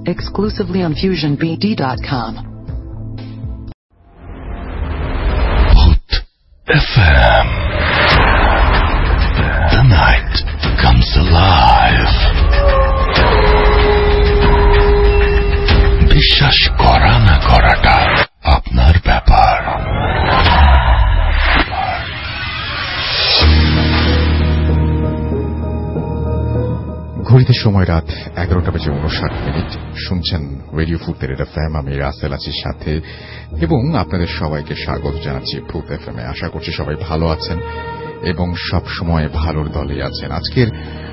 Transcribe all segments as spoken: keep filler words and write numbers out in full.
exclusively on fusion b d dot com. F M. The night comes alive. বিশ্বাস করা না করাটা আপনার ব্যাপার। ঘড়িতে সময় রাত এগারোটা বেজে উনষাট মিনিট। শুনছেন রেডিও ফুতের এফ এম। আমি রাসেল আছি সাথে এবং আপনাদের সবাইকে স্বাগত জানাচ্ছি ফুত এফ এম এ। আশা করছি সবাই ভালো আছেন এবং সব সময় ভালোর দলে আছেন। আজকের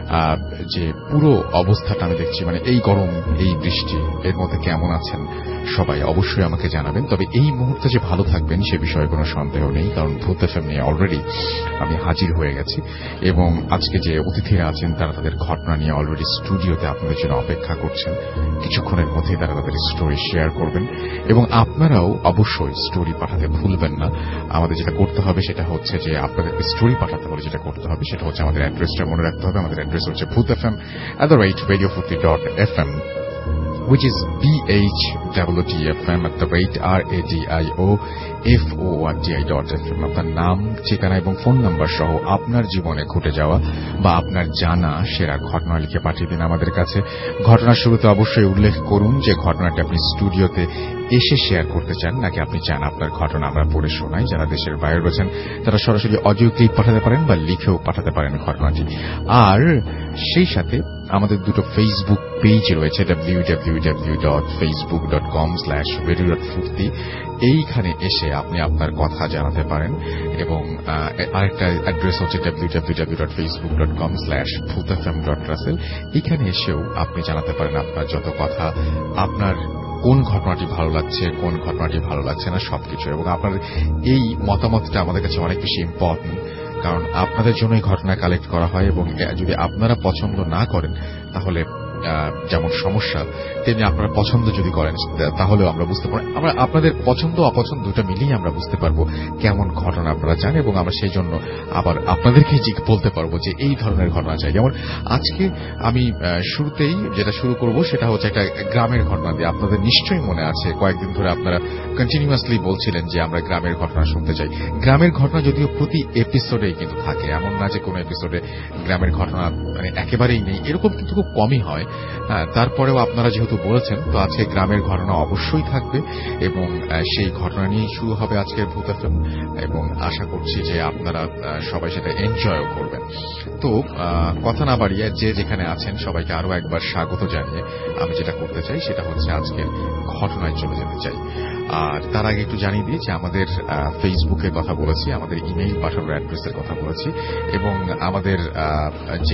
যে পুরো অবস্থাটা আমি দেখছি, মানে এই গরম, এই বৃষ্টি, এর মধ্যে কেমন আছেন সবাই অবশ্যই আমাকে জানাবেন। তবে এই মুহূর্তে যে ভালো থাকবেন সে বিষয়ে কোনো সন্দেহ নেই, কারণ ভূত এফএম নিয়ে অলরেডি আমি হাজির হয়ে গেছি এবং আজকে যে অতিথিরা আছেন তারা তাদের ঘটনা নিয়ে অলরেডি স্টুডিওতে আপনাদের জন্য অপেক্ষা করছেন। কিছুক্ষণের মধ্যেই তারা তাদের স্টোরি শেয়ার করবেন এবং আপনারাও অবশ্যই স্টোরি পাঠাতে ভুলবেন না। আমাদের যেটা করতে হবে সেটা হচ্ছে যে আপনাদেরকে স্টোরি পাঠাতে হলে যেটা করতে হবে সেটা হচ্ছে আমাদের অ্যাড্রেসটা মনে রাখতে হবে। আমাদের অ্যাড্রেস হচ্ছে Bhoot FM at the rate radio footy dot f m, which is b h w t f m at the rate r a d i o f o r t i dot f m। আপনার নাম, ঠিকানা এবং phone number সহ আপনার জীবনে ঘটে যাওয়া বা আপনার জানা সেরা ঘটনা লিখে পাঠিয়ে দিন আমাদের কাছে। ঘটনার শুরুতে অবশ্যই উল্লেখ করুন যে ঘটনাটা আপনি স্টুডিওতে এসে শেয়ার করতে চান, নাকি আপনি চান আপনার ঘটনা আমরা পড়ে শোনাই। যারা দেশের বাইরে রয়েছেন তারা সরাসরি অডিও ক্লিপ পাঠাতে পারেন বা লিখেও পাঠাতে পারেন ঘটনাটি। আর সেই সাথে আমাদের দুটো ফেসবুক পেজ রয়েছে, W W W dot Facebook dot com slash radio dot Foorti. এইখানে এসে আপনি আপনার কথা জানাতে পারেন এবং আরেকটা অ্যাড্রেস হচ্ছে W W W dot Facebook dot com slash Bhoot F M dot Russell. এখানে এসেও আপনি জানাতে পারেন আপনার যত কথা, আপনার কোন ঘটনাটি ভালো লাগছে, কোন ঘটনাটি ভালো লাগছে না, সবকিছু। এবং আপনার এই মতামতটা আমাদের কাছে অনেক বেশি ইম্পর্টেন্ট, কারণ আপনাদের জন্য এই ঘটনা কালেক্ট করা হয় এবং যদি আপনারা পছন্দ না করেন তাহলে যেমন সমস্যা, তেমনি আপনারা পছন্দ যদি করেন তাহলেও আমরা বুঝতে পারি, আমরা আপনাদের পছন্দ অপছন্দ দুটো মিলিয়ে আমরা বুঝতে পারবো কেমন ঘটনা আপনারা চান এবং আমরা সেই জন্য আবার আপনাদেরকে বলতে পারবো যে এই ধরনের ঘটনা চাই। যেমন আজকে আমি শুরুতেই যেটা শুরু করব সেটা হচ্ছে একটা গ্রামের ঘটনা দিয়ে। আপনাদের নিশ্চয়ই মনে আছে কয়েকদিন ধরে আপনারা কন্টিনিউয়াসলি বলছিলেন যে আমরা গ্রামের ঘটনা শুনতে চাই। গ্রামের ঘটনা যদিও প্রতি এপিসোডেই কিন্তু থাকে, এমন না যে কোনো এপিসোডে গ্রামের ঘটনা মানে একেবারেই নেই, এরকম কিন্তু খুব কমই হয়। হ্যাঁ, তারপরেও আপনারা যেহেতু বলেছেন তো আজকে গ্রামের ঘটনা অবশ্যই থাকবে এবং সেই ঘটনা নিয়ে শুরু হবে আজকের ভূত এফএম এবং আশা করছি যে আপনারা সবাই সেটা এনজয়ও করবেন। তো কথা না বাড়িয়ে যে যেখানে আছেন সবাইকে আরো একবার স্বাগত জানিয়ে আমি যেটা করতে চাই সেটা হচ্ছে আজকের ঘটনায় চলে যেতে চাই। আর তার আগে একটু জানিয়ে দিই যে আমাদের ফেসবুকের কথা বলেছি, আমাদের ইমেইল পাঠানোর অ্যাড্রেসের কথা বলেছি এবং আমাদের যে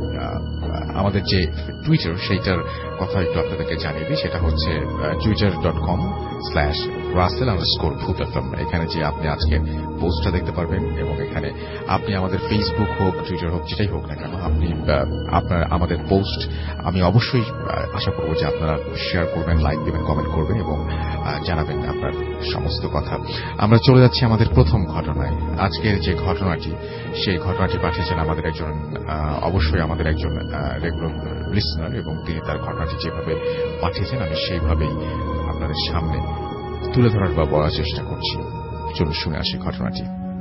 আমাদের যে টুইটার সেইটার কথা একটু আপনাদেরকে জানিয়ে দিই। সেটা হচ্ছে Twitter dot com slash Russell underscore Bhoot FM. এখানে যে আপনি আজকে পোস্টটা দেখতে পারবেন এবং এখানে আপনি আমাদের ফেসবুক হোক টুইটার হোক যেটাই হোক না কেন আপনি আপনার আমাদের পোস্ট আমি অবশ্যই আশা করব যে আপনারা শেয়ার করবেন, লাইক দেবেন, কমেন্ট করবেন এবং জানাবেন আপনার সমস্ত কথা। আমরা চলে যাচ্ছি আমাদের প্রথম ঘটনায়। আজকের যে ঘটনাটি সেই ঘটনাটি পাঠিয়েছেন আমাদের একজন অবশ্যই আমাদের একজন রেগুলার লিসনার এবং তিনি তার ঘটনাটি যেভাবে পাঠিয়েছেন আমি সেইভাবেই আপনাদের সামনে তুলে ধরার বা বলার চেষ্টা করছি। চলুন শুনে আসি ঘটনাটি।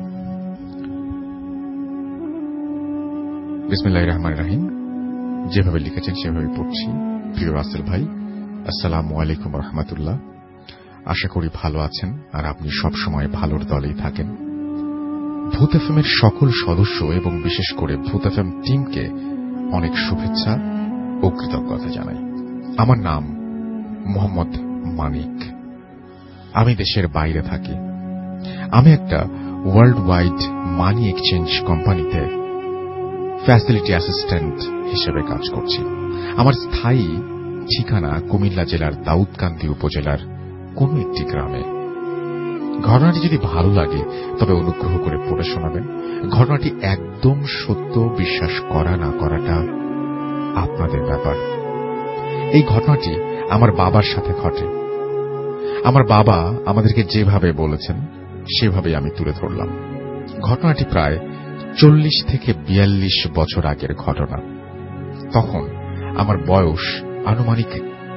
বিসমিল্লাহির রহমানির রহিম। যেভাবে লিখেছেন সেভাবে পড়ছি। প্রিয় রাসেল ভাই, আসসালামু আলাইকুম ওয়া রাহমাতুল্লাহ। আশা করি ভালো আছেন আর আপনি সবসময় ভালোর দলেই থাকেন। ভূত এফএম এর সকল সদস্য এবং বিশেষ করে ভূত এফএম টিমকে অনেক শুভেচ্ছা ও কৃতজ্ঞতা জানাই। আমার নাম মোহাম্মদ মানিক। আমি দেশের বাইরে থাকি। আমি একটা ওয়ার্ল্ড ওয়াইড মানি এক্সচেঞ্জ কোম্পানিতে ফ্যাসিলিটি অ্যাসিস্ট্যান্ট হিসেবে কাজ করছি। আমার স্থায়ী ঠিকানা কুমিল্লা জেলার দাউদকান্দি উপজেলার কোন একটি গ্রামে। ঘটনাটি যদি ভালো লাগে তবে অনুগ্রহ করে পড়ে শোনাবেন। ঘটনাটি একদম সত্য, বিশ্বাস করা না করাটা আপনাদের ব্যাপার। এই ঘটনাটি আমার বাবার সাথে ঘটে। আমার বাবা আমাদেরকে যেভাবে বলেছেন সেভাবেই আমি তুলে ধরলাম। ঘটনাটি প্রায় চল্লিশ থেকে বিয়াল্লিশ বছর আগের ঘটনা। তখন আমার বয়স আনুমানিক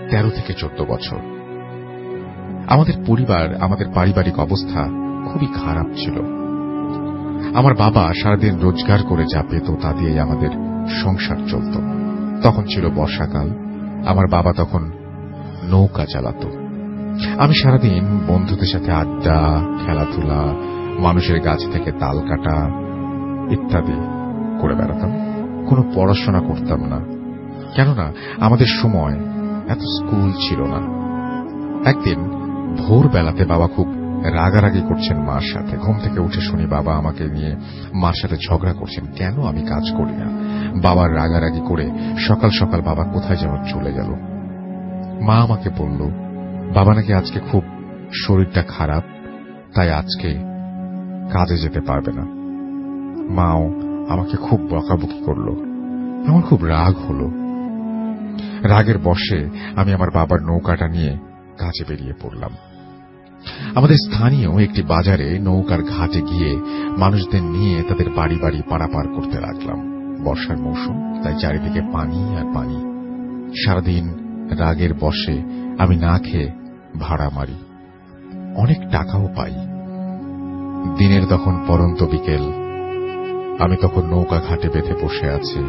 তেরো থেকে চোদ্দ বছর। আমাদের পরিবার, আমাদের পারিবারিক অবস্থা খুবই খারাপ ছিল। আমার বাবা সারাদিন রোজগার করে যা পেত তা দিয়েই আমাদের সংসার চলত। তখন ছিল বর্ষাকাল, আমার বাবা তখন নৌকা চালাত। আমি সারাদিন বন্ধুদের সাথে আড্ডা, খেলাধুলা, মানুষের গাছ থেকে তাল কাটা ইত্যাদি করে বেড়াতাম। কোনো পড়াশোনা করতাম না, কেননা আমাদের সময় এত স্কুল ছিল না। একদিন ভোরবেলাতে বাবা খুব রাগারাগি করছেন মার সাথে। ঘুম থেকে উঠে শুনি বাবা আমাকে নিয়ে মার সাথে ঝগড়া করছেন, কেন আমি কাজ করি না। বাবার রাগারাগি করে সকাল সকাল বাবা কোথায় যেন চলে গেল। মা আমাকে বলল, বাবা নাকি আজকে খুব শরীরটা খারাপ, তাই আজকে কাজে যেতে পারবে না। মাও আমাকে খুব বকাবকি করল। আমার খুব রাগ হল। রাগের বশে আমি আমার বাবার নৌকাটা নিয়ে কাজে বেরিয়ে পড়লাম। আমাদের স্থানীয় একটি বাজারে নৌকার ঘাটে গিয়ে মানুষদের নিয়ে তাদের বাড়ি বাড়ি পারাপার করতে লাগলাম। বর্ষার মৌসুম, তাই চারিদিকে পানি আর পানি। সারাদিন রাগের বশে আমি না খেয়ে ভাড়া মারি, অনেক টাকাও পাই। দিনের তখন পরন্ত বিকেল, আমি তখন নৌকা ঘাটে বেঁধে বসে আছি।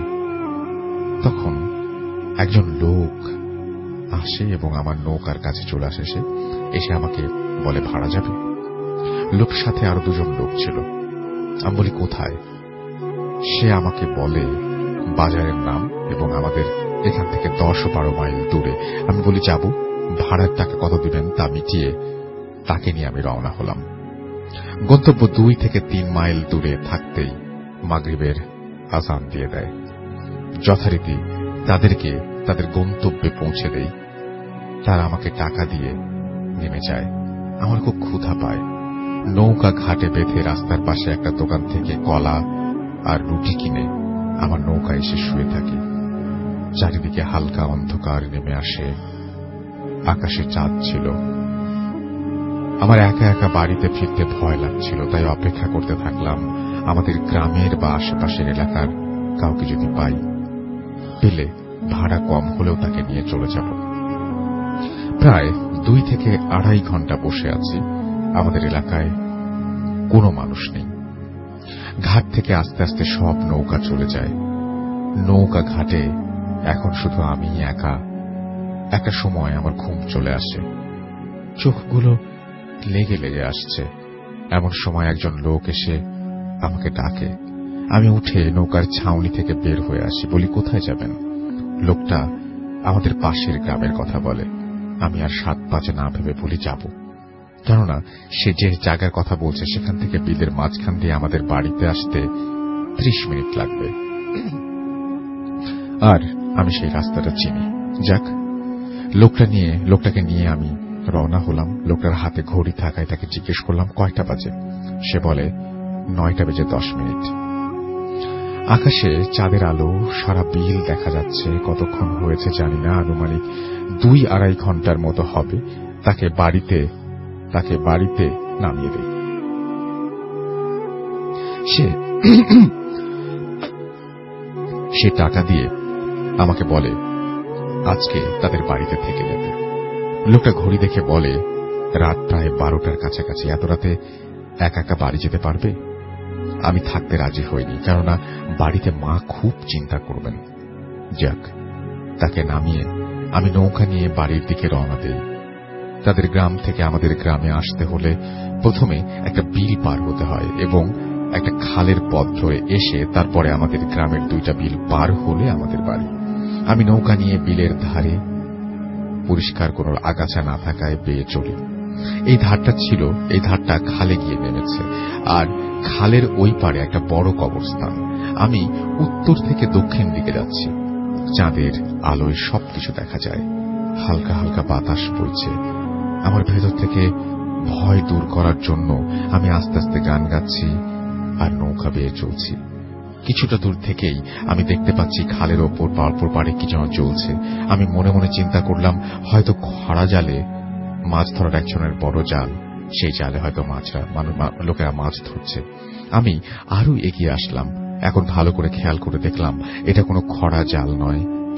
তখন একজন লোক আসে এবং আমার নৌকার কাছে চলে আসে। সে এসে আমাকে বলে, ভাড়া যাবে? লোক সাথে আরো দুজন লোক ছিল। আমি বলি, কোথায়? সে আমাকে বলে বাজারের নাম এবং আমাদের এখান থেকে দশ ও বারো মাইল দূরে। আমি বলি, যাব। ভাড়ার টাকা কত দিবেন তা মিটিয়ে তাকে নিয়ে আমি রওনা হলাম। গন্তব্য দুই থেকে তিন মাইল দূরে থাকতেই মাগরিবের আযান দিয়ে দেয়। যথারীতি তাদেরকে তাদের গন্তব্যে পৌঁছে দেই। তারা আমাকে টাকা দিয়ে নেমে যায়। আমার খুব ক্ষুধা পায়। নৌকা ঘাটে বেঁধে রাস্তার পাশে একটা দোকান থেকে কলা আর রুটি কিনে আমার নৌকা এসে শুয়ে থাকি। চারিদিকে হালকা অন্ধকার নেমে আসে, আকাশে চাঁদ ছিল। আমার একা একা বাড়িতে ফিরতে ভয় লাগছিল, তাই অপেক্ষা করতে থাকলাম আমাদের গ্রামের বা আশেপাশের এলাকার কাউকে যদি পাই, পেলে ভাড়া কম হলেও তাকে নিয়ে চলে যাব। প্রায় দুই থেকে আড়াই ঘন্টা বসে আছি। আমাদের এলাকায় কোনো মানুষ নেই। ঘাট থেকে আস্তে আস্তে সব নৌকা চলে যায়। নৌকা ঘাটে এখন শুধু আমি একা। একটা সময় আমার ঘুম চলে আসে, চোখগুলো লেগে লেগে আসছে। এমন সময় একজন লোক এসে আমাকে ডাকে। আমি উঠে নৌকার ছাউনি থেকে বের হয়ে আসি। বলি, কোথায় যাবেন? লোকটা আমাদের পাশের গ্রামের কথা বলে। আমি আর সাত পাঁচে না ভেবে বলি, যাব। কেননা সে যে জায়গার কথা বলছে সেখান থেকে বিলের মাঝখান দিয়ে আমাদের বাড়িতে আসতে ত্রিশ মিনিট লাগবে, আর আমি সেই রাস্তাটা চিনি। যাক, লোকটা নিয়ে লোকটাকে নিয়ে আমি রওনা হলাম। লোকটার হাতে ঘড়ি থাকায় তাকে জিজ্ঞেস করলাম, কয়টা বাজে? সে বলে, নয়টা বেজে দশ মিনিট। আকাশে চাঁদের আলো, সারা বিল দেখা যাচ্ছে। কতক্ষণ হয়েছে জানি না, আনুমানিক দুই আড়াই ঘন্টার মতো হবে। তাকে বাড়িতে তাকে বাড়িতে নামিয়ে দেই। সে সে টাকা দিয়ে আমাকে বলে আজকে তাদের বাড়িতে থেকে যেতে। লোকটা ঘড়ি দেখে বলে, রাত প্রায় বারোটার কাছাকাছি। এত রাতে একা একা বাড়ি যেতে পারবে? আমি থাকতে রাজি হইনি, কেননা বাড়িতে মা খুব চিন্তা করবেন। যাক, তাকে নামিয়ে আমি নৌকা নিয়ে বাড়ির দিকে রওনা দেই। তাদের গ্রাম থেকে আমাদের গ্রামে আসতে হলে প্রথমে একটা বিল পার হতে হয় এবং একটা খালের পথ ধরে এসে তারপরে আমাদের গ্রামের দুইটা বিল পার হলে আমাদের বাড়ি। আমি নৌকা নিয়ে বিলের ধারে, পরিষ্কার কোনো আগাছা না থাকায় বেয়ে চলি। এই ধারটা ছিল এই ধারটা খালে গিয়ে নেমেছে, আর খালের ওই পারে একটা বড় কবরস্থান। আমি উত্তর থেকে দক্ষিণ দিকে যাচ্ছি। চাঁদের আলোয় সবকিছু দেখা যায়। হালকা হালকা বাতাস বইছে। আমার ভেতর থেকে ভয় দূর করার জন্য আমি আস্তে আস্তে গান গাচ্ছি আর নৌকা বেয়ে চলছি। কিছুটা দূর থেকেই আমি দেখতে পাচ্ছি খালের ওপর অপর পাড়ে কি যেন চলছে। আমি মনে মনে চিন্তা করলাম, হয়তো খরা জালে মাছ ধরার একজনের বড় জাল, সেই জালে হয়তো মাছরা লোকেরা মাছ ধরছে। আমি আরো এগিয়ে আসলাম। এখন ভালো করে খেয়াল করে দেখলাম এটা কোনো খরা জাল নয়,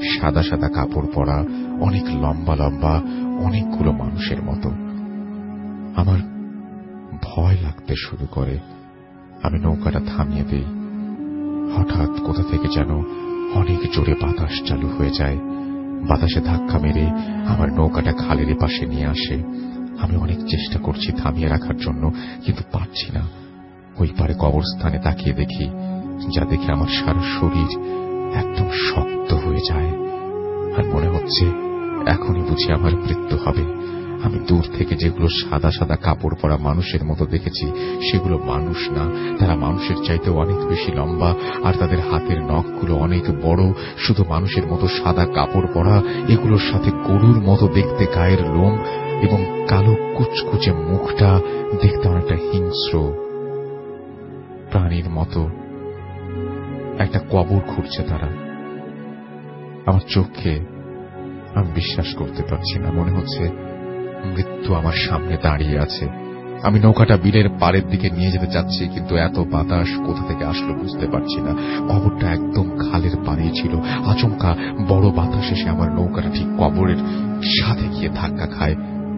সাদা সাদা কাপড় পরা, অনেক লম্বা লম্বা অনেকগুলো মানুষের মতো। আমার ভয় লাগতে শুরু করে। আমি নৌকাটা থামিয়ে দেই। হঠাৎ কোথা থেকে যেন অনেক জোরে বাতাস চালু হয়ে যায়। বাতাসে ধাক্কা মেরে আমার নৌকাটা খালের পাশে নিয়ে আসে। আমি অনেক চেষ্টা করছি থামিয়ে রাখার জন্য, কিন্তু পারছি না। ওই পারে কবরস্থানে তাকিয়ে দেখি, যা দেখে আমার সারা শরীর একদম শক্ত হয়ে যায়। আর মনে হচ্ছে এখনই বুঝি আমার মৃত্যু হবে। আমি দূর থেকে যেগুলো সাদা সাদা কাপড় পরা মানুষের মতো দেখেছি, সেগুলো মানুষ না, তারা মানুষের চাইতেও অনেক বেশি লম্বা, আর তাদের হাতের নখগুলো অনেক বড়। শুধু মানুষের মতো সাদা কাপড় পরা, এগুলোর সাথে গরুর মতো দেখতে গায়ের লোম, এবং কালো কুচকুচে মুখটা দেখতে অনেকটা হিংস্র প্রাণীর মতো। একটা কবর খুঁড়ছে তারা। আমার চোখে আমি বিশ্বাস করতে পারছি না। মনে হচ্ছে মৃত্যু আমার সামনে দাঁড়িয়ে আছে। আমি নৌকাটা বিলের পাড়ের দিকে নিয়ে যেতে চাচ্ছি, কিন্তু এত বাতাস কোথা থেকে আসলো বুঝতে পারছি না। কবরটা একদম খালের পাড়ে ছিল। আচমকা বড় বাতাস এসে আমার নৌকাটা ঠিক কবরের সাথে গিয়ে ধাক্কা খায়।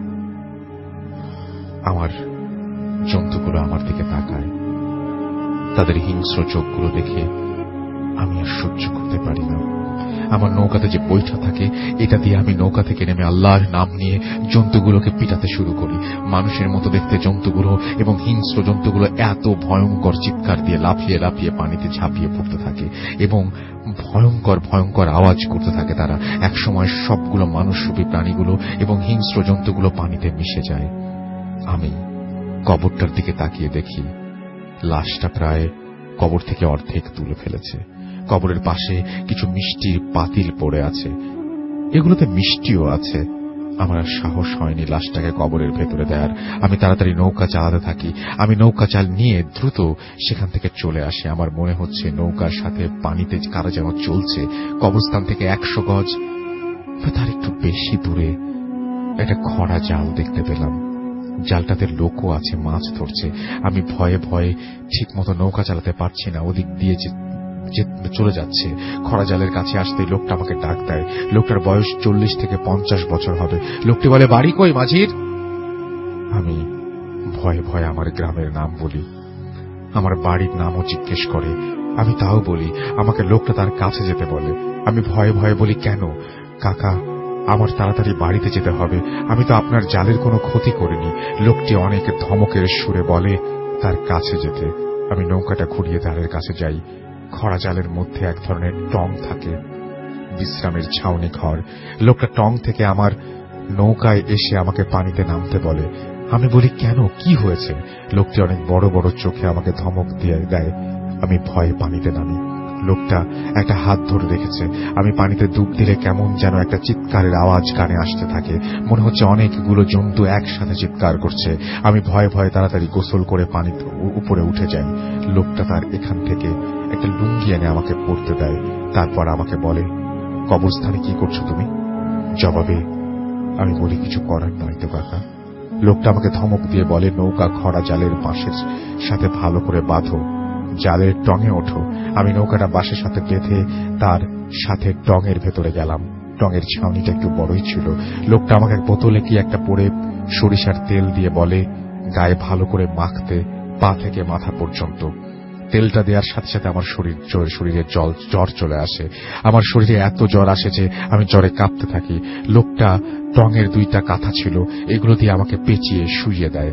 আমার জন্তুগুলো আমার দিকে তাকায়। তাদের হিংস্র চোখগুলো দেখে আমি আর সহ্য করতে পারি না। আমার নৌকাতে যে বৈঠা থাকে, এটা দিয়ে আমি নৌকা থেকে নেমে আল্লাহর নাম নিয়ে জন্তুগুলোকে পিটাতে শুরু করি। মানুষের মতো দেখতে জন্তুগুলো এবং হিংস্র জন্তুগুলো এত ভয়ঙ্কর চিৎকার দিয়ে লাফিয়ে লাফিয়ে পানিতে ঝাঁপিয়ে পড়তে থাকে এবং ভয়ঙ্কর ভয়ঙ্কর আওয়াজ করতে থাকে। তারা একসময় সবগুলো মানুষরূপী প্রাণীগুলো এবং হিংস্র জন্তুগুলো পানিতে মিশে যায়। আমি কবরটার দিকে তাকিয়ে দেখি লাশটা প্রায় কবর থেকে অর্ধেক তুলে ফেলেছে। কবরের পাশে কিছু মিষ্টির পাতিল পড়ে আছে, এগুলোতে মিষ্টিও আছে। আমার আর সাহস হয়নি লাশটাকে কবরের ভেতরে দেয়ার। আমি তাড়াতাড়ি নৌকা চালাতে থাকি। আমি নৌকা চাল নিয়ে দ্রুত সেখান থেকে চলে আসি। আমার মনে হচ্ছে নৌকার সাথে পানিতে কারা যেন চলছে। কবরস্থান থেকে একশো গজ বা তার একটু বেশি দূরে একটা খড়া জাল দেখতে পেলাম। জালটাতে লোকও আছে, মাছ ধরছে। আমি ভয়ে ভয়ে ঠিক মতো নৌকা চালাতে পারছি না। ওদিক দিয়ে চলে যাচ্ছে। খরা জালের কাছে আসতেই লোকটা আমাকে ডাক দেয়। লোকটার বয়স চল্লিশ থেকে পঞ্চাশ বছর হবে। লোকটি বলে, বাড়ি কই মাঝির? আমি ভয়ে ভয়ে আমার গ্রামের নাম বলি। আমার বাড়ির নামও জিজ্ঞেস করে। আমি তাও বলি। আমাকে লোকটা তার কাছে যেতে বলে। আমি ভয়ে ভয়ে বলি, কেন কাকা, আমার তাড়াতাড়ি বাড়িতে যেতে হবে। আমি তো আপনার জালের কোনো ক্ষতি করিনি। লোকটি অনেক ধমকের সুরে বলে তার কাছে যেতে। আমি নৌকাটা ঘুরিয়ে জালের কাছে যাই। খরা জালের মধ্যে এক ধরনের টং থাকে, বিশ্রামের ছাউনি ঘর। লোকটা টং থেকে আমার নৌকায় এসে আমাকে পানিতে নামতে বলে। আমি বলি, কেন, কি হয়েছে? লোকটি অনেক বড় বড় চোখে আমাকে ধমক দিয়ে দেয়। আমি ভয়ে পানিতে নামি। লোকটা একটা হাত ধরে রেখেছে। আমি পানিতে ডুব দিলে কেমন যেন একটা চিৎকারের আওয়াজ কানে আসতে থাকে। মনে হচ্ছে অনেকগুলো জন্তু একসাথে চিৎকার করছে। আমি ভয়ে ভয়ে তাড়াতাড়ি গোসল করে পানিতে উপরে উঠে যাই। লোকটা তার এখান থেকে একটা লুঙ্গি এনে আমাকে পরতে দেয়। তারপর আমাকে বলে, কবরস্থানে কি করছো তুমি? জবাবে আমি বলি, কিছু করার নয় তো কাকা। লোকটা আমাকে ধমক দিয়ে বলে, নৌকা খরা জালের বাঁশের সাথে ভালো করে বাঁধো, জালের টঙে ওঠো। আমি নৌকাটা বাঁশের সাথে বেঁধে তার সাথে টঙের ভেতরে গেলাম। টঙের ছাউনিটা একটু বড়ই ছিল। লোকটা আমাকে এক বোতলে কি একটা পরে সরিষার তেল দিয়ে বলে গায়ে ভালো করে মাখতে, পা থেকে মাথা পর্যন্ত। তেলটা দেওয়ার সাথে সাথে আমার শরীর শরীরে জল জ্বর চলে আসে। আমার শরীরে এত জ্বর আসে যে আমি জ্বরে কাঁপতে থাকি। লোকটা টঙের দুইটা কাঁথা ছিল, এগুলো দিয়ে আমাকে পেঁচিয়ে শুইয়ে দেয়।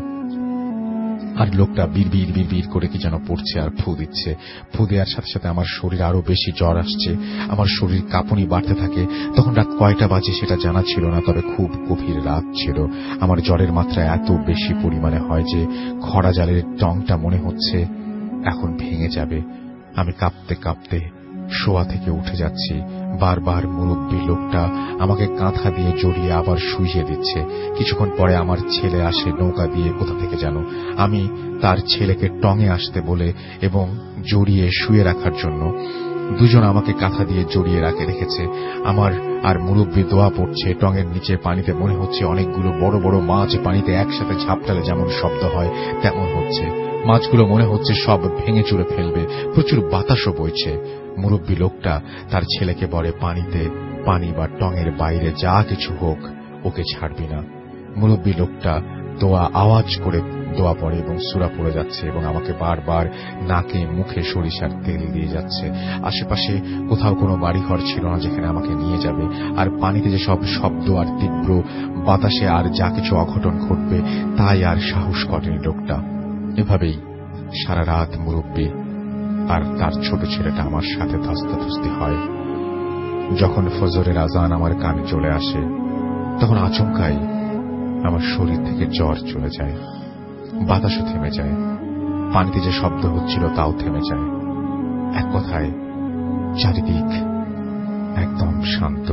আর লোকটা বিড়বিড় বিড়বিড় করে কি যেন পড়ছে আর ফু দিচ্ছে। ফু দেওয়ার সাথে সাথে আমার শরীর আরো বেশি জ্বর আসছে। আমার শরীর কাঁপুনি বাড়তে থাকে। তখন রাত কয়টা বাজে সেটা জানা ছিল না, তবে খুব গভীর রাত ছিল। আমার জ্বরের মাত্রা এত বেশি পরিমাণে হয় যে খরা জালের টংটা মনে হচ্ছে এখন ভেঙে যাবে। আমি কাঁপতে কাঁপতে শোয়া থেকে উঠে যাচ্ছি। বারবার মুরব্বী লোকটা আমাকে কাঁথা দিয়ে জড়িয়ে আবার শুইয়ে দিচ্ছে। কিছুক্ষণ পরে আমার ছেলে আসে নৌকা দিয়ে কোথা থেকে যেন। আমি তার ছেলেকে টঙে আসতে বলে এবং জড়িয়ে শুয়ে রাখার জন্য দুজন আমাকে কাঁথা দিয়ে জড়িয়ে রাখে রেখেছে। আমার আর মুরব্বী দোয়া পড়ছে। টঙের নিচে পানিতে মনে হচ্ছে অনেকগুলো বড় বড় মাছ পানিতে একসাথে ঝাপটালে যেমন শব্দ হয় তেমন হচ্ছে। মাছগুলো মনে হচ্ছে সব ভেঙে চুরে ফেলবে। প্রচুর বাতাসও বইছে। মুরব্বী লোকটা তার ছেলেকে বলে পানিতে পানি বা টঙের বাইরে যা কিছু হোক ওকে ছাড়বি না। মুরব্বী লোকটা দোয়া আওয়াজ করে দোয়া পড়ে এবং সূরা পড়ে যাচ্ছে এবং আমাকে বারবার নাকে মুখে সরিষার তেল দিয়ে যাচ্ছে। আশেপাশে কোথাও কোনো বাড়িঘর ছিল না যেখানে আমাকে নিয়ে যাবে, আর পানিতে যে সব শব্দ আর তীব্র বাতাসে আর যা কিছু অঘটন ঘটবে তাই আর সাহস করেনি লোকটা। এভাবেই সারা রাত মুরব্বী আর তার ছোট ছেলেটা আমার সাথে ধস্তাধস্তি হয়। যখন ফজরের আজান আমার কানে চলে আসে তখন আচমকাই আমার শরীর থেকে জ্বর চলে যায়, বাতাসও থেমে যায়, পানিতে যে শব্দ হচ্ছিল তাও থেমে যায়। এক কথায় চারিদিক একদম শান্ত।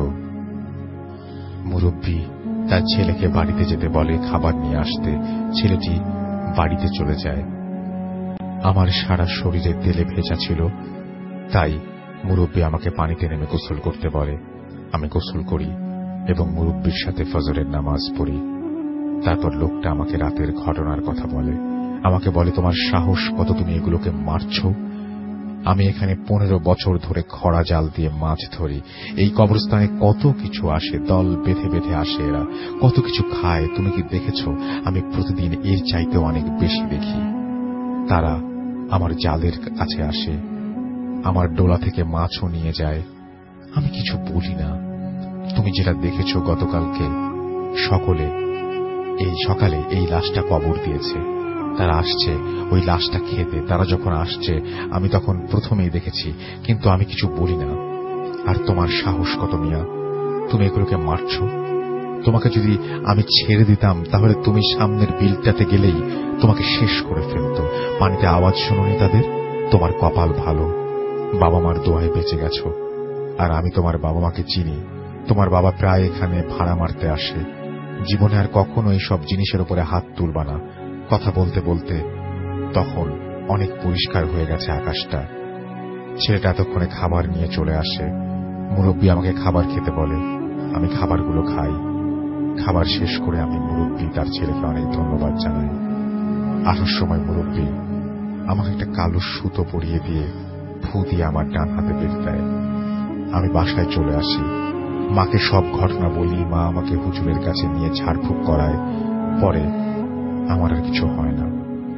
মুরব্বী তার ছেলেকে বাড়িতে যেতে বলে খাবার নিয়ে আসতে। ছেলেটি বাড়িতে চলে যায়। আমার সারা শরীরে তেলে ভেজা ছিল, তাই মুরব্বী আমাকে পানিতে নেমে গোসল করতে বলে। আমি গোসল করি এবং মুরব্বীর সাথে ফজরের নামাজ পড়ি। তারপর লোকটা আমাকে রাতের ঘটনার কথা বলে। আমাকে বলে, তোমার সাহস কত, তুমি এগুলোকে মারছ? আমি এখানে পনেরো বছর ধরে খড়া জাল দিয়ে মাছ ধরি। এই কবরস্থানে কত কিছু আসে, দল বেঁধে বেঁধে আসে, এরা কত কিছু খায়। তুমি কি দেখেছ? আমি প্রতিদিন এর চাইতেও অনেক বেশি দেখি। তারা আমার জালের কাছে আসে, আমার ডোলা থেকে মাছও নিয়ে যায়। আমি কিছু বলি না। তুমি যেটা দেখেছ গতকালকে সকলে এই সকালে এই লাশটা কবর দিয়েছে, তারা আসছে ওই লাশটা খেতে। তারা যখন আসছে আমি তখন প্রথমেই দেখেছি, কিন্তু আমি কিছু বলি না। আর তোমার সাহস কত মিয়া, তুমি এগুলোকে মারছ? তোমাকে যদি আমি ছেড়ে দিতাম তাহলে তুমি সামনের বিলটাতে গেলেই তোমাকে শেষ করে ফেলত। পানিতে আওয়াজ শুনোনি তাদের? তোমার কপাল ভালো, বাবা মার দোয়ায় বেঁচে গেছ। আর আমি তোমার বাবা মাকে চিনি। তোমার বাবা প্রায় এখানে ভাড়া মারতে আসে। জীবনে আর কখনো এই সব জিনিসের উপরে হাত তুলবা না। কথা বলতে বলতে তখন অনেক পরিষ্কার হয়ে গেছে আকাশটা। ছেলেটা এতক্ষণে খাবার নিয়ে চলে আসে। মুরব্বী আমাকে খাবার খেতে বলে। আমি খাবারগুলো খাই। খাবার শেষ করে আমি মুরব্বী তার ছেলেকে অনেক ধন্যবাদ জানাই। আসার সময় মুরব্বী আমাকে একটা কালো সুতো পরিয়ে দিয়ে ফু দিয়ে আমার ডান হাতে বেঁধে দেয়। আমি বাসায় চলে আসি। মাকে সব ঘটনা বলি। মা আমাকে হুজুরের কাছে নিয়ে ঝাড়ফুঁক করায়। পরে আমার আর কিছু হয় না।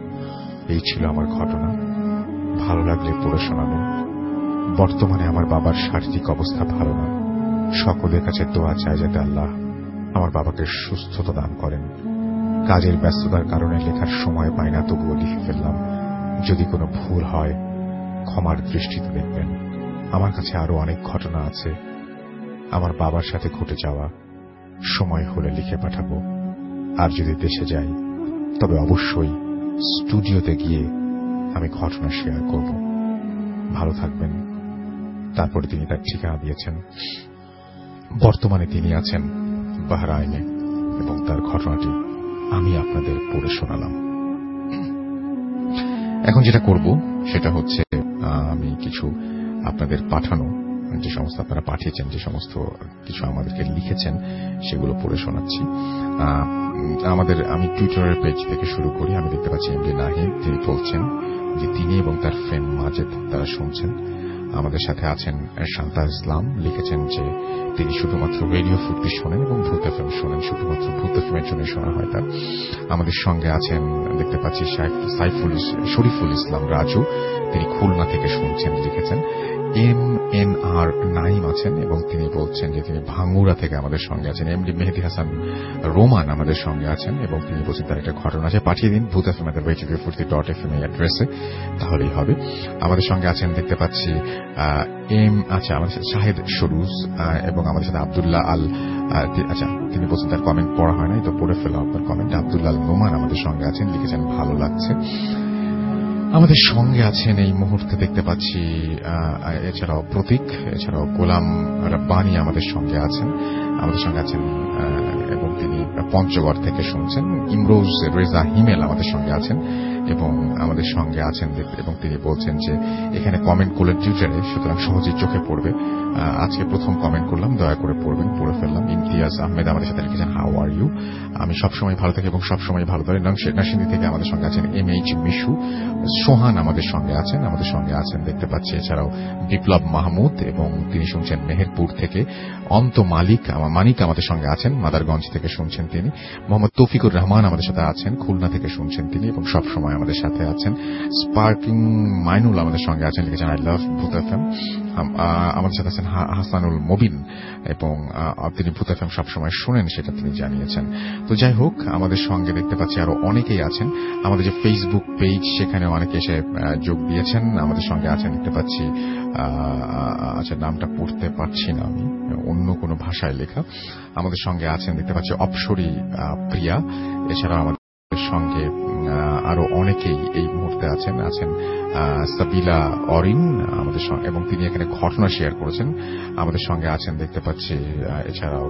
এই ছিল আমার ঘটনা। ভালো লাগলে পড়ে শোনাবেন। বর্তমানে আমার বাবার শারীরিক অবস্থা ভালো না। সকলের কাছে দোয়া চাই যাতে আল্লাহ আমার বাবাকে সুস্থতা দান করেন। কাজের ব্যস্ততার কারণে লেখার সময় পাই না, তবুও লিখে ফেললাম। যদি কোনো ভুল হয় ক্ষমার দৃষ্টিতে দেখবেন। আমার কাছে আরো অনেক ঘটনা আছে আমার বাবার সাথে ঘটে যাওয়া। সময় হলে লিখে পাঠাবো। আর যদি দেশে যাই তবে অবশ্যই স্টুডিওতে গিয়ে আমি ঘটনা শেয়ার করব। ভালো থাকবেন। তারপরে তিনি তার ঠিকানা দিয়েছেন। বর্তমানে তিনি আছেন বাহরাইনে এবং তার ঘটনাটি আমি আপনাদের পড়ে শোনালাম। এখন যেটা করব সেটা হচ্ছে আমি কিছু আপনাদের পাঠানো যে সমস্ত আপনারা পাঠিয়েছেন, যে সমস্ত কিছু আমাদেরকে লিখেছেন সেগুলো পড়ে শোনাচ্ছি। আমাদের আমি টুইটারের পেজ থেকে শুরু করি। আমি দেখতে পাচ্ছি এমডি নাহিদ, তিনি বলছেন যে তিনি এবং তার ফ্রেন্ড মাজেদ তারা শুনছেন। আমাদের সাথে আছেন শান্তা ইসলাম, লিখেছেন যে তিনি শুধুমাত্র রেডিও ফুর্তি শোনেন এবং ভূত এফএম শোনেন, শুধুমাত্র ভূত এফএমের জন্য শোনা হয় তার। আমাদের সঙ্গে আছেন দেখতে পাচ্ছি সাইফুল শরীফুল ইসলাম রাজু, তিনি খুলনা থেকে শুনছেন, লিখেছেন। এম এন আর নাইম আছেন এবং তিনি বলছেন যে তিনি ভাঙ্গুড়া থেকে আমাদের সঙ্গে আছেন। এমডি মেহেদি হাসান রোমান আমাদের সঙ্গে আছেন এবং তিনি বলছেন তার একটা ঘটনা আছে, পাঠিয়ে দিন ভূত এফএম এর রেডিও ফুর্তি ডট এফএম এই অ্যাড্রেসে, তাহলেই হবে। আমাদের সঙ্গে আছেন দেখতে পাচ্ছি এম আচ্ছা আমাদের সাথে শাহেদ সরুজ এবং আমাদের সাথে আব্দুল্লাহ আল, আচ্ছা তিনি বলছেন তার কমেন্ট পড়া হয় নাই, তো পড়ে ফেলাম আপনার কমেন্ট। আব্দুল্লাহ আল নোমান আমাদের সঙ্গে আছেন, লিখেছেন ভালো লাগছে। আমাদের সঙ্গে আছেন এই মুহূর্তে দেখতে পাচ্ছি এছাড়াও প্রতীক, এছাড়াও গোলাম রাব্বানি আমাদের সঙ্গে আছেন। আমাদের সঙ্গে আছেন এবং তিনি পঞ্চগড় থেকে শুনছেন। ইমরোজ রেজা হিমেল আমাদের সঙ্গে আছেন এবং আমাদের সঙ্গে আছেন এবং তিনি বলছেন যে এখানে কমেন্ট করলেন টুইটারে, সুতরাং সহজেই চোখে পড়বে। আজকে প্রথম কমেন্ট করলাম, দয়া করে পড়বেন, পড়ে ফেললাম। ইমতিয়াজ আহমেদ আমাদের সাথে লিখেছেন হাউ আর ইউ। আমি সবসময় ভালো থাকি এবং সবসময় ভালো থাকি। নরসিংদী থেকে আমাদের সঙ্গে আছেন এম এইচ মিশু। সোহান আমাদের সঙ্গে আছেন, আমাদের সঙ্গে আছেন দেখতে পাচ্ছি। এছাড়াও বিপ্লব মাহমুদ এবং তিনি শুনছেন মেহেরপুর থেকে। অন্ত মালিক মানিক আমাদের সঙ্গে আছেন, মাদারগঞ্জ থেকে শুনছেন তিনি। মোহাম্মদ তৌফিকুর রহমান আমাদের সাথে আছেন, খুলনা থেকে শুনছেন তিনি এবং সবসময় আমাদের সাথে আছেন। স্পার্কিং মাইনুল আমাদের সঙ্গে আছেন, লিখেছেন আই লাভ ভূত এফএম। আমাদের সাথে আছেন হাসানুল মবিন এবং তিনি ভূত এফএম সবসময় শুনেন সেটা তিনি জানিয়েছেন। তো যাই হোক, আমাদের সঙ্গে দেখতে পাচ্ছি আরো অনেকেই আছেন। আমাদের যে ফেসবুক পেজ সেখানে অনেকে এসে যোগ দিয়েছেন, আমাদের সঙ্গে আছেন দেখতে পাচ্ছি। আচ্ছা, নামটা পড়তে পারছি না আমি, অন্য কোনো ভাষায় লেখা। আমাদের সঙ্গে আছেন দেখতে পাচ্ছি অপসরী প্রিয়া। এছাড়া আমাদের সঙ্গে আরো অনেকেই এই মুহূর্তে আছেন আছেন সাবিলা অরিন আমাদের সঙ্গে, এবং তিনি এখানে ঘটনা শেয়ার করেছেন। আমাদের সঙ্গে আছেন দেখতে পাচ্ছি এছাড়াও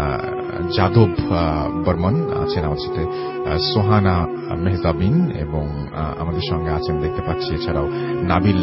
যাদব বর্মন আছেন আমাদের সাথে, সোহানা মেহজাবিন এবং আমাদের সঙ্গে আছেন দেখতে পাচ্ছি। এছাড়াও নাবিল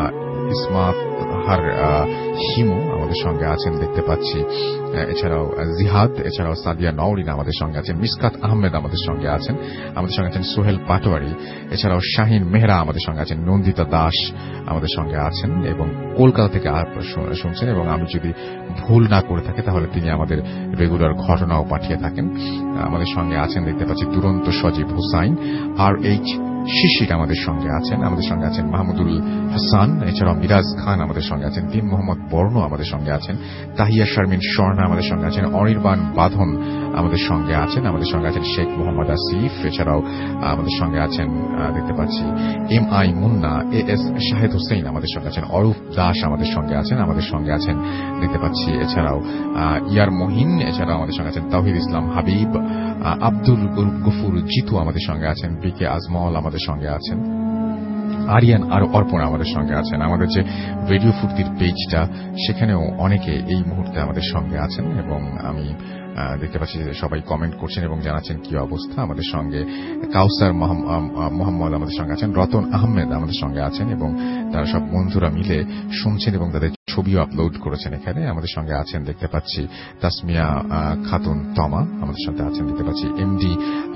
ইসমাত হার হিমু আমাদের সঙ্গে আছেন দেখতে পাচ্ছি। এছাড়াও জিহাদ, এছাড়াও সাদিয়া নওরিন আমাদের সঙ্গে আছেন। মিসকাত আহমেদ আমাদের সঙ্গে আছেন, আমাদের সঙ্গে আছেন সোহেল পাটোয়ারি। এছাড়াও শাহিন মেহরা আমাদের সঙ্গে আছেন। নন্দিতা দাস আমাদের সঙ্গে আছেন এবং কলকাতা থেকে শুনছেন, এবং আমি যদি ভুল না করে থাকি তাহলে তিনি আমাদের রেগুলার ঘটনাও পাঠিয়ে থাকেন। আমাদের সঙ্গে আছেন দেখতে পাচ্ছি দুরন্ত সজীব হুসাইন। আর এইচ শিশির আমাদের সঙ্গে আছেন, আমাদের সঙ্গে আছেন মাহমুদুল হাসান। এছাড়াও মিরাজ খান আমাদের সঙ্গে আছেন। দিন মোহাম্মদ বর্ণ আমাদের সঙ্গে আছেন। তাহিয়া শারমিন স্বর্ণা আমাদের সঙ্গে আছেন। অনির্বাণ বাঁধন আমাদের সঙ্গে আছেন। আমাদের সঙ্গে আছেন শেখ মোহাম্মদ আসিফ। এছাড়াও আমাদের সঙ্গে আছেন দেখতে পাচ্ছি M I Munna, A S Shahed Hossain আমাদের সঙ্গে আছেন। অরূপ দাস আমাদের সঙ্গে আছেন, আমাদের সঙ্গে আছেন দেখতে পাচ্ছি। এছাড়াও ইয়ার মহিন, এছাড়াও আমাদের সঙ্গে আছেন তাওহিদ ইসলাম হাবিব। আব্দুল গফুর জিতু আমাদের সঙ্গে আছেন। বি কে আজমল আমাদের সঙ্গে আছেন। আরিয়ান আর অর্পণ আমাদের সঙ্গে আছেন। আমাদের যে রেডিও ফুর্তির পেজটা সেখানেও অনেকে এই মুহূর্তে আমাদের সঙ্গে আছেন, এবং আমি দেখতে পাচ্ছি যে সবাই কমেন্ট করছেন এবং জানাচ্ছেন কি অবস্থা। আমাদের সঙ্গে কাউসার মোহাম্মদ আমাদের সঙ্গে আছেন। রতন আহমেদ আমাদের সঙ্গে আছেন এবং তারা সব বন্ধুরা মিলে শুনছেন এবং তাদের ছবিও আপলোড করেছেন এখানে। আমাদের সঙ্গে আছেন দেখতে পাচ্ছি তাসমিয়া খাতুন তমা আমাদের সাথে আছেন দেখতে পাচ্ছি। এমডি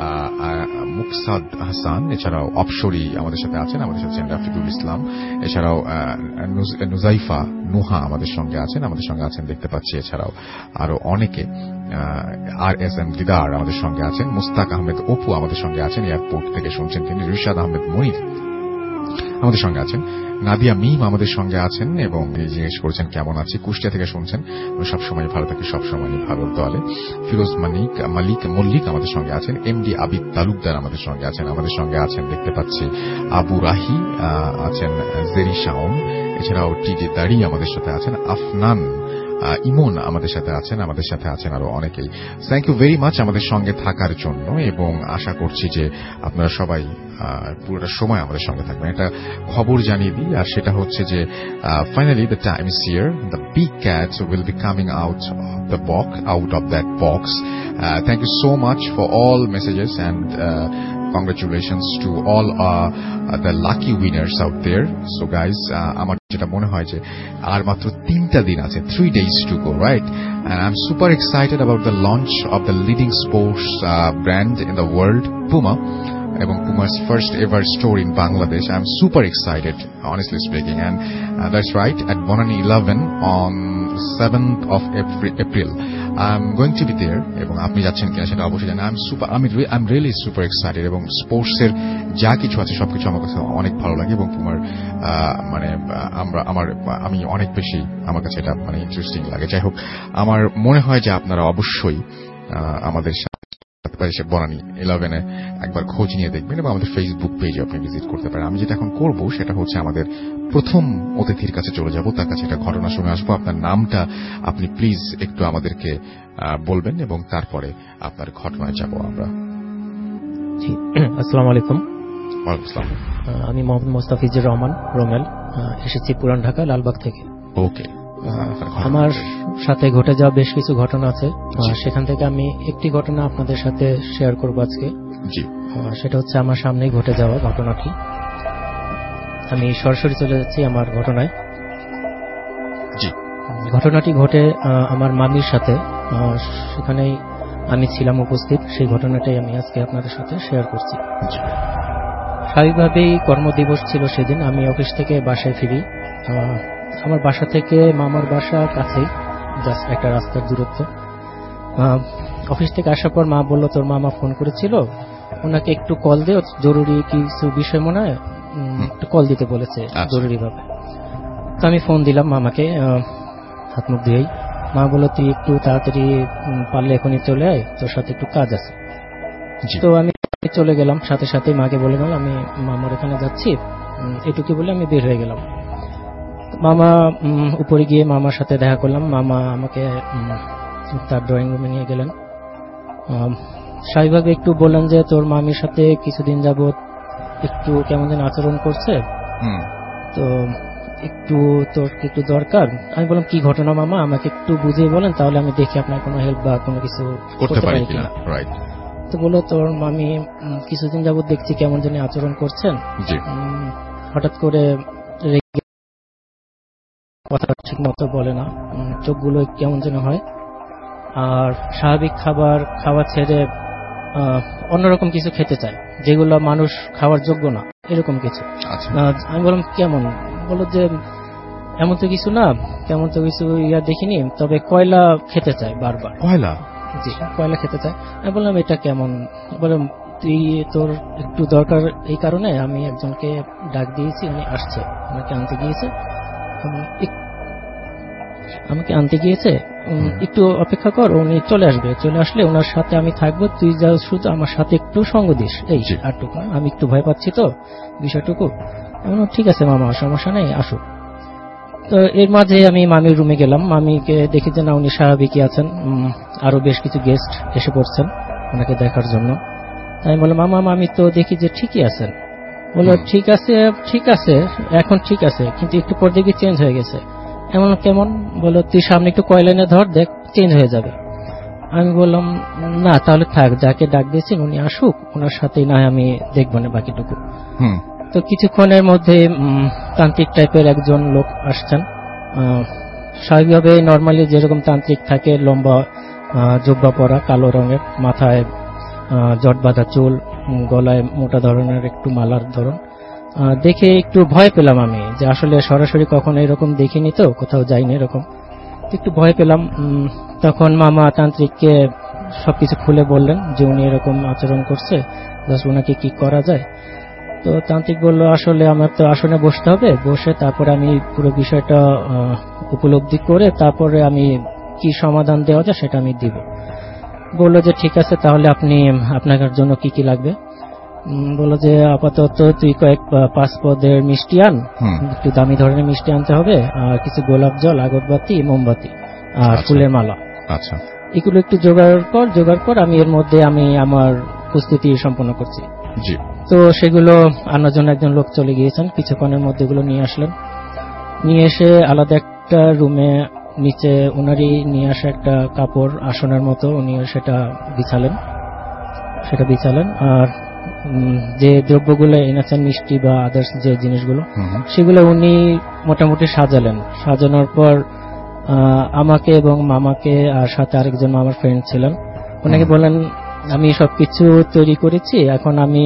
মুকসাদ হাসান, এছাড়াও অপসরী আমাদের সাথে আছেন। আমাদের সাথে আছেন রাফিদুল ইসলাম। এছাড়াও নুজাইফা নুহা আমাদের সঙ্গে আছেন, আমাদের সঙ্গে আছেন দেখতে পাচ্ছি। এছাড়াও আরো অনেকে, আর এস এম দিদার আমাদের সঙ্গে আছেন। মুস্তাক আহমেদ অপু আমাদের সঙ্গে আছেন, এয়ারপোর্ট থেকে শুনছেন তিনি। রিশাদ আহমেদ মনির আমাদের সঙ্গে আছেন। নাদিয়া মিম আমাদের সঙ্গে আছেন এবং জিজ্ঞেস করেছেন কেমন আছি। কুষ্টিয়া থেকে শুনছেন, সবসময় ভালো থাকি, সবসময় ভালো দলে। ফিরোজ মানিক মালিক মল্লিক আমাদের সঙ্গে আছেন। এমডি আবিদ তালুকদার আমাদের সঙ্গে আছেন। আমাদের সঙ্গে আছেন দেখতে পাচ্ছি আবু রাহি আছেন, জেরি শাওন। এছাড়াও টিডি দাড়ি আমাদের সাথে আছেন। আফনান ইমন আমাদের সাথে আছেন, আমাদের সাথে আছেন আরো অনেকেই। থ্যাংক ইউ ভেরি মাচ আমাদের সঙ্গে থাকার জন্য, এবং আশা করছি যে আপনারা সবাই পুরোটা সময় আমাদের সঙ্গে থাকবেন। একটা খবর জানিয়ে দিই, আর সেটা হচ্ছে যে finally the time is here, the big cats will be coming out the box out of that box. Thank you so much for all messages and congratulations to all uh, uh, the lucky winners out there. So guys, আমার যেটা মনে হয় যে আর মাত্র তিনটা দিন আছে, three days to go, right? And I'm super excited about the launch of the leading sports uh, brand in the world, Puma, এবং Puma's first ever store in Bangladesh. I'm super excited, honestly speaking, and uh, that's right, at Bonani eleven on seventh of April. I'm going to be there, এবং আপনি যাচ্ছেন কিনা সেটা অবশ্যই জানেন। I'm super, আমি I'm really super excited, এবং sports এর যা কিছু আছে সবকিছু আমার কাছে অনেক ভালো লাগে, এবং পুমার মানে আমরা আমার আমি অনেক বেশি আমার কাছে এটা মানে ইন্টারেস্টিং লাগে। যাই হোক, আমার মনে হয় যে আপনারা অবশ্যই আমাদের বনানী ইলেভেনে একবার খোঁজ নিয়ে দেখবেন, এবং আমাদের ফেসবুক পেজে আপনি ভিজিট করতে পারেন। আমি যেটা এখন করব সেটা হচ্ছে আমাদের প্রথম অতিথির কাছে চলে যাব, তার কাছে একটা ঘটনা শুনে আসবো। আপনার নামটা আপনি প্লিজ একটু আমাদেরকে বলবেন, এবং তারপরে আপনার ঘটনায় যাব আমরা। আসসালামু আলাইকুম। ওয়ালাইকুম আসসালাম। আমি মোহাম্মদ মোস্তাফিজুর রহমান রোমেল, এসেছি পুরান ঢাকা লালবাগ থেকে। ওকে। আমার সাথে ঘটে যাওয়া বেশ কিছু ঘটনা আছে, সেখান থেকে আমি একটি ঘটনা আপনাদের সাথে শেয়ার করব আজকে। জি। সেটা হচ্ছে আমার সামনেই ঘটে যাওয়া ঘটনাটি। আমি সরাসরি চলে যাচ্ছি আমার ঘটনায়। জি। ঘটনাটি ঘটে আমার মামির সাথে। সেখানেই আমি ছিলাম উপস্থিত, সেই ঘটনাটাই আমি আজকে আপনাদের সাথে শেয়ার করছি। স্বাভাবিকভাবেই কর্মদিবস ছিল সেদিন। আমি অফিস থেকে বাসায় ফিরি। আমার বাসা থেকে মামার বাসা কাছেই, জাস্ট একটা রাস্তার দূরত্ব। অফিস থেকে আসার পর মা বলল, তোর মামা ফোন করেছিল, ওনাকে একটু কল দিও, জরুরি কিছু বিষয় মনে হয় একটু কল দিতে বলেছে জরুরি ভাবে। তো আমি ফোন দিলাম মামাকে, হাত মুখ দিয়েই। মা বলল, তুই একটু তাড়াতাড়ি পারলে এখনই চলে আয়, তোর সাথে একটু কাজ আছে। তো আমি চলে গেলাম, সাথে সাথে মাকে বলে গেলাম আমি মামার এখানে যাচ্ছি, এটুকু বলে আমি বের হয়ে গেলাম। মামা উপরে গিয়ে মামার সাথে দেখা করলাম। মামা আমাকে তার ড্রয়িং রুমে নিয়ে গেলেন। স্বাভাবিকভাবে একটু বললেন যে তোর মামির সাথে কিছুদিন যাবত একটু কেমন যেন আচরণ করছে, তো একটু তোর একটু দরকার। আমি বললাম, কি ঘটনা মামা, আমাকে একটু বুঝিয়ে বলেন, তাহলে আমি দেখি আপনার কোনো হেল্প বা কোনো কিছু করতে পারি কিনা। তো বললো, তোর মামি কিছুদিন যাবত দেখছি কেমন যেন আচরণ করছেন, হঠাৎ করে কথা ঠিক মতো বলে না, চোখগুলো কেমন যেন হয়, আর স্বাভাবিক খাবার খাওয়া ছেড়ে অন্যরকম কিছু খেতে চায়, যেগুলো মানুষ খাওয়ার যোগ্য না, এরকম কিছু। আমি বললাম, কেমন? বললো যে এমন তো কিছু না, তেমন তো কিছু ইয়া দেখিনি, তবে কয়লা খেতে চায় বারবার। কয়লা? জি, কয়লা খেতে চায়। আমি বললাম, এটা কেমন? বললাম, তুই তোর একটু দরকার, এই কারণে আমি একজনকে ডাক দিয়েছি, উনি আসছে, আমাকে আনতে গিয়েছে আমাকে আনতে গিয়েছে একটু অপেক্ষা কর, উনি চলে আসবে, চলে আসলে ওনার সাথে আমি থাকবো, তুই যা শুধু আমার সাথে একটু সঙ্গ দিস, এই আরটুকু, আমি একটু ভয় পাচ্ছি তো বিষয়টুকু। ঠিক আছে মামা, সমস্যা নেই, আসো। তো এর মাঝে আমি মামির রুমে গেলাম। মামিকে দেখি যে না, উনি স্বাভাবিকই আছেন, আরো বেশ কিছু গেস্ট এসে পড়ছেন ওনাকে দেখার জন্য। আমি বললাম, মামা মামি তো দেখি যে ঠিকই আছেন। বললো, ঠিক আছে ঠিক আছে এখন ঠিক আছে, কিন্তু একটু পর দেখি চেঞ্জ হয়ে গেছে। এমন কেমন? বললো, তুই সামনে একটু কয়লাইনে ধর, দেখ চেঞ্জ হয়ে যাবে। আমি বললাম, না তাহলে থাক, যাকে ডাক দিয়েছেন উনি আসুক, ওনার সাথেই না আমি দেখবো না বাকিটুকু। তো কিছুক্ষণের মধ্যে তান্ত্রিক টাইপের একজন লোক আসছেন। স্বাভাবিকভাবে নর্মালি যেরকম তান্ত্রিক থাকে, লম্বা জুব্বা পরা, কালো রঙের, মাথায় জট বাঁধা চুল, গলায় মোটা ধরনের একটু মালার ধরন। দেখে একটু ভয় পেলাম আমি, যে আসলে সরাসরি কখনো এরকম দেখিনি, তো কোথাও যাইনি এরকম, একটু ভয় পেলাম। তখন মামা তান্ত্রিককে সবকিছু খুলে বললেন যে উনি এরকম আচরণ করছে, জাস্ট ওনাকে কি করা যায়। তো তান্ত্রিক বলল, আসলে আমার তো আসনে বসতে হবে, বসে তারপরে আমি পুরো বিষয়টা উপলব্ধি করে তারপরে আমি কি সমাধান দেওয়া যায় সেটা আমি দিব। বললো যে ঠিক আছে, তাহলে আপনি আপনার জন্য কি কি লাগবে? বললো যে আপাতত তুই কয়েক পাঁচ পদের মিষ্টি আন, একটু দামি ধরনের মিষ্টি আনতে হবে, আর কিছু গোলাপ জল, আগরবাতি, মোমবাতি আর ফুলের মালা। আচ্ছা, এগুলো একটু জোগাড় কর জোগাড় কর আমি এর মধ্যে আমি আমার প্রস্তুতি সম্পন্ন করছি। জি। তো সেগুলো আনার জন্য একজন লোক চলে গিয়েছেন, কিছুক্ষণের মধ্যে এগুলো নিয়ে আসলেন। নিয়ে এসে আলাদা একটা রুমে নিচে ওনারই নিয়ে আসা একটা কাপড় আসনের মতো উনি সেটা বিছালেন সেটা বিছালেন আর যে দ্রব্যগুলো এনেছেন, মিষ্টি বা আদার্স যে জিনিসগুলো, সেগুলো উনি মোটামুটি সাজালেন। সাজানোর পর আমাকে এবং মামাকে, আর সাথে আরেকজন মামার ফ্রেন্ড ছিলেন, ওনাকে বলেন, আমি সবকিছু তৈরি করেছি, এখন আমি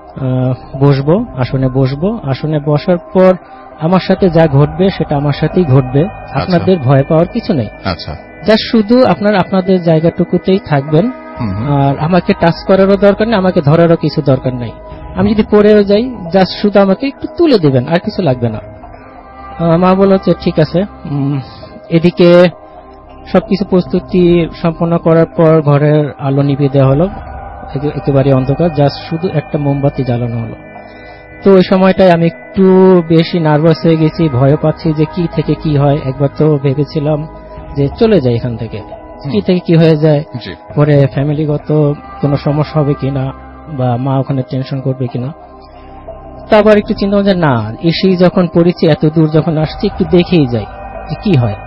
বসবো, আসনে বসবো। আসনে বসার পর আমার সাথে যা ঘটবে সেটা আমার সাথেই ঘটবে, আপনাদের ভয় পাওয়ার কিছু নেই। আচ্ছা, জাস্ট শুধু আপনারা আপনাদের জায়গাটুকুতেই থাকবেন, আর আমাকে টাচ করারও দরকার নেই, আমাকে ধরারও কিছু দরকার নেই। আমি যদি পড়েও যাই, জাস্ট শুধু আমাকে একটু তুলে দিবেন, আর কিছু লাগবে না। মা বলল যে ঠিক আছে। এদিকে সবকিছু প্রস্তুতি সম্পন্ন করার পর ঘরের আলো নিভিয়ে দেওয়া হলো, একেবারে অন্ধকার, জাস্ট শুধু একটা মোমবাতি জ্বালানো হলো। তো ওই সময়টায় আমি একটু বেশি নার্ভাস হয়ে গেছি, ভয় পাচ্ছি যে কি থেকে কি হয়। একবার তো ভেবেছিলাম যে চলে যাই এখান থেকে, কি থেকে কি হয়ে যায়, পরে ফ্যামিলিগত কোনো সমস্যা হবে কিনা, বা মা ওখানে টেনশন করবে কিনা। তারপর একটু চিন্তা করছি, না এসেই যখন পড়েছি, এত দূর যখন আসছি, একটু দেখেই যাই যে কি হয়।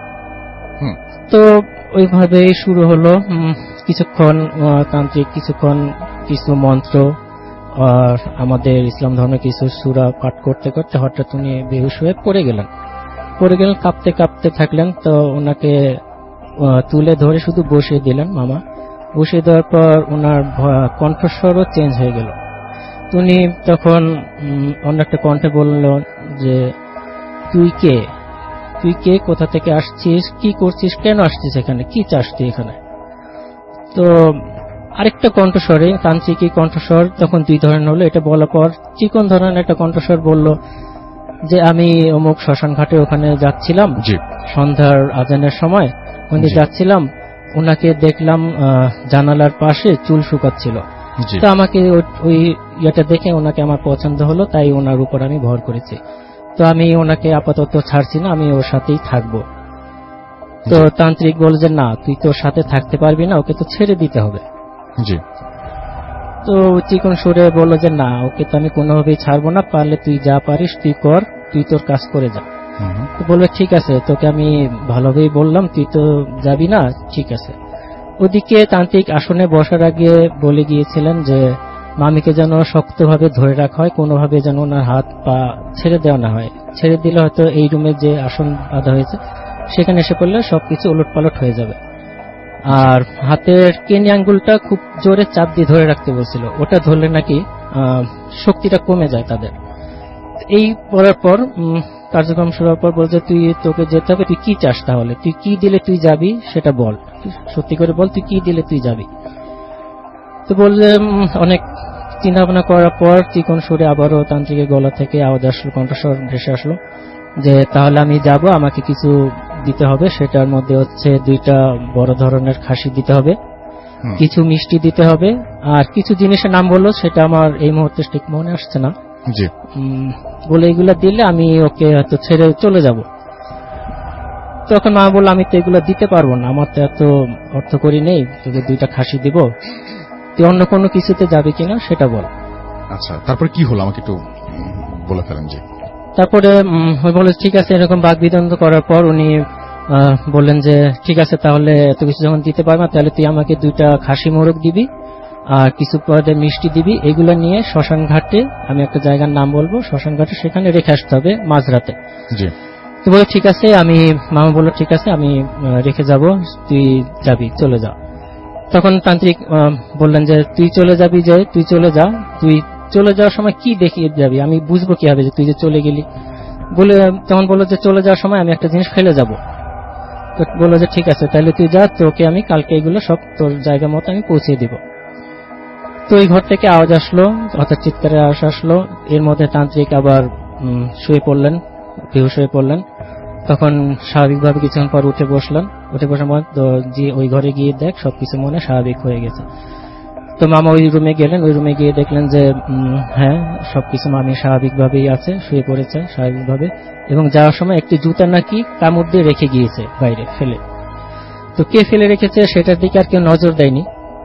তো ওইভাবে শুরু হলো। কিছুক্ষণ তান্ত্রিক কিছুক্ষণ কিছু মন্ত্র আর আমাদের ইসলাম ধর্মের কিছু সূরা পাঠ করতে করতে হঠাৎ উনি বেহুশ হয়ে পড়ে গেলেন পড়ে গেলেন কাঁপতে কাঁপতে থাকলেন। তো ওনাকে তুলে ধরে শুধু বসিয়ে দিলেন মামা। বসিয়ে দেওয়ার পর ওনার কণ্ঠস্বরও চেঞ্জ হয়ে গেল। উনি তখন অন্য একটা কণ্ঠে বলল যে তুই কে, তুই কে, কোথা থেকে আসছিস, কি করছিস, কেন আসছিস এখানে, কি চাস তুই এখানে। তো আরেকটা কণ্ঠস্বরে, তান্ত্রিকী কণ্ঠস্বর তখন দুই ধরনের হলো। এটা বলার পর চিকন ধরনের একটা কণ্ঠস্বর বলল যে আমি অমুক শ্মশান ঘাটে ওখানে যাচ্ছিলাম সন্ধ্যার আজানের সময়, ওখানে যাচ্ছিলাম, ওনাকে দেখলাম জানালার পাশে চুল শুকাচ্ছিল। তো আমাকে ওই ইয়েটা দেখে ওনাকে আমার পছন্দ হলো, তাই ওনার উপর আমি ভর করেছি। তো আমি ওনাকে আপাতত ছাড়ছি না, আমি ওর সাথেই থাকবো। তো তান্ত্রিক বল যে না, তুই তোর সাথে থাকতে পারবি না, ওকে তো ছেড়ে দিতে হবে। তো চিকন সুরে বলল যে না, ওকে তো আমি কোনোভাবেই ছাড়বো না, পারলে তুই যা পারিস তুই কর, তুই তোর কাজ করে যা। তো বলবে ঠিক আছে, তোকে আমি ভালোভাবেই বললাম, তুই তো যাবি না, ঠিক আছে। ওদিকে তান্ত্রিক আসনে বসার আগে বলে গিয়েছিলেন যে মামিকে যেন শক্তভাবে ধরে রাখা হয়, কোনোভাবে যেন ওনার হাত পা ছেড়ে দেওয়া না হয়। ছেড়ে দিলে হয়তো এই রুমে যে আসন বাঁধা হয়েছে সেখানে এসে পড়লে সবকিছু উলট পালট হয়ে যাবে। আর হাতের কেনি আঙ্গুলটা খুব জোরে চাপ দিয়ে ধরে রাখতে বলছিল, ওটা ধরলে নাকি শক্তিটা কমে যায় তাদের। এই বলার পর কার্যক্রম শুরু হওয়ার পর বলছে তুই, তোকে যেতে হবে, তুই কি চাস, তাহলে তুই কি দিলে তুই যাবি সেটা বল, সত্যি করে বল, তুই কি দিলে তুই যাবি। তো বললে অনেক চিন্তা ভাবনা করার পর চিকন সুরে আবারও তান্ত্রিকের গলা থেকে আওয়াজ আসলো, কণ্ঠস্বর ভেসে আসলো যে তাহলে আমি যাব, আমাকে কিছু দিতে হবে, সেটার মধ্যে হচ্ছে দুইটা বড় ধরনের খাসি দিতে হবে, কিছু মিষ্টি দিতে হবে, আর কিছু জিনিসের নাম বললো, সেটা আমার এই মুহূর্তে ঠিক মনে আসছে না। বলে এগুলা দিলে আমি ওকে হয়তো ছেড়ে চলে যাব। তখন মা বলল আমি তো এগুলো দিতে পারবো না, আমার তো এত অর্থ করি নেই, তোকে দুইটা খাসি দিব, তুই অন্য কোনো কিছুতে যাবি কিনা সেটা বল। আচ্ছা, তারপরে কি হলো আমাকে একটু বলে ফেলেন। জি। তারপরে বলে ঠিক আছে, এরকম বাক বিতন্ড করার পর উনি বললেন যে ঠিক আছে, তাহলে এত কিছু যখন দিতে পারবো তাহলে তুই আমাকে দুইটা খাসি মোরগ দিবি আর কিছু পদে মিষ্টি দিবি, এগুলো নিয়ে শ্মশান ঘাটে, আমি একটা জায়গার নাম বলবো, শ্মশান ঘাটে সেখানে রেখে আসতে হবে মাঝরাতে। তো বলে ঠিক আছে, আমি মামা বললো ঠিক আছে আমি রেখে যাব, তুই যাবি, চলে যা। তখন তান্ত্রিক বললেন যে তুই চলে যাবি, যে তুই চলে যা, তুই চলে যাওয়ার সময় কি দেখিয়ে যাবি, আমি বুঝবো কিভাবে যে তুই যে চলে গেলি। বলে তখন বললো যে চলে যাওয়ার সময় আমি একটা জিনিস ফেলে যাব। তো বললো যে ঠিক আছে, তাহলে তুই যা, তোকে আমি কালকে এগুলো সব তোর জায়গা মতো আমি পৌঁছে দিব। তো এই ঘর থেকে আওয়াজ আসলো, অর্থাৎ চিৎকারের আওয়াজ আসলো। এর মধ্যে তান্ত্রিক আবার শুয়ে পড়লেন, বেহুশ হয়ে পড়লেন। তখন স্বাভাবিকভাবে কিছুক্ষণ পর উঠে বসলেন, উঠে বসার পর যে ওই ঘরে গিয়ে দেখ সবকিছু মনে স্বাভাবিক হয়ে গেছে। তো মামা ওই রুমে গেলেন, ওই রুমে গিয়ে দেখলেন যে হ্যাঁ সবকিছু মামি স্বাভাবিকভাবেই আছে, শুয়ে পড়েছে স্বাভাবিকভাবে, এবং যাওয়ার সময় একটি জুতা নাকি কামড় দিয়ে রেখে গিয়েছে বাইরে ফেলে। তো কে ফেলে রেখেছে সেটার দিকে আর কেউ নজর দেয়নি।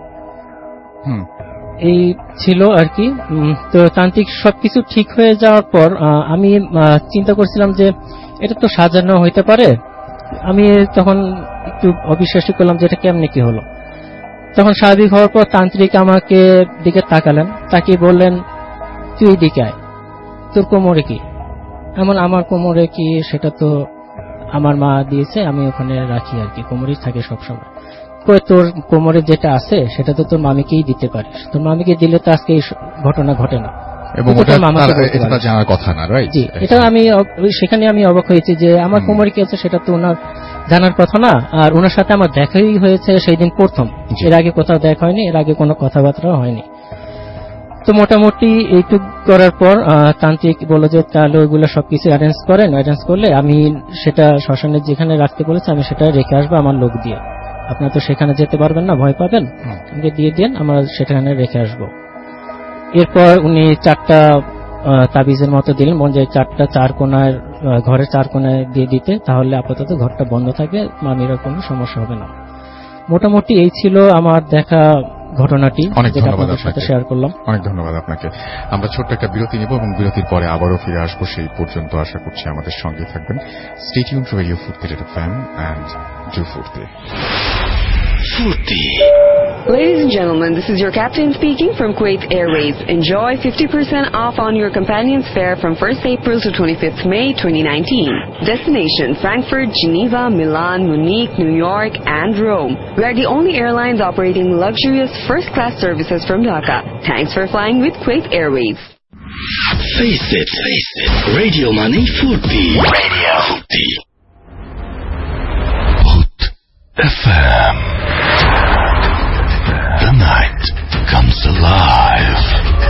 এই ছিল আর কি। তো তান্ত্রিক সবকিছু ঠিক হয়ে যাওয়ার পর আমি চিন্তা করছিলাম যে এটা তো সাজানো হইতে পারে। আমি তখন একটু অবিশ্বাসী করলাম যে এটা কেমনে কি হলো। তখন স্বাভাবিক হওয়ার পর তান্ত্রিক আমাকে দিকে তাকালেন, তাকিয়ে বললেন তুই দিকে আয়, তোর কোমরে কি? এমন আমার কোমরে কি, সেটা তো আমার মা দিয়েছে, আমি ওখানে রাখি আর কি, কোমরেই থাকে সবসময়। তোর কোমরে যেটা আছে সেটা তো তোর মামিকেই দিতে পারিস, তোর মামিকে দিলে তো আজকে এই ঘটনা ঘটে না। এটা আমি সেখানে আমি অবাক হয়েছি যে আমার কোমরে কি আছে সেটা তো ওনার জানার কথা না। আর ওনার সাথে আমার দেখাই হয়েছে সেই দিন প্রথম, এর আগে কোথাও দেখা হয়নি, এর আগে কোনো কথাবার্তা হয়নি। তো মোটামুটি এইটুক করার পর তান্ত্রিক বলল যে তাহলে ওইগুলো সবকিছু অ্যারেঞ্জ করেন, অ্যারেঞ্জ করলে আমি সেটা শ্মশানে যেখানে রাখতে বলেছে আমি সেটা রেখে আসবো আমার লোক দিয়ে, আপনারা তো সেখানে যেতে পারবেন না, ভয় পাবেন, আমাকে দিয়ে দেন, আমরা সেখানে রেখে আসবো। এরপর উনি চারটা তাবিজের মতো দিলেন, মন যে চারটা চার কোনায় ঘরের চার কোনায় দিয়ে দিতে, তাহলে আপাতত ঘরটা বন্ধ থাকবে, মামির কোনো সমস্যা হবে না। মোটামুটি এই ছিল আমার দেখা ঘটনাটি, যেটা আপনাদের সাথে শেয়ার করলাম। অনেক ধন্যবাদ আপনাকে। আমরা ছোট্ট একটা বিরতি নেব এবং বিরতির পরে আবারও ফিরে আসবো। সেই পর্যন্ত আশা করছি আমাদের সঙ্গে থাকবেন। Stay tuned to radio Foorti FM and do Foorti. Furti. Ladies and gentlemen, this is your captain speaking from Kuwait Airways. Enjoy fifty percent off on your companion's fare from first April to twenty-fifth May twenty nineteen. Destination Frankfurt, Geneva, Milan, Munich, New York, and Rome. We are the only airlines operating luxurious first-class services from Dhaka. Thanks for flying with Kuwait Airways. Face it, face it. Radio Money Furti. Radio Furti. Put F M. The night comes alive.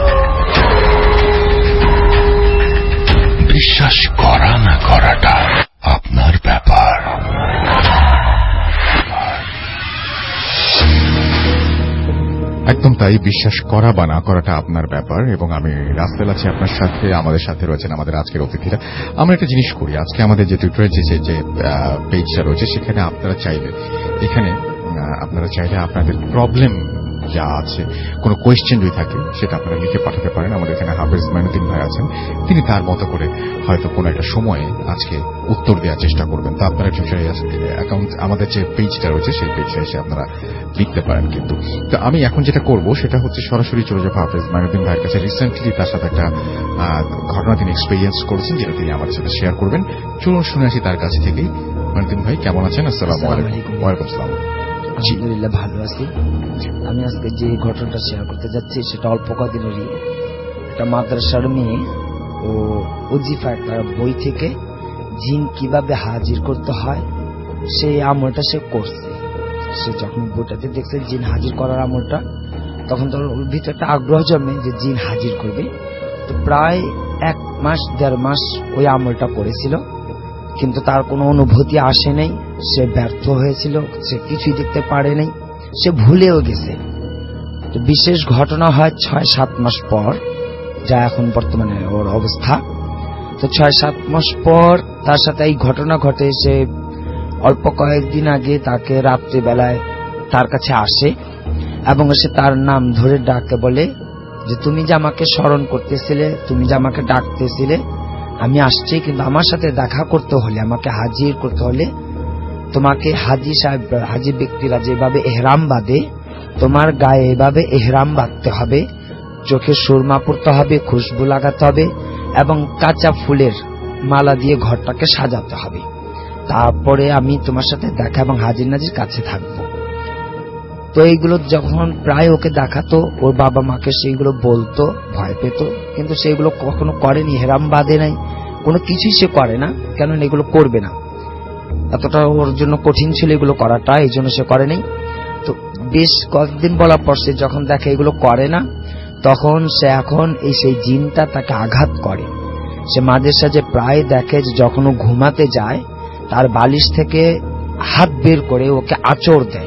বিশ্বাস করা না করাটা আপনার ব্যাপার। একদম তাই, বিশ্বাস করা বা না করাটা আপনার ব্যাপার। এবং আমি রাসেল আছি আপনার সাথে, আমাদের সাথে রয়েছেন আমাদের আজকের অতিথিরা। আমরা একটা জিনিস করি, আজকে আমাদের যে টুইটারে যে পেজটা রয়েছে সেখানে আপনারা চাইলে এখানে আপনারা চাইলে আপনাদের প্রবলেম যা আছে, কোনো কোয়েশ্চেন যদি থাকে সেটা আপনারা লিখে পাঠাতে পারেন। আমাদের এখানে হাফেজ মাইনুদ্দিন ভাই আছেন, তিনি তার মতো করে হয়তো কোনো একটা সময়ে আজকে উত্তর দেওয়ার চেষ্টা করবেন। তো আপনারা টুইটারে অ্যাকাউন্ট, আমাদের যে পেজটা রয়েছে সেই পেজে এসে আপনারা লিখতে পারেন। কিন্তু তো আমি এখন যেটা করব সেটা হচ্ছে সরাসরি চলে যাবো হাফেজ মাইনুদ্দিন ভাইয়ের কাছে। রিসেন্টলি তার সাথে একটা ঘটনা তিনি এক্সপিরিয়েন্স করেছেন, যেটা তিনি আমাদের সাথে শেয়ার করবেন। চলুন শুনে আসি তার কাছ থেকেই। মাইনুদ্দিন ভাই কেমন আছেন? আসসালামু আলাইকুম। ওয়ালাইকুম আসসালাম। আলহামদুলিল্লাহ ভালো আছি। আমি আজকে যে ঘটনাটা শেয়ার করতে যাচ্ছি সেটা অল্প কদিনেরই। একটা মাদ্রাসার মেয়ে ও ওজিফা একটা বই থেকে জিন কিভাবে হাজির করতে হয় সেই আমলটা সে করছে। সে যখন বইটাতে দেখছে জিন হাজির করার আমলটা, তখন তার ভিতরে একটা আগ্রহ জন্মে যে জিন হাজির করবে। তো প্রায় এক মাস দেড় মাস ওই আমলটা করেছিল, কিন্তু তার কোনো অনুভূতি আসে নাই। সে ব্যর্থ হয়েছিল, সে কিছুই দেখতে পারে নাই, সে ভুলেও গেছে। তো বিশেষ ঘটনা হয় ছয় সাত মাস পর, যা এখন বর্তমানে ওর অবস্থা। তো ছয় সাত মাস পর তার সাথে এই ঘটনা ঘটে। সে অল্প কয়েকদিন আগে তাকে রাত্রিবেলায় তার কাছে আসে এবং সে তার নাম ধরে ডাকে, বলে যে তুমি যে আমাকে স্মরণ করতেছিলে, তুমি যে আমাকে ডাকতেছিলে, আমি আসছি, কিন্তু আমার সাথে দেখা করতে হলে, আমাকে হাজির করতে হলে তোমাকে হাজি সাহেব, হাজি ব্যক্তিরা যেভাবে এহরাম বাঁধে, তোমার গায়ে এভাবে এহরাম বাঁধতে হবে, চোখে সুরমা পড়তে হবে, খুশবু লাগাতে হবে এবং কাঁচা ফুলের মালা দিয়ে ঘরটাকে সাজাতে হবে। তারপরে আমি তোমার সাথে দেখা এবং হাজির নাজির কাছে থাকবো। তো এইগুলো যখন প্রায় ওকে দেখাতো, ওর বাবা মাকে সেইগুলো বলতো, ভয় পেত, কিন্তু সেগুলো কখনো করেনি। হেরাম বাঁধে নাই, কোনো কিছুই সে করে না, কেন এগুলো করবে না, এতটা ওর জন্য কঠিন ছিল এগুলো করাটা, এই জন্য সে করে নাই। তো বেশ কয়েকদিন বলার পর সে যখন দেখে এগুলো করে না, তখন সে এখন এই সেই জিনটা তাকে আঘাত করে। সে মাঝে সাঝে প্রায় দেখে যে যখন ও ঘুমাতে যায় তার বালিশ থেকে হাত বের করে ওকে আঁচড় দেয়,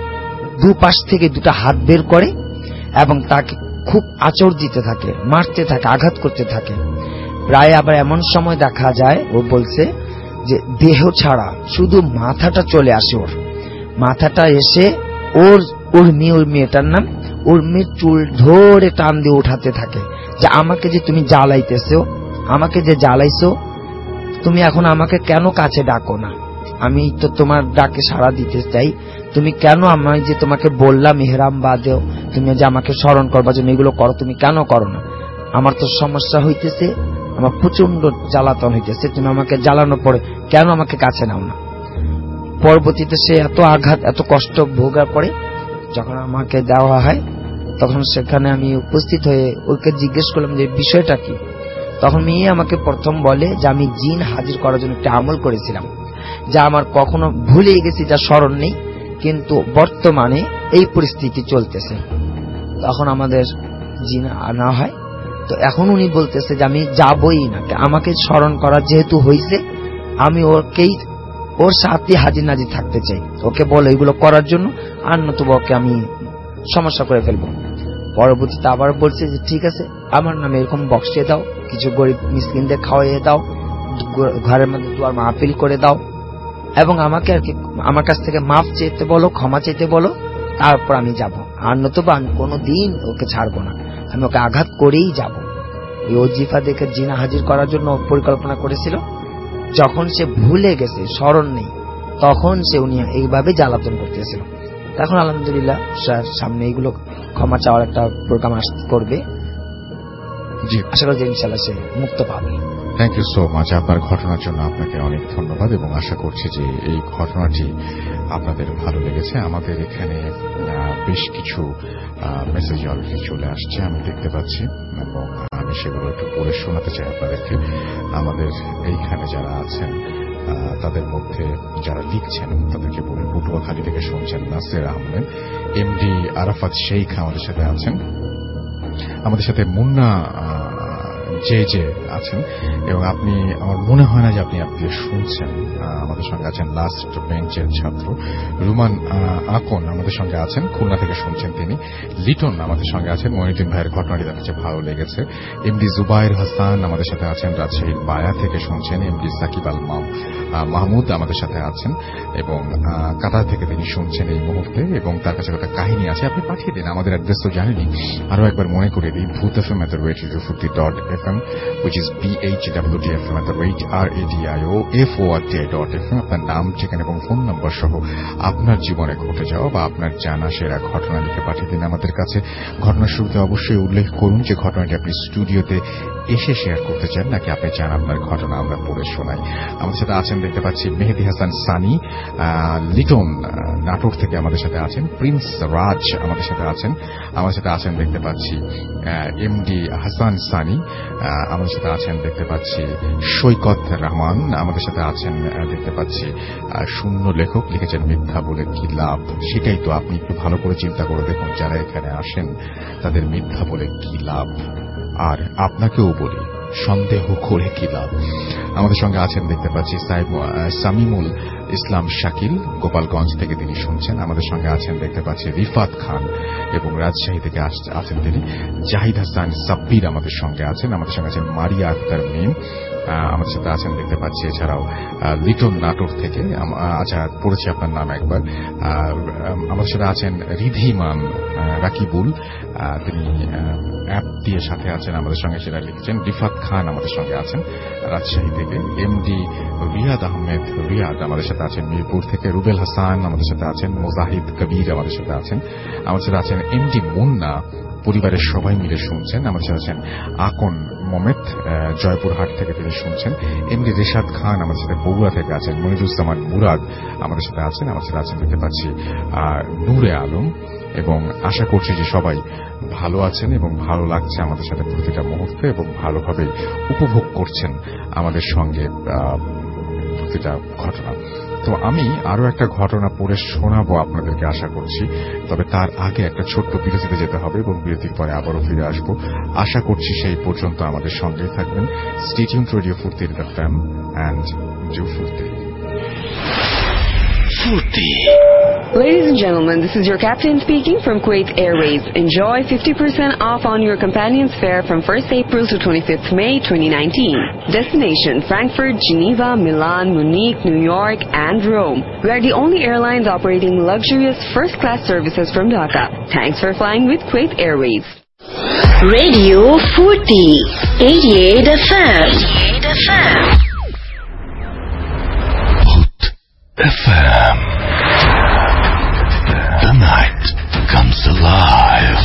দুপাশ থেকে দুটা হাত বের করে এবং তাকে খুব আঁচড় দিতে থাকে, মারতে থাকে, আঘাত করতে থাকে। প্রায় আবার এমন সময় দেখা যায় ও বলছে যে দেহ ছাড়া শুধু মাথাটা চলে আসে, ওর মাথাটা এসে ওর উর্মি, ওর মেয়েটার নাম উর্মির চুল ধরে টান দিয়ে উঠাতে থাকে যে আমাকে যে তুমি জ্বালাইতেছো, আমাকে যে জ্বালাইছো, তুমি এখন আমাকে কেন কাছে ডাকো না? আমি তো তোমার ডাকে সাড়া দিতে চাই, তুমি কেন আমি যে তোমাকে বললাম ইহরাম বাঁধেও, তুমি যে আমাকে স্মরণ করবার জন্য এগুলো করো, তুমি কেন করো না? আমার তো সমস্যা হইতেছে, আমার প্রচন্ড জ্বালাতন হইতেছে, তুমি আমাকে জ্বালানোর পরে কেন আমাকে কাছে নাও না? পরবর্তীতে সে এত আঘাত, এত কষ্ট ভোগার পরে যখন আমাকে দেওয়া হয়, তখন সেখানে আমি উপস্থিত হয়ে ওকে জিজ্ঞেস করলাম যে বিষয়টা কি। তখন মেয়ে আমাকে প্রথম বলে যে আমি জিন হাজির করার জন্য একটা আমল করেছিলাম, যা আমার কখনো ভুলে গেছি, যা স্মরণ নেই, কিন্তু বর্তমানে এই পরিস্থিতি চলতেছে। তখন আমাদের জিন আনা হয়। তো এখন উনি বলতেছে যে আমি যাবই না, আমাকে স্মরণ করা যেহেতু হয়েছে, আমি ওকেই ওর সাথে হাজির নাজির থাকতে চাই, ওকে বলে এগুলো করার জন্য, আর নতুবা ওকে আমি সমস্যা করে ফেলবো। পরবর্তীতে আবার বলছে যে ঠিক আছে, আমার নামে এরকম বক্সিয়ে দাও, কিছু গরিব মিসকিনদের খাওয়াইয়ে দাও, ঘরের মধ্যে দুয়ার মাহফিল করে দাও এবং আমাকে আর কি আমার কাছ থেকে মাফ চাইতে বলো, ক্ষমা চাইতে বলো, তারপর আমি যাব। আর নতুবা আমি কোনো দিন ওকে ছাড়বো না, আমি ওকে আঘাত করেই যাব। ওই ওজিফা দেখে জিনা হাজির করার জন্য পরিকল্পনা করেছিল। যখন সে ভুলে গেছে, স্মরণ নেই, তখন সে উনি এইভাবে জ্বালাতন করতেছিল। এখন আলহামদুলিল্লাহ সামনে এগুলো ক্ষমা চাওয়ার একটা প্রোগ্রাম করবে, আশা করি ইনশাআল্লাহ সে মুক্ত পাবে। Thank you so much. আপনার ঘটনার জন্য আপনাকে অনেক ধন্যবাদ এবং আশা করছি যে এই ঘটনাটি আপনাদের ভালো লেগেছে। আমাদের এখানে বেশ কিছু মেসেজ অলরেডি চলে আসছে, আমি দেখতে পাচ্ছি, এবং আমি সেগুলো একটু পড়ে শোনাতে চাই আপনাদেরকে। আমাদের এইখানে যারা আছেন তাদের মধ্যে যারা লিখছেন তাদেরকে বলি, পটুয়াখালী থেকে শুনছেন নাসির আহমেদ, এমডি আরাফাত শেখ আমাদের সাথে আছেন, আমাদের সাথে মুন্না যে যে আছেন, এবং আপনি, আমার মনে হয় না যে আপনি আপনি শুনছেন। আমাদের সঙ্গে আছেন লাস্ট বেঞ্চের ছাত্র রুমান আকন আমাদের সঙ্গে আছেন, খুলনা থেকে শুনছেন তিনি। লিটন আমাদের সঙ্গে আছেন, মনিউদ্দিন ভাইয়ের ঘটনাটি তার কাছে ভালো লেগেছে। এমডি জুবাইর হাসান আমাদের সাথে আছেন, রাজশাহীর বায়া থেকে শুনছেন। এমডি সাকিব আল মাহমুদ আমাদের সাথে আছেন এবং কাতার থেকে তিনি শুনছেন এই মুহূর্তে, এবং তার কাছে একটা কাহিনী আছে, আপনি পাঠিয়ে দিন। আমাদের অ্যাড্রেস তো জানেনি, আরো একবার মনে করে দিই, Bhoot F M at the rate radio Foorti dot F M, which is B H W T F M at the rate R A D I O F O R T I dot F M। আপনার নাম, ঠিকানা এবং phone নম্বর সহ আপনার জীবনে ঘটে যাওয়া বা আপনার জানা সেরা ঘটনা লিখে পাঠিয়ে দিন আমাদের কাছে। ঘটনার শুরুতে অবশ্যই উল্লেখ করুন যে ঘটনাটি আপনি স্টুডিওতে এসে শেয়ার করতে চান নাকি আপনি চান আপনার ঘটনা আমরা পড়ে শোনাই। আমাদের সাথে আছেন দেখতে পাচ্ছি মেহেদি হাসান সানি, লিটন নাটোর থেকে আমাদের সাথে আছেন, প্রিন্স রাজ আমাদের সাথে আছেন, আমাদের সাথে আছেন দেখতে পাচ্ছি এমডি হাসান সানি, আমাদের সাথে আছেন দেখতে পাচ্ছি সৈকত রহমান, আমাদের সাথে আছেন দেখতে পাচ্ছি শূন্য লেখক, লিখেছেন মিথ্যা বলে কি লাভ। সেটাই তো, আপনি একটু ভালো করে চিন্তা করে দেখুন, যারা এখানে আসেন তাদের মিথ্যা বলে কি লাভ। আর আপনাকেও বলি, সন্দেহ করে কি লাভ। আমাদের সঙ্গে আছেন দেখতে পাচ্ছি সামিমুল ইসলাম শাকিল, গোপালগঞ্জ থেকে তিনি শুনছেন। আমাদের সঙ্গে আছেন দেখতে পাচ্ছি রিফাত খান এবং রাজশাহী থেকে আছেন তিনি। জাহিদ হাসান সাব্বির আমাদের সঙ্গে আছেন। আমাদের সঙ্গে আছেন মারিয়া আক্তার মিম, আমাদের সাথে আছেন দেখতে পাচ্ছি। এছাড়াও লিটন নাটোর থেকে, আচ্ছা পড়েছি আপনার নাম একবার। আমাদের সাথে আছেন রিধিমান রাকিবুল, তিনি অ্যাপ দিয়ে সাথে আছেন আমাদের সঙ্গে, সেটা লিখছেন। রিফাত খান আমাদের সঙ্গে আছেন রাজশাহী থেকে। এমডি রিয়াদ আহমেদ রিয়াদ আমাদের সাথে আছেন মিরপুর থেকে। রুবেল হাসান আমাদের সাথে আছেন। মোজাহিদ কবির আমাদের সাথে আছেন। আমাদের সাথে আছেন এমডি মুন্না, পরিবারের সবাই মিলে শুনছেন। আমাদের সাথে আছেন আকন মোমেদ, জয়পুরহাট থেকে তিনি শুনছেন। এমডি রেশাদ খান আমাদের সাথে বগুড়া থেকে আছেন। মনিরুজ্জামান মুরাদ আমাদের সাথে আছেন। আমাদের সাথে আছেন দেখতে পাচ্ছি নূরে আলম, এবং আশা করছি যে সবাই ভালো আছেন এবং ভালো লাগছে আমাদের সাথে প্রতিটা মুহূর্তে, এবং ভালোভাবে উপভোগ করছেন আমাদের সঙ্গে প্রতিটা ঘটনা। তো আমি আরো একটা ঘটনা পড়ে শোনাবো আপনাদেরকে আশা করছি, তবে তার আগে একটা ছোট্ট বিরতিতে যেতে হবে এবং বিরতির পরে আবারও ফিরে আসবো। আশা করছি সেই পর্যন্ত আমাদের সঙ্গেই থাকবেন। Stay tuned to radio Foorti F M and do Foorti. Ladies and gentlemen, this is your captain speaking from Kuwait Airways. Enjoy fifty percent off on your companion's fare from first April to twenty-fifth May twenty nineteen. Destination Frankfurt, Geneva, Milan, Munich, New York, and Rome. We are the only airlines operating luxurious first-class services from Dhaka. Thanks for flying with Kuwait Airways. Radio forty, eighty-eight F M. eighty-eight F M. F M. The night comes alive.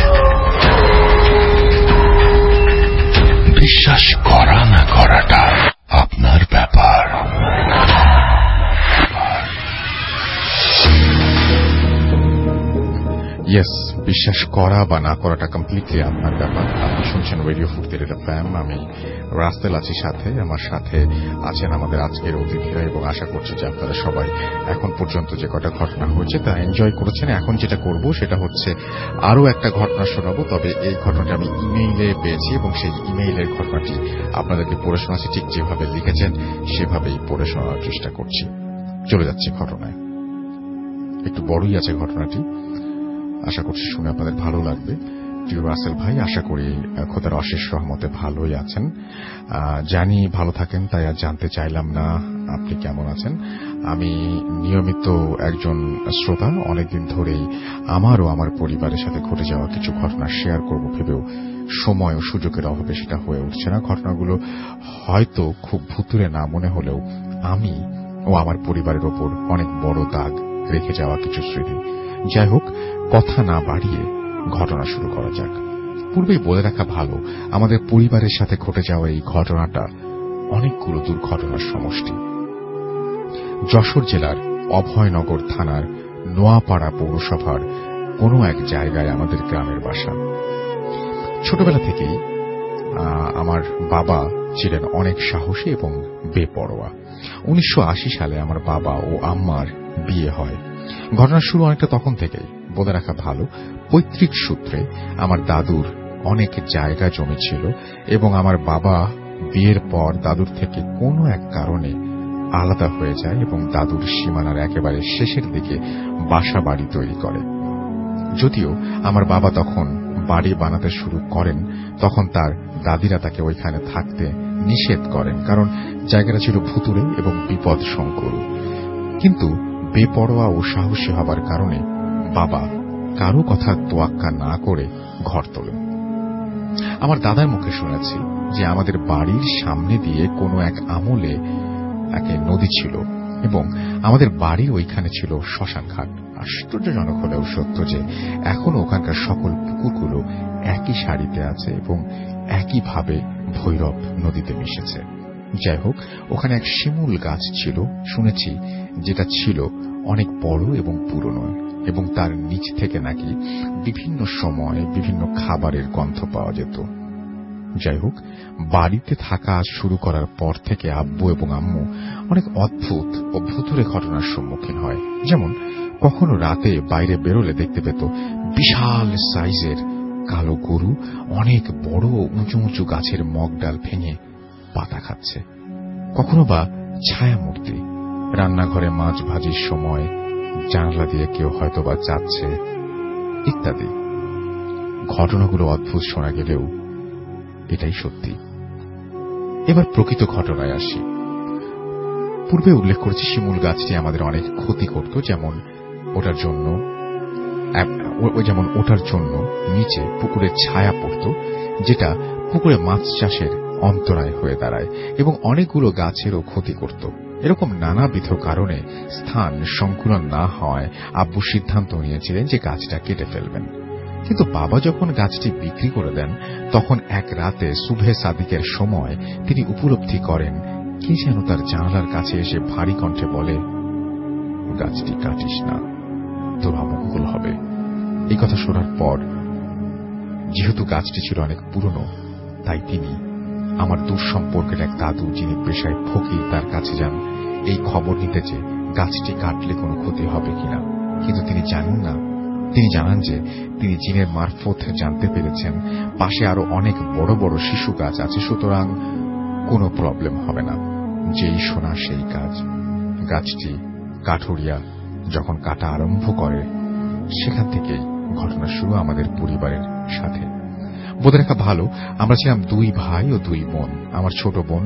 বিশ্বাস করা না করাটা আপনার ব্যাপার। Yes, বিশ্বাস করা বা না করাটা কমপ্লিটলি আপনার ব্যাপার। আপনি শুনছেন রেডিও ফুর্তি এফ এম, আমি রাস্তেল আছি সাথে। আমার সাথে আছেন আমাদের আজকের অতিথিরা, এবং আশা করছি যে আপনারা সবাই এখন পর্যন্ত যে কটা ঘটনা হয়েছে তা এনজয় করেছেন। এখন যেটা করব সেটা হচ্ছে আরো একটা ঘটনা শোনাবো, তবে এই ঘটনাটা আমি ইমেইলে পেয়েছি এবং সেই ইমেইলের ঘটনাটি আপনাদেরকে পড়ে শোনাচ্ছি। ঠিক যেভাবে লিখেছেন সেভাবেই পড়ে শোনার চেষ্টা করছি। চলে যাচ্ছে ঘটনায়। একটু বড়ই আছে ঘটনাটি, আশা করছি শুনে আপনাদের ভালো লাগবে। প্রিয় রাসেল ভাই, আশা করি খোদার অশেষ রহমতে ভালোই আছেন। জানি ভালো থাকেন, তাই আর জানতে চাইলাম না আপনি কেমন আছেন। আমি নিয়মিত একজন শ্রোতা, অনেকদিন ধরেই আমারও আমার পরিবারের সাথে ঘটে যাওয়া কিছু ঘটনা শেয়ার করব ভেবেও সময় ও সুযোগের অভাবে সেটা হয়ে উঠছে না। ঘটনাগুলো হয়তো খুব ভুতুড়ে না মনে হলেও আমি ও আমার পরিবারের ওপর অনেক বড় দাগ রেখে যাওয়া কিছু স্মৃতি। যাই হোক, কথা না বাড়িয়ে ঘটনা শুরু করা যাক। পূর্বেই বলে রাখা ভালো, আমাদের পরিবারের সাথে ঘটে যাওয়া এই ঘটনাটা অনেকগুলো দুর্ঘটনার সমষ্টি। যশোর জেলার অভয়নগর থানার নোয়াপাড়া পৌরসভার কোনো এক জায়গায় আমাদের গ্রামের বাসা। ছোটবেলা থেকেই আমার বাবা ছিলেন অনেক সাহসী এবং বেপরোয়া। উনিশশো আশি সালে আমার বাবা ও আম্মার বিয়ে হয়। ঘটনা শুরু অনেকটা তখন থেকেই। বলে রাখা ভালো, পৈতৃক সূত্রে আমার দাদুর অনেক জায়গা জমি ছিল এবং আমার বাবা বিয়ের পর দাদুর থেকে কোনো এক কারণে আলাদা হয়ে যায় এবং দাদুর সীমানার একেবারে শেষের দিকে বাসা বাড়ি তৈরি করে। যদিও আমার বাবা তখন বাড়ি বানাতে শুরু করেন, তখন তার দাদিরা তাকে ওইখানে থাকতে নিষেধ করেন, কারণ জায়গাটা ছিল ভুতুড়ে এবং বিপদ সংকুল। কিন্তু বেপরোয়া ও সাহসী হবার কারণে বাবা কারো কথা তোয়াক্কা না করে ঘর তোলেন। আমার দাদার মুখে শুনেছি যে আমাদের বাড়ির সামনে দিয়ে কোনো এক আমলে এক নদী ছিল এবং আমাদের বাড়ির ওইখানে ছিল শ্মশান ঘাট। আশ্চর্যজনক হলেও সত্য যে এখনো ওখানকার সকল পুকুরগুলো একই সারিতে আছে এবং একইভাবে ভৈরব নদীতে মিশেছে। যাই হোক, ওখানে এক শিমুল গাছ ছিল শুনেছি, যেটা ছিল অনেক বড় এবং পুরনো, এবং তার নিচ থেকে নাকি বিভিন্ন সময়ে বিভিন্ন খাবারের গন্ধ পাওয়া যেত। যাই হোক, বাড়িতে থাকা শুরু করার পর থেকে আব্বু এবং আম্মু অনেক অদ্ভুত ও ভুতুড়ে ঘটনার সম্মুখীন হয়। যেমন কখনো রাতে বাইরে বেরোলে দেখতে পেত বিশাল সাইজের কালো গরু অনেক বড় উঁচু উঁচু গাছের মগ ডাল ভেঙে পাতা খাচ্ছে। কখনো বা ছায়ামূর্তি রান্নাঘরে মাছ ভাজির সময় জানালা দিয়ে কেউ হয়তো বা যাচ্ছে ইত্যাদি। ঘটনাগুলো অদ্ভুত শোনা গেলেও এটাই সত্যি। এবার প্রকৃত ঘটনায় আসি। পূর্বে উল্লেখ করেছি শিমুল গাছটি আমাদের অনেক ক্ষতি করত, যেমন ওটার জন্য যেমন ওটার জন্য নিচে পুকুরের ছায়া পড়ত, যেটা পুকুরে মাছ চাষের অন্তরায় হয়ে দাঁড়ায় এবং অনেকগুলো গাছেরও ক্ষতি করত। এরকম নানাবিধ কারণে স্থান সংকুলন না হওয়ায় আব্বু সিদ্ধান্ত নিয়েছিলেন যে গাছটা কেটে ফেলবেন। কিন্তু বাবা যখন গাছটি বিক্রি করে দেন, তখন এক রাতে সুবহে সাদিকের সময় তিনি উপলব্ধি করেন কে যেন তার জানালার কাছে এসে ভারী কণ্ঠে বলে, গাছটি কাটিস না, তোর অমঙ্গল হবে। এই কথা শোনার পর, যেহেতু গাছটি ছিল অনেক পুরনো, তাই তিনি আমার দূর সম্পর্কের এক দাদু, যিনি পেশায় ফকির, তার কাছে যান এই খবর নিতে যে গাছটি কাটলে কোনো ক্ষতি হবে কিনা। কিন্তু তিনি জানেন না, তিনি জানান যে তিনি জিনের মারফত জানতে পেরেছেন পাশে আরো অনেক বড় বড় শিশু গাছ আছে, সুতরাং কোনো প্রবলেম হবে না। যেই শোনা সেই কাজ। গাছটি কাঠুরিয়া যখন কাটা আরম্ভ করে, সেখান থেকেই ঘটনা শুরু আমাদের পরিবারের সাথে। বলে রাখা ভালো, আমরা ছিলাম দুই ভাই ও দুই বোন। আমার ছোট বোন,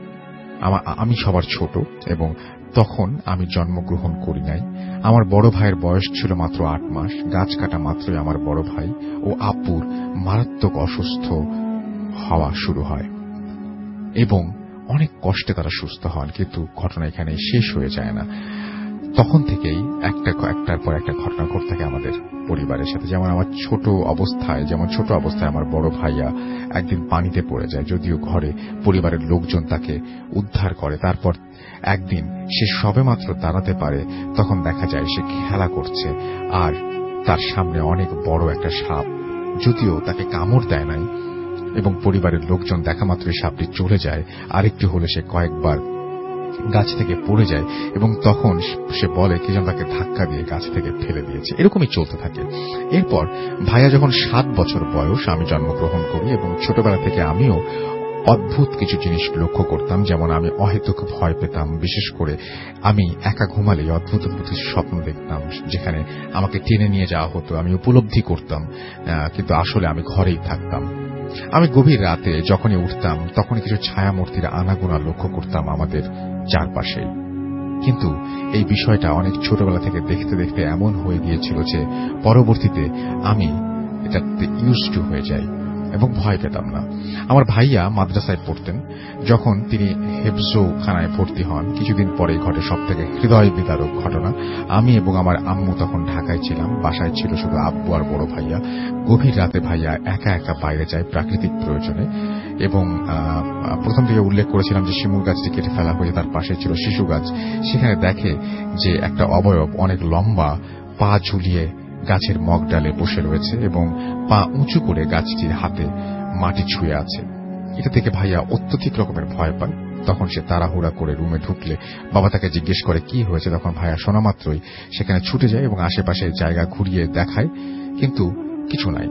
আমি সবার ছোট এবং তখন আমি জন্মগ্রহণ করি নাই। আমার বড় ভাইয়ের বয়স ছিল মাত্র আট মাস। গাছ কাটা মাত্রই আমার বড় ভাই ও আব্বুর মারাত্মক অসুস্থ হওয়া শুরু হয় এবং অনেক কষ্টে তারা সুস্থ হন। কিন্তু ঘটনা এখানে শেষ হয়ে যায় না। তখন থেকেই একটা একটার পর একটা ঘটনা ঘটতে থাকে আমাদের পরিবারের সাথে। যেমন আমার ছোট অবস্থায় যেমন ছোট অবস্থায় আমার বড় ভাইয়া একদিন পানিতে পড়ে যায়, যদিও ঘরে পরিবারের লোকজন তাকে উদ্ধার করে। তারপর একদিন সে সবেমাত্র দাঁড়াতে পারে, তখন দেখা যায় সে খেলা করছে আর তার সামনে অনেক বড় একটা সাপ, যদিও তাকে কামড় দেয় নাই এবং পরিবারের লোকজন দেখা মাত্রই সাপটি চলে যায়। আরেকটু হলে সে কয়েকবার গাছ থেকে পড়ে যায় এবং তখন সে বলে কে যেন তাকে ধাক্কা দিয়ে গাছ থেকে ফেলে দিয়েছে। এরকমই চলতে থাকে। এরপর ভাইয়া যখন সাত বছর বয়স, আমি জন্মগ্রহণ করি এবং ছোটবেলা থেকে আমিও অদ্ভুত কিছু জিনিস লক্ষ্য করতাম। যেমন আমি অহেতুক ভয় পেতাম, বিশেষ করে আমি একা ঘুমালে অদ্ভুত অদ্ভুত স্বপ্ন দেখতাম, যেখানে আমাকে টেনে নিয়ে যাওয়া হতো। আমি উপলব্ধি করতাম, কিন্তু আসলে আমি ঘরেই থাকতাম। আমি গভীর রাতে যখনই উঠতাম, তখনই কিছু ছায়ামূর্তির আনাগোনা লক্ষ্য করতাম আমাদের চারপাশে। কিন্তু এই বিষয়টা অনেক ছোটবেলা থেকে দেখতে দেখতে এমন হয়ে গিয়েছিল যে পরবর্তীতে আমি এটাতে ইউজ টু হয়ে যাই। এবং ভয় পেতাম না। আমার ভাইয়া মাদ্রাসায় পড়তেন। যখন তিনি হেফজোখানায় ভর্তি হন, কিছুদিন পরে ঘটে সব থেকে হৃদয় বিদারক ঘটনা। আমি এবং আমার আম্মু তখন ঢাকায় ছিলাম, বাসায় ছিল শুধু আব্বু আর বড় ভাইয়া। গভীর রাতে ভাইয়া একা একা বাইরে যায় প্রাকৃতিক প্রয়োজনে, এবং প্রথম থেকে উল্লেখ করেছিলাম যে শিমুল গাছটি কেটে ফেলা হয়েছে, তার পাশে ছিল শিশু গাছ। সেখানে দেখে যে একটা অবয়ব অনেক লম্বা, পা ঝুলিয়ে গাছের মগ ডালে বসে রয়েছে এবং পা উঁচু করে গাছটির হাতে মাটি ছুঁয়ে আছে। এটা থেকে ভাইয়া অত্যধিক রকমের ভয় পায়। তখন সে তাড়াহুড়া করে রুমে ঢুকলে বাবা তাকে জিজ্ঞেস করে কি হয়েছে। তখন ভাইয়া শোনা মাত্রই সেখানে ছুটে যায় এবং আশেপাশের জায়গা ঘুরিয়ে দেখায়, কিন্তু কিছু নাই।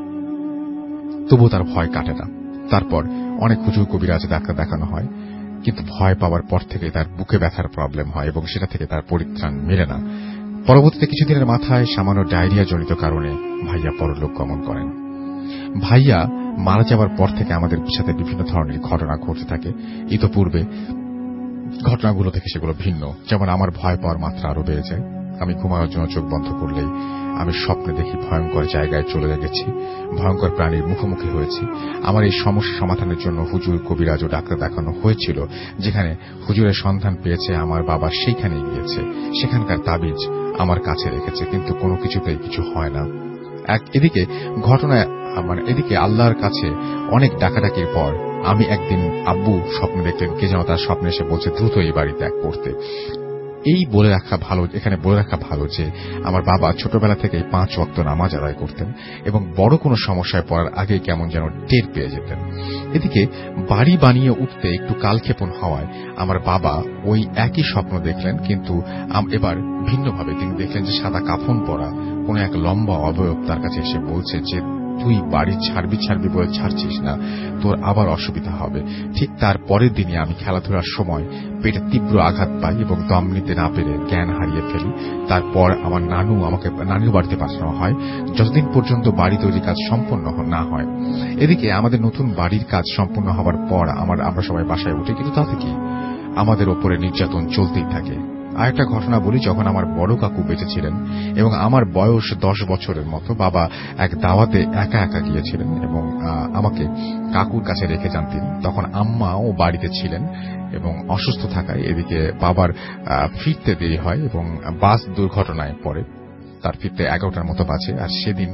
তবুও তার ভয় কাটে না। তারপর অনেক হুজুর কবিরাজ ডাক্তার দেখানো হয়, কিন্তু ভয় পাওয়ার পর থেকে তার বুকে ব্যথার প্রবলেম হয় এবং সেটা থেকে তার পরিত্রাণ মেলে না। পরবর্তীতে কিছুদিনের মাথায় সামান্য ডায়রিয়া জনিত কারণে ভাইয়া পরলোক গমন করেন। ভাইয়া মারা যাওয়ার পর থেকে আমাদের সাথে বিভিন্ন ধরনের ঘটনা ঘটতে থাকে। ইতোপূর্বে ঘটনাগুলো থেকে সেগুলো ভিন্ন। যেমন আমার ভয় পাওয়ার মাত্রা আরো বেড়ে যায়। আমি ঘুমানোর জন্য চোখ বন্ধ করলেই আমি স্বপ্নে দেখি ভয়ঙ্কর জায়গায় চলে গেছি, ভয়ঙ্কর প্রাণীর মুখোমুখি হয়েছি। আমার এই সমস্যা সমাধানের জন্য হুজুর কবিরাজ ও ডাক্তার দেখানো হয়েছিল। যেখানে হুজুরের সন্ধান পেয়েছে আমার বাবা সেইখানে গিয়েছে, সেখানকার তাবিজ আমার কাছে রেখেছে, কিন্তু কোনো কিছুতেই কিছু হয় না। এক এদিকে ঘটনা মানে এদিকে আল্লাহর কাছে অনেক ডাকাডাকির পর আমি একদিন আব্বু স্বপ্নে দেখলেন কে যেন তার স্বপ্নে এসে বলছে দ্রুত এই বাড়ি ত্যাগ করতে। এই বলে রাখা ভালো এখানে বলে রাখা ভালো যে আমার বাবা ছোটবেলা থেকে পাঁচ ওয়াক্ত নামাজ আদায় করতেন এবং বড় কোনো সমস্যায় পড়ার আগে কেমন যেন টের পেয়ে যেতেন। এদিকে বাড়ি বানিয়ে উঠতে একটু কালক্ষেপণ হওয়ায় আমার বাবা ওই একই স্বপ্ন দেখলেন, কিন্তু এবার ভিন্নভাবে। তিনি দেখলেন যে সাদা কাফন পরা কোন এক লম্বা অবয়ব তার কাছে এসে বলছে যে তুই বাড়ি ছাড়বি ছাড়বি বলে ছাড়ছিস না, তোর আবার অসুবিধা হবে। ঠিক তার পরের দিনে আমি খেলাধুলার সময় পেটে তীব্র আঘাত পাই এবং দম নিতে না পেরে জ্ঞান হারিয়ে ফেলি। তারপর আমার নানু আমাকে নানুর বাড়িতে পাঠানো হয় যতদিন পর্যন্ত বাড়ি তৈরির কাজ সম্পন্ন না হয়। এদিকে আমাদের নতুন বাড়ির কাজ সম্পূর্ণ হওয়ার পর আমার আমরা সবাই বাসায় উঠি, কিন্তু তাতে কি আমাদের ওপরে নির্যাতন চলতেই থাকে। আরেকটা ঘটনা বলি, যখন আমার বড় কাকু বেঁচে ছিলেন এবং আমার বয়স দশ বছরের মতো, বাবা এক দাওয়াতে একা একা গিয়েছিলেন এবং আমাকে কাকুর কাছে রেখে যান তিনি। তখন আম্মাও বাড়িতে ছিলেন এবং অসুস্থ থাকায় এদিকে বাবার ফিরতে দেরি হয় এবং বাস দুর্ঘটনায় পড়ে। তার ফিরতে এগারোটার মতো বাজে। আর সেদিন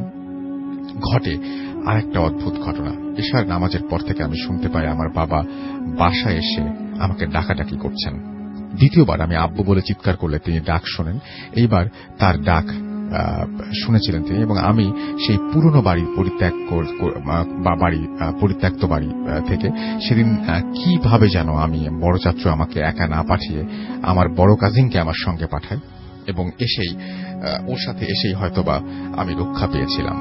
ঘটে আর একটা অদ্ভুত ঘটনা। ঈশার নামাজের পর থেকে আমি শুনতে পাই আমার বাবা বাসায় এসে আমাকে ডাকাডাকি করছেন। দ্বিতীয়বার আমি আব্বু বলে চিৎকার করলে তিনি ডাক শোনেন। এইবার তার ডাক শুনেছিলেন তিনি এবং আমি সেই পুরনো বাড়ি পরিত্যাগ বাড়ি পরিত্যক্ত বাড়ি থেকে সেদিন কিভাবে যেন আমি বড় চাচু আমাকে একা না পাঠিয়ে আমার বড় কাজিনকে আমার সঙ্গে পাঠায় এবং এসেই ওর সাথে এসেই হয়তোবা আমি রক্ষা পেয়েছিলাম।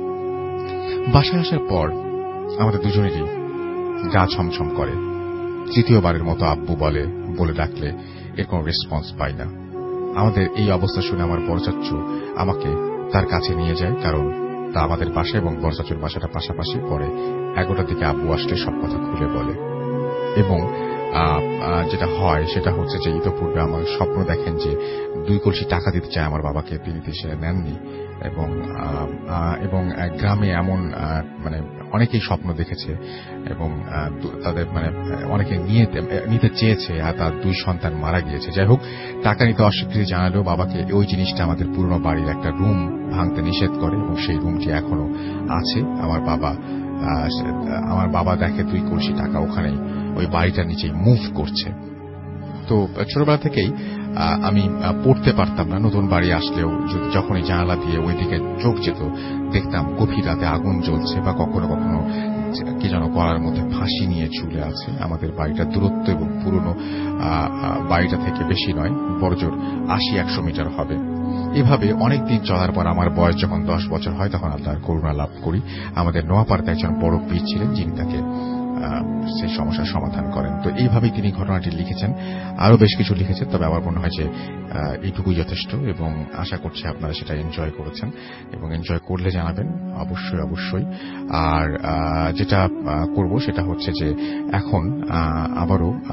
বাসায় আসার পর আমাদের দুজনেরই গা ছমছম করে। তৃতীয়বারের মতো আব্বু বলে বলে ডাকলে এর কোন রেসপন্স পাই না। আমাদের এই অবস্থা শুনে আমার বড় চাচু আমাকে তার কাছে নিয়ে যায়, কারণ তা আমাদের বাসা এবং বড় চাচুর বাসাটা পাশাপাশি। পরে এগারোটার দিকে আব্বু আসলে সব কথা খুলে বলে এবং যেটা হয় সেটা হচ্ছে যে ইতোপূর্বে আমার স্বপ্ন দেখেন যে দুই কলসি টাকা দিতে চায় আমার বাবাকে, তিনি সেটা নেননি এবং এবং গ্রামে এমন মানে অনেকেই স্বপ্ন দেখেছে এবং তাদের মানে অনেকে নিয়ে নিতে চেয়েছে আর তার দুই সন্তান মারা গিয়েছে। যাই হোক, টাকা নিতে অস্বীকৃতি জানালেও বাবাকে ওই জিনিসটা আমাদের পুরনো বাড়ির একটা রুম ভাঙতে নিষেধ করে এবং সেই রুমটি এখনো আছে। আমার বাবা আমার বাবা দেখে দুই কলসি টাকা ওখানেই ওই বাড়িটার নিচেই মুভ করছে। তো ছোটবেলা থেকেই আমি পড়তে পারতাম না। নতুন বাড়ি আসলেও যখনই জানালা দিয়ে ওইদিকে চোখ যেত দেখতাম গভীর রাতে আগুন জ্বলছে বা কখনো কখনো কি যেন গলার মধ্যে ফাঁসি নিয়ে ঝুলে আছে। আমাদের বাড়িটার দূরত্ব এবং পুরনো বাড়িটা থেকে বেশি নয়, বড়জোর আশি একশো মিটার হবে। এভাবে অনেকদিন চলার পর আমার বয়স যখন দশ বছর হয় তখন আল্লাহর করুণা লাভ করি। আমাদের নোয়াপাড়াতে একজন বড় পীর ছিলেন যিনি তাকে সেই সমস্যার সমাধান করেন। তো এইভাবেই তিনি ঘটনাটি লিখেছেন, আরো বেশ কিছু লিখেছেন, তবে আমার মনে হয় যে এইটুকুই যথেষ্ট এবং আশা করছি আপনারা সেটা এনজয় করেছেন এবং এনজয় করলে জানাবেন অবশ্যই অবশ্যই। আর যেটা করব সেটা হচ্ছে যে এখন আবারও আমরা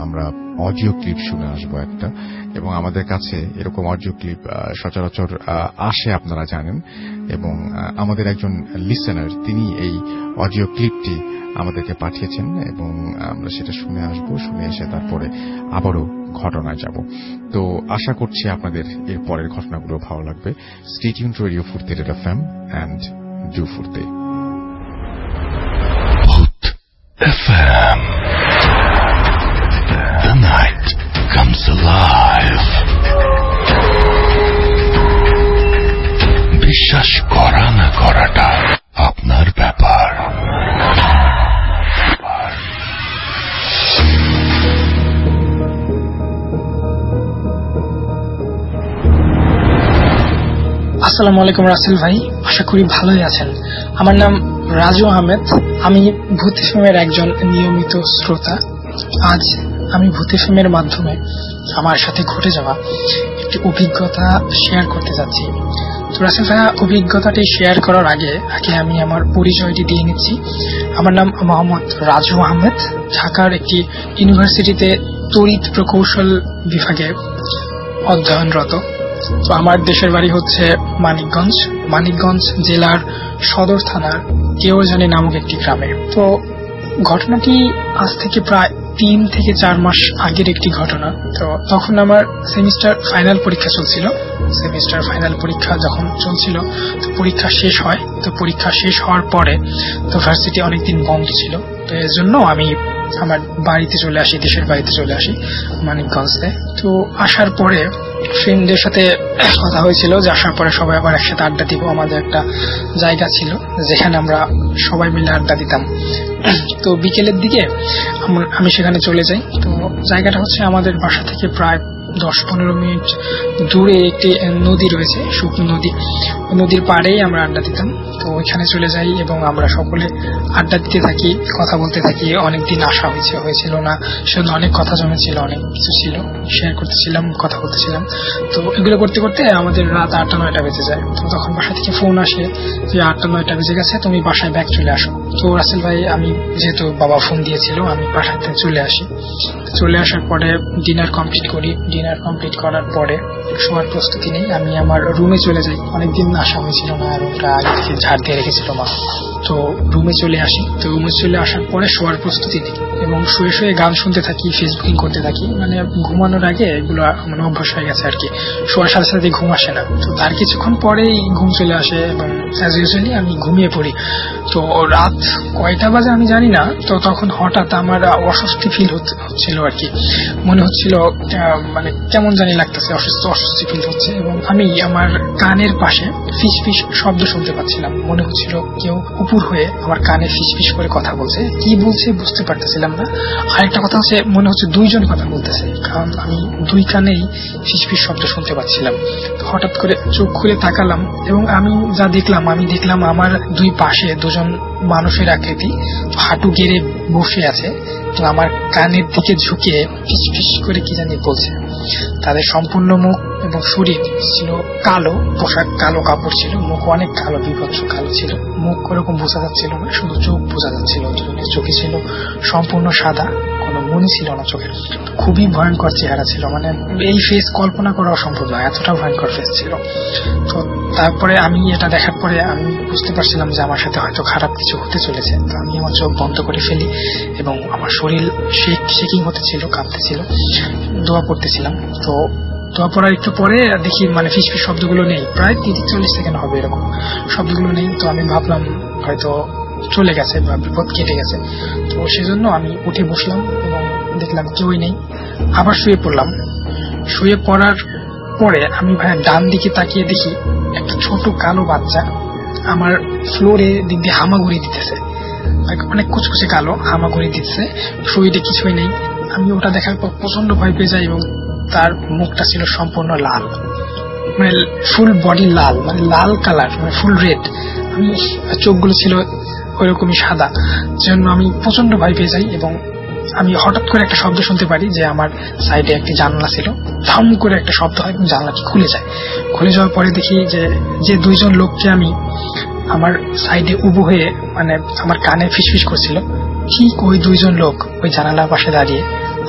অডিও ক্লিপ শুনে আসবো একটা, এবং আমাদের কাছে এরকম অডিও ক্লিপ সচরাচর আসে আপনারা জানেন, এবং আমাদের একজন লিসেনার তিনি এই অডিও ক্লিপটি আমাদেরকে পাঠিয়েছেন এবং আমরা সেটা শুনে আসবো। শুনে এসে তারপরে আবারও ঘটনায় যাব। তো আশা করছি আপনাদের এর পরের ঘটনাগুলো ভালো লাগবে। Stay tuned to radio Foorti FM and do Foorti FM. The night comes alive. বিশ্বাস করা না করাটা আপনার ব্যাপার। আসসালামু আলাইকুম রাসেল ভাই, আশা করি ভালোই আছেন। আমার নাম রাজু আহমেদ, আমি ভূত এফএমের একজন নিয়মিত শ্রোতা। আজ আমি ভূত এফএমের মাধ্যমে আমার সাথে ঘটে যাওয়া একটি অভিজ্ঞতা শেয়ার করতে যাচ্ছি। তো রাসেল ভাই, অভিজ্ঞতাটি শেয়ার করার আগে আগে আমি আমার পরিচয়টি দিয়ে নিচ্ছি। আমার নাম মোহাম্মদ রাজু আহমেদ, ঢাকার একটি ইউনিভার্সিটিতে তড়িৎ প্রকৌশল বিভাগে অধ্যয়নরত। তো আমার দেশের বাড়ি হচ্ছে মানিকগঞ্জ, মানিকগঞ্জ জেলার সদর থানার কেওজানি নামক একটি গ্রামে। তো ঘটনাটি আজ থেকে প্রায় তিন থেকে চার মাস আগের একটি ঘটনা। তো তখন আমার সেমিস্টার ফাইনাল পরীক্ষা চলছিল। সেমিস্টার ফাইনাল পরীক্ষা যখন চলছিল তো পরীক্ষা শেষ হয়। তো পরীক্ষা শেষ হওয়ার পরে তো ভার্সিটি অনেকদিন বন্ধ ছিল। তো এর জন্য আমি আমার বাড়িতে চলে আসি, দেশের বাড়িতে চলে আসি মানিকগঞ্জে। তো আসার পরে ফ্রেন্ডদের সাথে কথা হয়েছিল যে আসার পরে সবাই আবার একসাথে আড্ডা দিব। আমাদের একটা জায়গা ছিল যেখানে আমরা সবাই মিলে আড্ডা দিতাম। তো বিকেলের দিকে আমি সেখানে চলে যাই। তো জায়গাটা হচ্ছে আমাদের বাসা থেকে প্রায় দশ পনেরো মিনিট দূরে একটি নদী রয়েছে, শুকনো নদী। নদীর পাড়েই আমরা আড্ডা দিতাম। তো ওইখানে চলে যাই এবং আমরা সকলে আড্ডা দিতে থাকি, কথা বলতে থাকি। অনেকদিন আসা হয়েছে হয়েছিল না, সেজন্য অনেক কথা জমেছিল, অনেক কিছু ছিল, শেয়ার করতেছিলাম, কথা বলতেছিলাম। তো এগুলো করতে করতে আমাদের রাত আটটা নয়টা বেজে যায়। তো তখন বাসা থেকে ফোন আসে যে আটটা নয়টা বেজে গেছে, তুমি বাসায় ব্যাক চলে আসো। তো রাসেল ভাই, আমি যেহেতু বাবা ফোন দিয়েছিল, আমি বাসাতে চলে আসি। চলে আসার পরে ডিনার কমপ্লিট করি। ডিনার কমপ্লিট করার পরে শোয়ার প্রস্তুতি নেই, আমি আমার রুমে চলে যাই। অনেকদিন আসা হয়েছিল না, রুমটা আগে থেকে ঝাড় দিয়ে রেখেছিল মা। তো রুমে চলে আসি। তো রুমে চলে আসার পরে শোয়ার প্রস্তুতি নেই এবং শুয়ে শুয়ে গান শুনতে থাকি, ফেসবুকিং করতে থাকি। মানে ঘুমানোর আগে এগুলো মানে অভ্যাস হয়ে গেছে আর কি। শোয়ার সাথে সাথে ঘুম আসে না। তো তার কিছুক্ষণ পরেই ঘুম চলে আসে এবং অ্যাজ ইউজুয়ালি আমি ঘুমিয়ে পড়ি। তো রাত কয়টা বাজে আমি জানি না। তো তখন হঠাৎ আমার অস্বস্তি ফিল হচ্ছিল আর কি। মনে হচ্ছিল মানে কেমন জানি লাগতেছে, অসুস্থ অস্বস্তি ফিল হচ্ছে এবং আমি আমার কানের পাশে ফিস ফিস শব্দ শুনতে পাচ্ছিলাম। মনে হচ্ছিল কেউ উপর হয়ে আমার কানে ফিস ফিস করে কথা বলছে। কি বলছে বুঝতে পারতেছিলাম না। আরেকটা কথা হচ্ছে, মনে হচ্ছে দুইজন কথা বলতেছে, কারণ আমি দুই কানেই ফিস ফিস শব্দ শুনতে পাচ্ছিলাম। হঠাৎ করে চোখ খুলে তাকালাম এবং আমি যা দেখলাম, আমি দেখলাম আমার দুই পাশে দুজন মানুষের আকৃতি হাঁটু গেড়ে বসে আছে। তো আমার কানের দিকে ঝুঁকে ফিস ফিস করে কি জানি বলছে। তাদের সম্পূর্ণ মুখ এবং শরীর ছিল কালো, পোশাক কালো, কাপড় ছিল, মুখ অনেক কালো, বিভৎস কালো ছিল। মুখ ওরকম বোঝা যাচ্ছিল না, শুধু চোখ বোঝা যাচ্ছিল। চোখে ছিল সম্পূর্ণ সাদা, কোনো মনি ছিল না চোখের। খুবই ভয়ঙ্কর চেহারা ছিল, মানে এই ফেস কল্পনা করা অসম্ভব নয়, এতটা ভয়ঙ্কর ফেস ছিল। তো তারপরে আমি এটা দেখার পরে আমি বুঝতে পারছিলাম যে আমার সাথে হয়তো খারাপ কিছু হতে চলেছে। তো আমি আমার চোখ বন্ধ করে ফেলি এবং আমার শরীর শেক শেকিং হতেছিল, কাঁপতেছিল, দোয়া পড়তেছিলাম। তো দোয়া পড়ার একটু পরে দেখি মানে ফিস ফিস শব্দগুলো নেই, প্রায় তিরিশ চল্লিশ সেকেন্ড হবে এরকম, শব্দগুলো নেই। তো আমি ভাবলাম হয়তো চলে গেছে বা বিপদ কেটে গেছে। তো সেজন্য আমি উঠে বসলাম এবং দেখলাম কেউই নেই। আবার শুয়ে পড়লাম। শুয়ে পড়ার পরে আমি ভাই ডান দিকে তাকিয়ে দেখি একটা ছোট কালো বাচ্চা আমার ফ্লোরে দিক দিয়ে হামাগুড়ি দিতেছে, অনেক কুচকুচে কালো হামাগুড়ি দিতেছে। শরীরে কিছুই নেই। আমি ওটা দেখার পর প্রচন্ড ভয় পেয়ে যাই এবং তার মুখটা ছিল সম্পূর্ণ লাল, মানে ফুল বডি লাল, মানে লাল কালার, মানে ফুল রেড। আমি চোখগুলো ছিল ওইরকমই সাদা, জন্য আমি প্রচন্ড ভয় পেয়ে যাই এবং আমি হঠাৎ করে একটা শব্দ শুনতে পারি যে আমার সাইডে একটি জানলা ছিল, ধাম করে একটা শব্দ হয় এবং জানলাটি খুলে যায়। খুলে যাওয়ার পরে দেখি যে যে দুইজন লোককে আমি আমার সাইডে উবু হয়ে মানে আমার কানে ফিসফিস করছিল, ঠিক ওই দুইজন লোক ওই জানালার পাশে দাঁড়িয়ে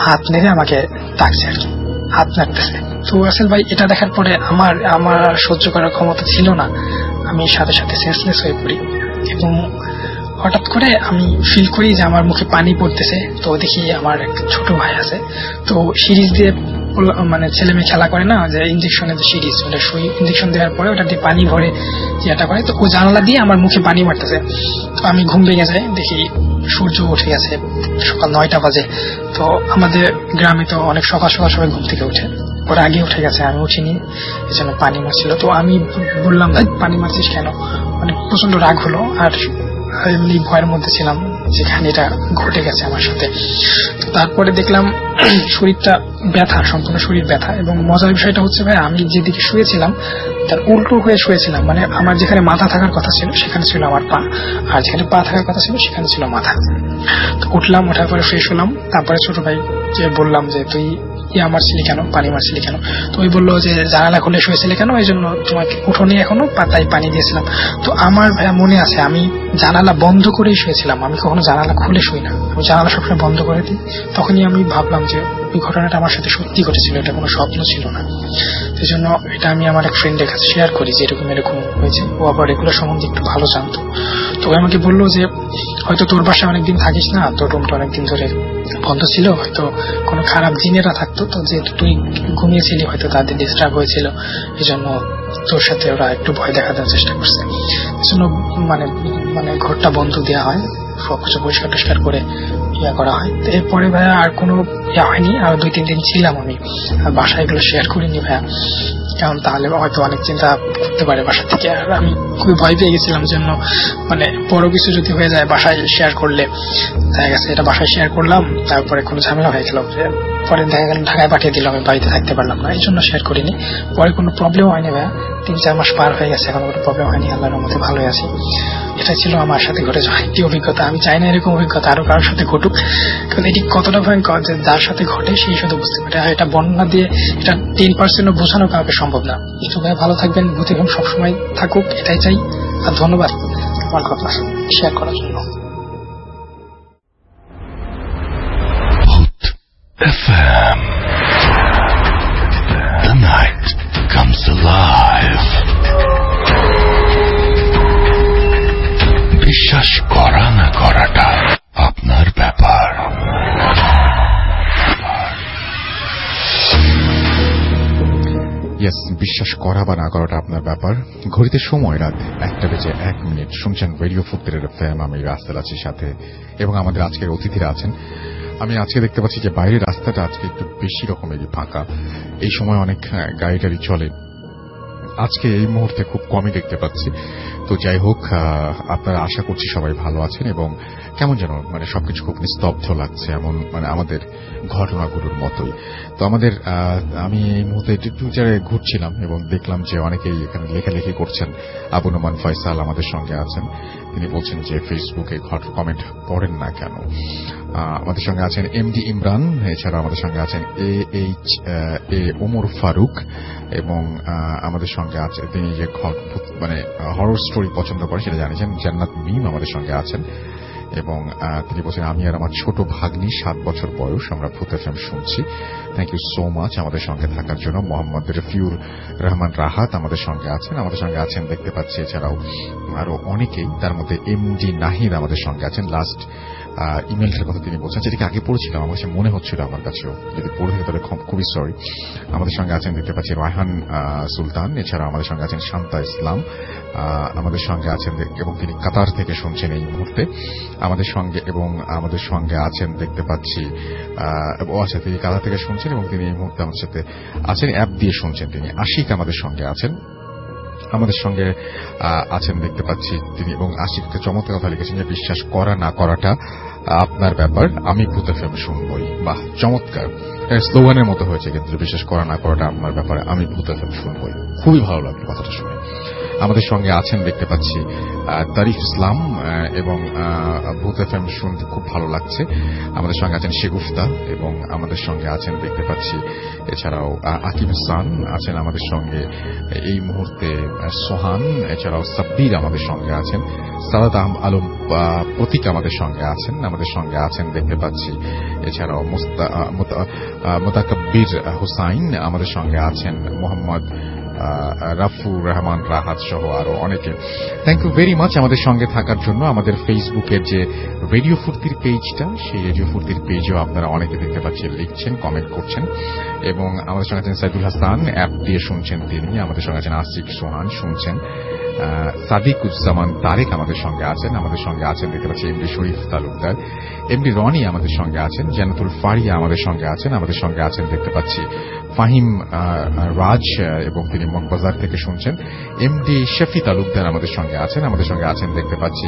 হাত নেড়ে আমাকে ডাকছে আর কি, হাত নাড়তেছে। তো রাসেল ভাই এটা দেখার পরে আমার আমার সহ্য করার ক্ষমতা ছিল না, আমি সাথে সাথে সেন্সলেস হয়ে পড়ি এবং হঠাৎ করে আমি ফিল করি যে আমার মুখে পানি পড়তেছে। তো দেখি আমার এক ছোট ভাই আছে, তো সিরিজ দিয়ে মানে ছেলে মেয়ে খেলা করে না, যে ইঞ্জেকশনের যে সিরিজ, ওটা সুই ইঞ্জেকশন দেওয়ার পরে ওটা দিয়ে পানি ভরে যেটা করে, তো ও জানালা দিয়ে আমার মুখে পানি মারতেছে। তো আমি ঘুম ভেঙে যাই, দেখি সূর্য উঠে গেছে, সকাল নয়টা বাজে। তো আমাদের গ্রামে তো অনেক সকাল সকাল সবাই ঘুম থেকে উঠে, ওরা আগে উঠে গেছে, আমি উঠিনি, এই জন্য পানি মারছিল। তো আমি বললাম পানি মারছিস কেন, মানে প্রচন্ড রাগ হলো। আর এমনি ভয়ের মধ্যে ছিলাম যেখানে এটা ঘটে গেছে আমার সাথে। তো তারপরে দেখলাম শরীরটা ব্যথা, সম্পূর্ণ শরীর ব্যথা। এবং মজার বিষয়টা হচ্ছে ভাই, আমি যেদিকে শুয়েছিলাম তার উল্টো হয়ে শুয়েছিলাম, মানে আমার যেখানে মাথা থাকার কথা ছিল সেখানে ছিল আমার পা, আর যেখানে পা থাকার কথা ছিল সেখানে ছিল মাথা। তো উঠলাম, ওঠার পরে ফ্রেশ হলাম, তারপরে ছোট ভাইকে বললাম যে তুই ইয়ে মারছিলি কেন, পানি মারছিলি কেন? তো ওই বললো যে জানালা খুলে শুয়েছিলে কেন, এই জন্য তোমাকে উঠোনি এখনো পাতায় পানি দিয়েছিলাম। তো আমার ভাইয়া মনে আছে আমি জানালা বন্ধ করেই শুয়েছিলাম, আমি কখনো জানালা খুলে শুই না, আমি জানালা সবসময় বন্ধ করে দিই। তখনই আমি ভাবলাম যে ওই ঘটনাটা আমার সাথে সত্যি ঘটেছিল, এটা কোনো স্বপ্ন ছিল না। সেই জন্য এটা আমি আমার এক ফ্রেন্ডের কাছে শেয়ার করি যে এরকম এরকম হয়েছে। ও আবার এগুলো সম্বন্ধে একটু ভালো জানতো। তো আমাকে বললো যে হয়তো তোর বাসায় অনেকদিন থাকিস না, তোর রুমটা অনেকদিন ধরে বন্ধ ছিল, হয়তো কোনো খারাপ জিনেরা থাকতো, তো যেহেতু তুই ঘুমিয়েছিলি হয়তো তাদের ডিস্টার্ব হয়েছিল, এই জন্য তোর সাথে ওরা একটু ভয় দেখানোর চেষ্টা করছে। এই জন্য মানে মানে ঘরটা বন্ধ দেওয়া হয়, সবকিছু পরিষ্কার টরিষ্কার করে ইয়া করা হয়। তো এরপরে ভাইয়া আর কোনো ইয়া হয়নি, আর দুই তিন দিন ছিলাম আমি, বাসায় এগুলো শেয়ার করিনি ভাইয়া, কারণ তাহলে হয়তো অনেক চিন্তা করতে পারে বাসা থেকে। আর আমি খুবই ভয় পেয়ে গেছিলাম, জন্য মানে বড় কিছু যদি হয়ে যায় বাসায় শেয়ার করলে, দেখা গেছে এটা বাসায় শেয়ার করলাম, তারপরে কোনো ঝামেলা হয়ে গেল, পরে দেখা গেল ঢাকায় পাঠিয়ে দিলাম, আমি বাড়িতে থাকতে পারলাম না, এই জন্য শেয়ার করিনি। পরে কোনো প্রবলেম হয়নি ভাইয়া, তিন চার মাস পার হয়ে গেছে, এখন কোনো প্রবলেম হয়নি, আল্লাহর রহমতে ভালোই আছি। এটা ছিল আমার সাথে ঘটে যাওয়া একটি অভিজ্ঞতা। আমি চাই না এরকম অভিজ্ঞতা আরো কারোর সাথে ঘটুক, কারণ এটি কতটা ভয়ঙ্কর যে যার সাথে ঘটে সেই শুধু বুঝতে পারে। আর এটা বর্ণনা দিয়ে এটা টেন পার্সেন্টও বোঝানো কাউকে সম্ভব না। তো ভাই ভালো থাকবেন, ভূতি ঘুম সবসময় থাকুক, এটাই চাই। আর ধন্যবাদ আমার কথা শেয়ার করার জন্য। F M, the night comes alive. বিশ্বাস করা না করাটা আপনার ব্যাপার। ইয়েস, বিশ্বাস করা বা না করাটা আপনার ব্যাপার। ঘড়িতে সময় রাত একটা বেজে এক মিনিট। শুনছেন রেডিও ফুটবলের এফএম, আমি রাসেল আছি সাথে, এবং আমাদের আজকের অতিথিরা আছেন। আমি আজকে দেখতে পাচ্ছি যে বাইরের রাস্তাটা আজকে একটু বেশি রকমেরই ফাঁকা। এই সময় অনেক গাড়ি টাড়ি চলে, আজকে এই মুহূর্তে খুব কমই দেখতে পাচ্ছি। তো যাই হোক, আপনারা আশা করছি সবাই ভালো আছেন, এবং কেমন যেন মানে সবকিছু খুব নিস্তব্ধ লাগছে, এমন মানে আমাদের ঘটনাগুলোর মতোই। তো আমাদের আমি এই মুহূর্তে টুইটারে ঘুরছিলাম এবং দেখলাম যে অনেকেই এখানে লেখালেখি করছেন। আবু নোমান ফয়সাল আমাদের সঙ্গে আছেন, তিনি বলছেন যে ফেসবুকে কমেন্ট পড়েন না কেন। আমাদের সঙ্গে আছেন এমডি ইমরান, এছাড়া আমাদের সঙ্গে আছেন A H A Omar Faruk, এবং আমাদের সঙ্গে আছে তিনি যে মানে হরর স্টোরি পছন্দ করেন সেটা জানিয়েছেন জান্নাত মিম আমাদের সঙ্গে আছেন, এবং তিনি বলছেন আমি আর আমার ছোট ভাগ্নি, সাত বছর বয়স, আমরা ভূত এফএম শুনছি। থ্যাংক ইউ সো মাচ আমাদের সঙ্গে থাকার জন্য। মোহাম্মদ রফিউর রহমান রাহাত আমাদের সঙ্গে আছেন, আমাদের সঙ্গে আছেন দেখতে পাচ্ছি এছাড়াও আরো অনেকেই, তার মধ্যে এমডি নাহিদ আমাদের সঙ্গে আছেন। লাস্ট ইমেলটার কথা তিনি বলছেন, যেটাকে আগে পড়েছিলাম, আমার কাছে মনে হচ্ছিল আমার কাছেও, যদি পড়ে থাকে তাহলে খুবই সরি। আমাদের সঙ্গে আছেন দেখতে পাচ্ছি রায়হান সুলতান, এছাড়া আমাদের সঙ্গে আছেন শান্তা ইসলাম আমাদের সঙ্গে আছেন, এবং তিনি কাতার থেকে শুনছেন এই মুহূর্তে আমাদের সঙ্গে, এবং আমাদের সঙ্গে আছেন দেখতে পাচ্ছি ও আচ্ছা তিনি কাতার থেকে শুনছেন এবং তিনি এই মুহূর্তে আমাদের সাথে আছেন, অ্যাপ দিয়ে শুনছেন তিনি। আশিক আমাদের সঙ্গে আছেন, আমাদের সঙ্গে আছেন দেখতে পাচ্ছি তিনি, এবং আশিককে চমৎকার কথা লিখেছেন যে বিশ্বাস করা না করাটা আপনার ব্যাপার, আমি ভূত এফএম শুনবই। বাহ, চমৎকার স্লোগানের মতো হয়েছে কিন্তু, বিশ্বাস করা না করাটা আপনার ব্যাপারে, আমি ভূত এফএম শুনবই। খুবই ভালো লাগলো কথাটা শুনে। আমাদের সঙ্গে আছেন দেখতে পাচ্ছি তারিফ ইসলাম, এবং ভূত এফএম শুনতে খুব ভালো লাগছে। আমাদের সঙ্গে আছেন শেগুফতা, এবং আমাদের সঙ্গে আছেন দেখতে পাচ্ছি এছাড়াও আকিব হাসান আছেন আমাদের সঙ্গে এই মুহূর্তে, সোহান, এছাড়াও সাব্বির আমাদের সঙ্গে আছেন, সাদাত আলম প্রতীক আমাদের সঙ্গে আছেন আমাদের সঙ্গে আছেন দেখতে পাচ্ছি, এছাড়াও মোতাকাব্বির হুসাইন আমাদের সঙ্গে আছেন, মোহাম্মদ রাফুর রহমান রাহাত সহ আরো অনেকে। থ্যাংক ইউ ভেরি মাচ আমাদের সঙ্গে থাকার জন্য। আমাদের ফেসবুকের যে রেডিও ফুর্তির পেজটা, সেই রেডিও ফুর্তির পেজেও আপনারা অনেকে দেখতে পাচ্ছেন লিখছেন, কমেন্ট করছেন, এবং আমাদের সঙ্গে আছেন সাইদুল হাসান, অ্যাপ দিয়ে শুনছেন তিনি। আমাদের সঙ্গে আছেন আসিক সোহান শুনছেন, সাদিকুজ্জামান তারেক আমাদের সঙ্গে আছেন, আমাদের সঙ্গে আছেন দেখতে পাচ্ছি এমডি শরীফ তালুকদার, এমডি রনি আমাদের সঙ্গে আছেন, জান্নাতুল ফারিয়া আমাদের সঙ্গে আছেন, আমাদের সঙ্গে আছেন দেখতে পাচ্ছি ফাহিম রাজ, এবং তিনি মগবাজার থেকে শুনছেন, এমডি শফি তালুকদার আমাদের সঙ্গে আছেন, আমাদের সঙ্গে আছেন দেখতে পাচ্ছি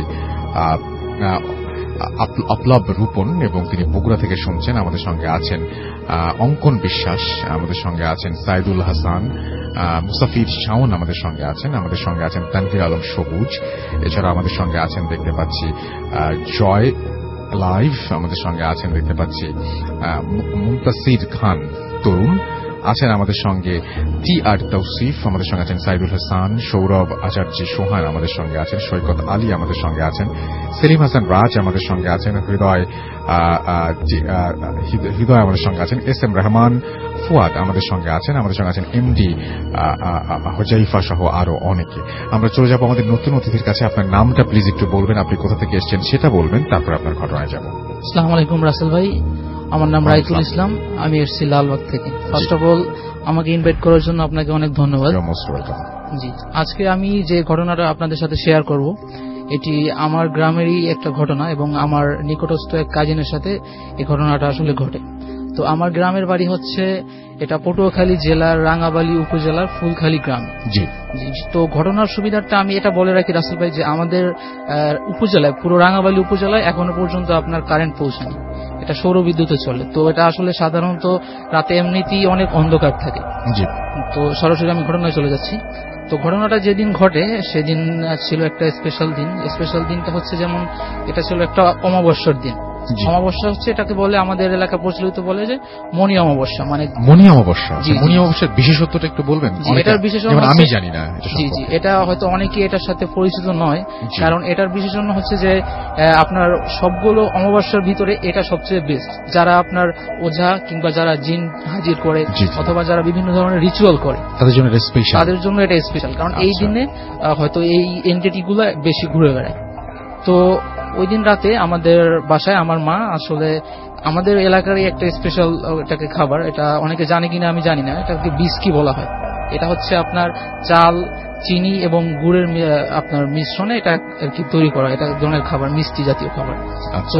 আপলব রূপন, এবং তিনি বগুড়া থেকে শুনছেন। আমাদের সঙ্গে আছেন অঙ্কন বিশ্বাস, আমাদের সঙ্গে আছেন সাইদুল হাসান, মুসাফির শাওন আমাদের সঙ্গে আছেন, আমাদের সঙ্গে আছেন তানভীর আলম সবুজ, এছাড়া আমাদের সঙ্গে আছেন দেখতে পাচ্ছি জয় লাইভ, আমাদের সঙ্গে আছেন দেখতে পাচ্ছি মুনতাসির খান তরুণ আছেন, আমাদের সঙ্গে টি আর তৌসিফ, আমাদের সঙ্গে আছেন সাইদুল হাসান, সৌরভ আচার্য সোহান আমাদের সঙ্গে আছেন, সৈকত আলী আমাদের সঙ্গে আছেন, সেলিম হাসান রাজ আমাদের সঙ্গে আছেন, হৃদয় হৃদয় আমাদের সঙ্গে আছেন, এস এম রহমান ফুয়াদ আমাদের সঙ্গে আছেন, আমাদের সঙ্গে আছেন এমডি হোজাইফা সহ আরো অনেকে। আমরা চলে যাব আমাদের নতুন অতিথির কাছে। আপনার নামটা প্লিজ একটু বলবেন, আপনি কোথা থেকে এসেছেন সেটা বলবেন, তারপর আপনার ঘটনায় যাব। আসসালামু আলাইকুম রাসেল ভাই, আমার নাম রাইতুল ইসলাম, আমি এসেছি লালবাগ থেকে। ফার্স্ট অফ অল আমাকে ইনভাইট করার জন্য আপনাকে অনেক ধন্যবাদ। জি, আজকে আমি যে ঘটনাটা আপনাদের সাথে শেয়ার করব, এটি আমার গ্রামেরই একটা ঘটনা, এবং আমার নিকটস্থ এক কাজিনের সাথে এই ঘটনাটা আসলে ঘটে। তো আমার গ্রামের বাড়ি হচ্ছে এটা পটুয়াখালী জেলার রাঙ্গাবালী উপজেলার ফুলখালী গ্রাম। জি জি তো ঘটনার সুবিধাটা আমি এটা বলে রাখি রাসেল ভাই, যে আমাদের উপজেলায়, পুরো রাঙ্গাবালী উপজেলায় এখনো পর্যন্ত আপনার কারেন্ট পৌঁছায়নি, এটা সৌর বিদ্যুতে চলে। তো এটা আসলে সাধারণত রাতে এমনিতেই অনেক অন্ধকার থাকে। জি তো সরাসরি আমি ঘটনায় চলে যাচ্ছি। তো ঘটনাটা যেদিন ঘটে সেদিন ছিল একটা স্পেশাল দিন। স্পেশাল দিনটা হচ্ছে যেমন এটা ছিল একটা অমাবস্যার দিন। অমাবস্যা হচ্ছে এটাকে বলে আমাদের এলাকা প্রচলিত বলে যে মণি অমাবস্যা, মানে মণি অমাবস্যা। মণি অমাবস্যার বিশেষত্বটা একটু বলবেন? এটার বিশেষত্ব আমি জানি না। জি জি এটা হয়তো অনেকে এটার সাথে পরিচিত নয়, কারণ এটার বিশেষণ হচ্ছে যে আপনার সবগুলো অমাবস্যার ভিতরে এটা সবচেয়ে বেস্ট। যারা আপনার ওঝা কিংবা যারা জিন হাজির করে অথবা যারা বিভিন্ন ধরনের রিচুয়াল করে তাদের জন্য এটা স্পেশাল, তাদের জন্য এটা স্পেশাল, কারণ এই দিনে হয়তো এই এন্টিটি গুলা বেশি ঘুরে বেড়ায়। তো ওই দিন রাতে আমাদের বাসায় আমার মা আসলে আমাদের এলাকারই একটা স্পেশাল এটাকে খাবার, এটা অনেকে জানে কিনা আমি জানি না, এটাকে বিস্কি বলা হয়। এটা হচ্ছে আপনার চাল, চিনি এবং গুড়ের আপনার মিশ্রণে এটা আর কি তৈরি করা, এটা এক ধরনের খাবার, মিষ্টি জাতীয় খাবার। তো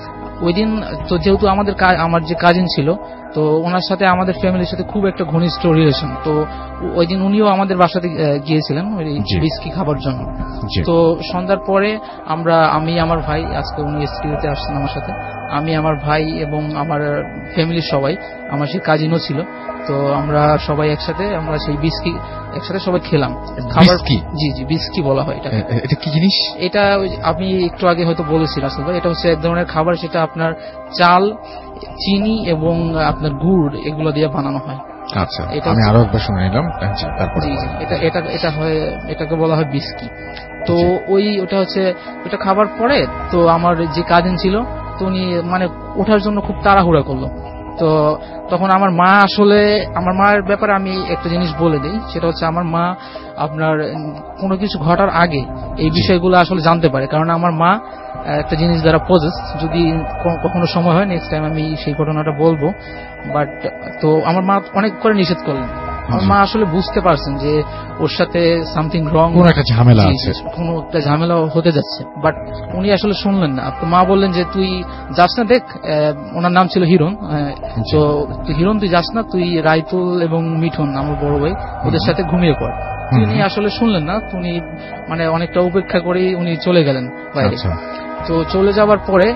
ওই দিন তো যেহেতু আমাদের আমার যে কাজিন ছিল, তো ওনার সাথে আমাদের ফ্যামিলির সাথে খুব একটা ঘনিষ্ঠ রিলেশন। তো ওই দিন উনিও আমাদের বাসাতে গিয়েছিলেন ওই বিস্কি খাবার জন্য। তো সন্ধ্যার পরে আমরা, আমি আমার ভাই, আজকে উনি স্টুডিওতে আসছেন আমার সাথে, আমি আমার ভাই এবং আমার ফ্যামিলির সবাই, আমার সেই কাজিনও ছিল। তো আমরা সবাই একসাথে আমরা সেই বিস্কি একসাথে সবাই খেলাম। খাবার জি জি বিস্কি বলা হয় এটা। এটা কি জিনিস? এটা আমি একটু আগে হয়তো বলেছি রাসেল ভাই, এটা হচ্ছে এক ধরনের খাবার, সেটা আপনার চাল, চিনি এবং আপনার গুড় এগুলো দিয়ে বানানো হয়। আচ্ছা, আমি আরো একবার শুনে নিলাম। তারপরে এটা এটা এটা হয়, এটাকে বলা হয় বিস্কি। তো ওই ওটা হচ্ছে ওটা খাবার পরে তো আমার যে কাজিন ছিল, তো উনি মানে ওঠার জন্য খুব তাড়াহুড়া করলো। তো তখন আমার মা, আসলে আমার মায়ের ব্যাপারে আমি একটা জিনিস বলে দিই, সেটা হচ্ছে আমার মা আপনার কোনো কিছু ঘটার আগে এই বিষয়গুলো আসলে জানতে পারে, কারণ আমার মা একটা জিনিস দ্বারা পজেস। যদি কখনো সময় হয় নেক্সট টাইম আমি সেই ঘটনাটা বলবো। বাট তো আমার মা অনেক করে নিষেধ করলেন। আমার মা আসলে বুঝতে পারছেন যে ওর সাথে সামথিং রং, কোন একটা ঝামেলা আছে, কোন একটা ঝামেলা হতে যাচ্ছে, বাট উনি আসলে শুনলেন না। তো মা বললেন যে তুই যাস না, দেখ, ওনার নাম ছিল হিরণ, তো তুই হিরণ তুই যাস না, তুই রাইতুল এবং মিঠুন আমার বড় ভাই, ওদের সাথে ঘুমিয়ে পড়। তিনি আসলে শুনলেন না, উনি মানে অনেকটা উপেক্ষা করে উনি চলে গেলেন বাইরে। তো চলে যাওয়ার পরে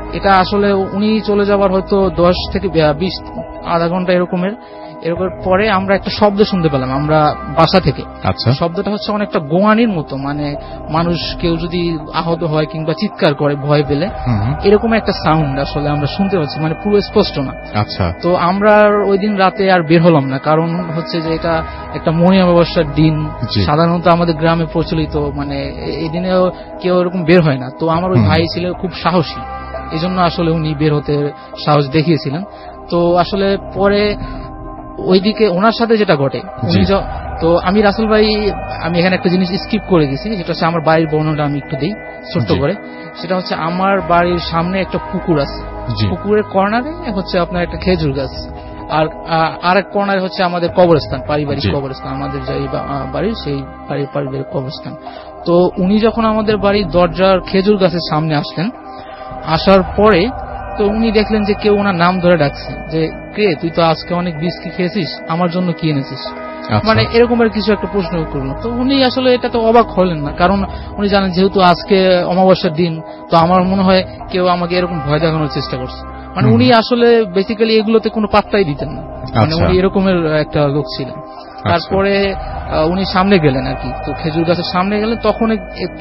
এটা আসলে উনি চলে যাবার হয়তো দশ থেকে বিশ আধা ঘন্টা এরকমের এরপর পরে আমরা একটা শব্দ শুনতে পেলাম আমরা বাসা থেকে। আচ্ছা, শব্দটা হচ্ছে অনেকটা গোয়ানির মতো, মানে মানুষ কেউ যদি আহত হয় কিংবা চিৎকার করে ভয় পেলে এরকম একটা সাউন্ড আসলে আমরা শুনতে পাচ্ছি, মানে পুরো স্পষ্ট না। আচ্ছা, তো আমরা ওই দিন রাতে আর বের হলাম না, কারণ হচ্ছে যে এটা একটা মনি অমাবস্যার দিন, সাধারণত আমাদের গ্রামে প্রচলিত, মানে এই দিনেও কেউ এরকম বের হয় না। তো আমার ওই ভাই ছিল খুব সাহসী, এই জন্য আসলে উনি বের হতে সাহস দেখিয়েছিলেন। তো আসলে পরে ওইদিকে ওনার সাথে যেটা ঘটে, উনি তো আমি রাসেল ভাই আমি এখানে একটা জিনিস স্কিপ করে গেছি, যেটা হচ্ছে আমার বাড়ির বর্ণনাটা আমি একটু দিই ছোট্ট করে। সেটা হচ্ছে আমার বাড়ির সামনে একটা পুকুর আছে, পুকুরের কর্নারে হচ্ছে আপনার একটা খেজুর গাছ, আর আরেক কর্নারে হচ্ছে আমাদের কবরস্থান, পারিবারিক কবরস্থান, আমাদের যে বাড়ির সেই বাড়ির পারিবারিক কবরস্থান। তো উনি যখন আমাদের বাড়ির দরজার খেজুর গাছের সামনে আসলেন, আসার পরে তো উনি দেখলেন যে কেউ ওনার নাম ধরে ডাকছে যে কে, তুই তো আজকে অনেক বিস্কি খেয়েছিস, আমার জন্য কি এনেছিস, মানে এরকমের কিছু একটা প্রশ্ন করলো। তো উনি আসলে এটা তো অবাক হলেন না, কারণ উনি জানেন যেহেতু আজকে অমাবস্যার দিন, তো আমার মনে হয় কেউ আমাকে এরকম ভয় দেখানোর চেষ্টা করছে। মানে উনি আসলে বেসিক্যালি এগুলোতে কোনো পাত্তাই দিতেন না, মানে উনি এরকমের একটা লোক ছিলেন। তারপরে উনি সামনে গেলেন আর কি, তো খেজুর গাছের সামনে গেলেন, তখন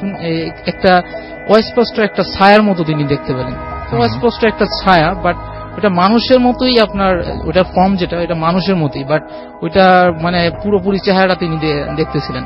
একটা অস্পষ্ট একটা ছায়ার মতো তিনি দেখতে পেলেন। তো অস্পষ্ট একটা ছায়া, বাট ওটা মানুষের মতোই, আপনার ওটা ফর্ম যেটা এটা মানুষের মতোই, বাট ওইটা মানে পুরোপুরি চেহারাটা তিনি দেখতেছিলেন।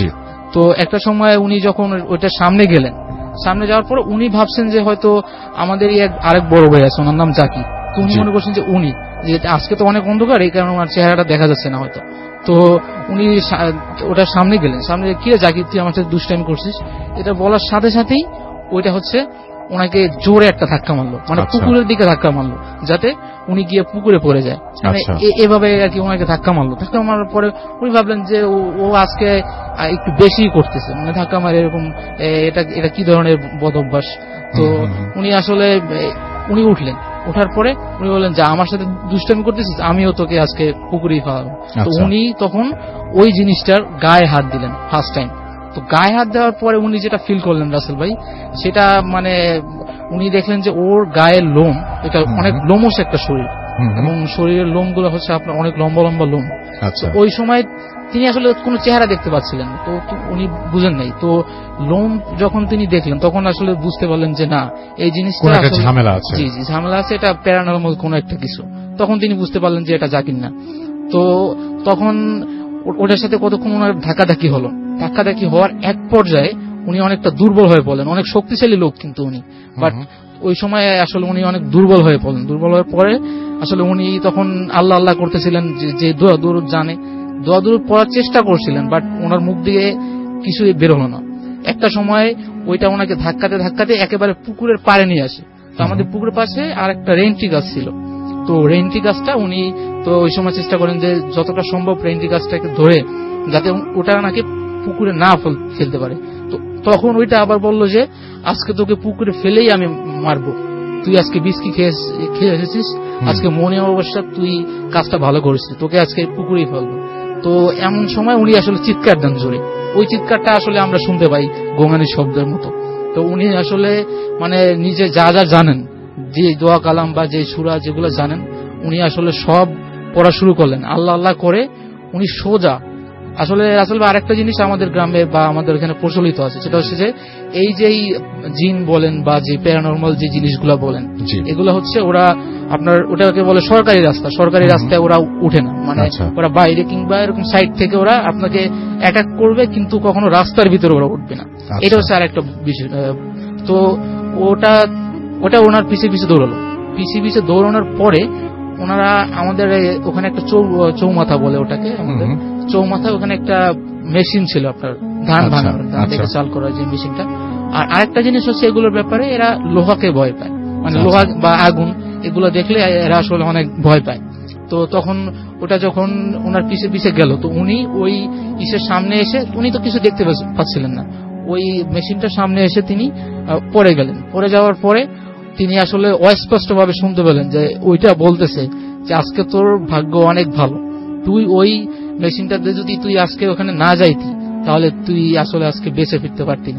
তো একটা সময় উনি যখন ওইটার সামনে গেলেন, সামনে যাওয়ার পর উনি ভাবছেন যে হয়তো আমাদের আরেক বড় ভাই আছে, ওনার নাম জাকি। তো উনি মনে করছেন যে উনি যে আজকে তো অনেক অন্ধকার, এই কারণে ওনার চেহারাটা দেখা যাচ্ছে না হয়তো। তো উনি ওটার সামনে গেলেন, সামনে কি রে জাকি, তুই আমার সাথে দুষ্টামি করছিস, এটা বলার সাথে সাথেই ওইটা হচ্ছে ওনাকে জোরে একটা ধাক্কা মারলো, মানে পুকুরের দিকে ধাক্কা মারলো, যাতে উনি গিয়ে পুকুরে পড়ে যায়, মানে এভাবে আর কি ওনাকে ধাক্কা মারলো। ধাক্কা মারার পরে উনি ভাবলেন যে ও আজকে একটু বেশি করতেছে, মানে ধাক্কা মারে এরকম, এটা এটা কি ধরনের বদ অভ্যাস। তো উনি আসলে উনি উঠলেন, ওঠার পরে উনি বললেন যে আমার সাথে দুষ্টামি করতেছিস, আমিও তোকে আজকে পুকুরেই ফেলাবো। তো উনি তখন ওই জিনিসটার গায়ে হাত দিলেন ফার্স্ট টাইম। তো গায়ে হাত দেওয়ার পরে উনি যেটা ফিল করলেন রাসেল ভাই, সেটা মানে উনি দেখলেন যে ওর গায়ের লোম, এটা অনেক লোমস একটা শরীর, এবং শরীরের লোম গুলো হচ্ছে আপনার অনেক লম্বা লম্বা লোম। ওই সময় তিনি আসলে কোনো চেহারা দেখতে পাচ্ছিলেন, তো উনি বুঝেন নাই। তো লোম যখন তিনি দেখলেন, তখন আসলে বুঝতে পারলেন যে না, এই জিনিসটা ঝামেলা আছে, জি জি ঝামেলা আছে, এটা প্যারানর্মাল কোনো একটা কিছু। তখন তিনি বুঝতে পারলেন যে এটা জাকির না। তো তখন ওটার সাথে কতক্ষণ ওনার ধাক্কাধাক্কি হলো, ধাক্কাধাক্কি হওয়ার এক পর্যায়ে উনি অনেকটা দুর্বল হয়ে পড়লেন। অনেক শক্তিশালী লোক কিন্তু উনি, বাট ওই সময় আসলে উনি অনেক দুর্বল হয়ে পড়লেন। দুর্বল হয়ে পরে আসলে উনি তখন আল্লাহ আল্লাহ করতেছিলেন, যে দোয়া দরুদ জানে, দোয়া দরুদ পড়ার চেষ্টা করছিলেন, বাট ওনার মুখ দিয়ে কিছুই বেরোলো না। একটা সময় ওইটা ওনাকে ধাক্কাতে ধাক্কাতে একেবারে পুকুরের পাড়ে নিয়ে আসে। তো আমাদের পুকুরের পাশে আর একটা রেন্টি গাছ ছিল, তো রেন্টি গাছটা উনি তো ওই সময় চেষ্টা করেন যে যতটা সম্ভব রেন্টি গাছটাকে ধরে যাতে ওটা নাকি পুকুরে না ফেলতে পারে। তো তখন ওইটা আবার বলল যে আজকে তোকে পুকুরে ফেলেই আমি মারবো, তুই আজকে বিস্কি খেয়ে খেয়ে এসেছিস, আজকে মনে অবস্থা তুই কাজটা ভালো করেছিস, তোকে আজকে পুকুরেই ফেলবো। তো এমন সময় উনি আসলে চিৎকার দেন জোরে, ওই চিৎকারটা আসলে আমরা শুনতে পাই গোঙানির শব্দের মতো। তো উনি আসলে মানে নিজে যা যা জানেন, যে দোয়া কালাম বা যে সূরা যেগুলো জানেন, উনি আসলে সব পড়া শুরু করলেন। আল্লাহ আল্লাহ করে উনি সোজা আসলে আসলে আরেকটা জিনিস আমাদের গ্রামে বা আমাদের এখানে প্রচলিত আছে, সেটা হচ্ছে যে এই যে জিন বলেন বা যে প্যারানর্মাল যে জিনিসগুলো বলেন, এগুলো হচ্ছে ওরা আপনার ওটাকে বলে সরকারি রাস্তা, সরকারি রাস্তায় ওরা উঠে না, মানে ওরা বাইরে কিংবা এরকম সাইড থেকে ওরা আপনাকে অ্যাটাক করবে, কিন্তু কখনো রাস্তার ভিতরে ওরা উঠবে না। এটা হচ্ছে আরেকটা বিষয়। তো ওটা ওটা ওনার পিছিয়ে পিছিয়ে দৌড়ালো, পিছিয়ে পিছিয়ে দৌড়ানোর পরে ওনারা আমাদের ওখানে একটা চৌ চৌমাথা বলে ওটাকে, আমাদের চৌমাথা ওখানে একটা মেশিন ছিল আপনার ধান ভাঙার, ধান থেকে চাল করার যে মেশিনটা। আর আরেকটা জিনিস হচ্ছে এগুলোর ব্যাপারে এরা লোহাকে ভয় পায়, মানে লোহা বা আগুন এগুলো দেখলে এরা আসলে অনেক ভয় পায়। তো তখন ওটা যখন ওনার পিছে পিছে গেল, তো উনি ওই ইসের সামনে এসে, উনি তো কিছু দেখতে পাচ্ছিলেন না, ওই মেশিনটার সামনে এসে তিনি পড়ে গেলেন। পড়ে যাওয়ার পরে তিনি আসলে অস্পষ্ট ভাবে শুনতে পেলেন যে ওইটা বলতেছে যে আজকে তোর ভাগ্য অনেক ভালো, তুই ওই মেশিনটাতে যদি তুই আজকে ওখানে না যাইতি তাহলে তুই আসলে আজকে বেঁচে ফিরতে পারতি না।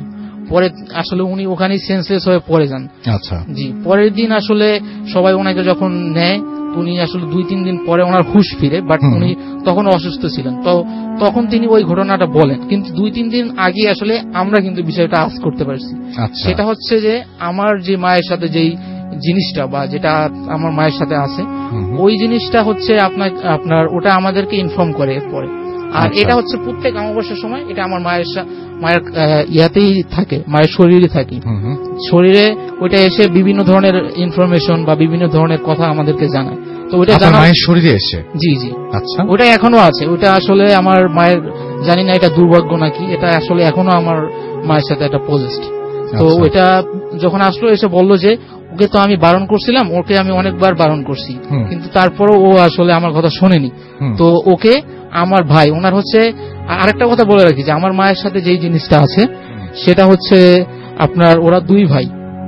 পরে আসলে উনি ওখানেই সেন্সলেস হয়ে পড়ে যান। আচ্ছা জি, পরের দিন আসলে সবাই ওনাকে যখন নেয় উনি আসলে দুই তিন দিন পরে ওনার হুঁশ ফিরে, বাট উনি তখন অসুস্থ ছিলেন। তো তখন তিনি ওই ঘটনাটা বলেন, কিন্তু দুই তিন দিন আগে আসলে আমরা কিন্তু বিষয়টা আজ করতে পারছি। সেটা হচ্ছে যে আমার যে মায়ের সাথে যেই জিনিসটা বা যেটা আমার মায়ের সাথে আছে ওই জিনিসটা হচ্ছে আপনার আপনার ওটা আমাদেরকে ইনফর্ম করে এরপরে। আর এটা হচ্ছে প্রত্যেক অমাবস্যার সময় এটা আমার মায়ের মায়ের ইয়াতেই থাকে, মায়ের শরীরে থাকে, শরীরে ওইটা এসে বিভিন্ন ধরনের ইনফরমেশন বা বিভিন্ন ধরনের কথা আমাদেরকে জানায়। তো ওইটা মায়ের শরীরে এসে জি জি আচ্ছা ওটা এখনো আছে। ওইটা আসলে আমার মায়ের, জানি না এটা দুর্ভাগ্য নাকি, এটা আসলে এখনো আমার মায়ের সাথে একটা পজেস্ট। তো ওইটা যখন আসলো এসে বললো যে ওকে তো আমি বারণ করছিলাম, ওকে আমি অনেকবার বারণ করছি, কিন্তু তারপরও ও আসলে আমার কথা শোনেনি। তো ওকে আমার ভাই, ওনার হচ্ছে আরেকটা কথা বলে রাখি যে আমার মায়ের সাথে যেই জিনিসটা আছে সেটা হচ্ছে আপনার ওরা দুই ভাই।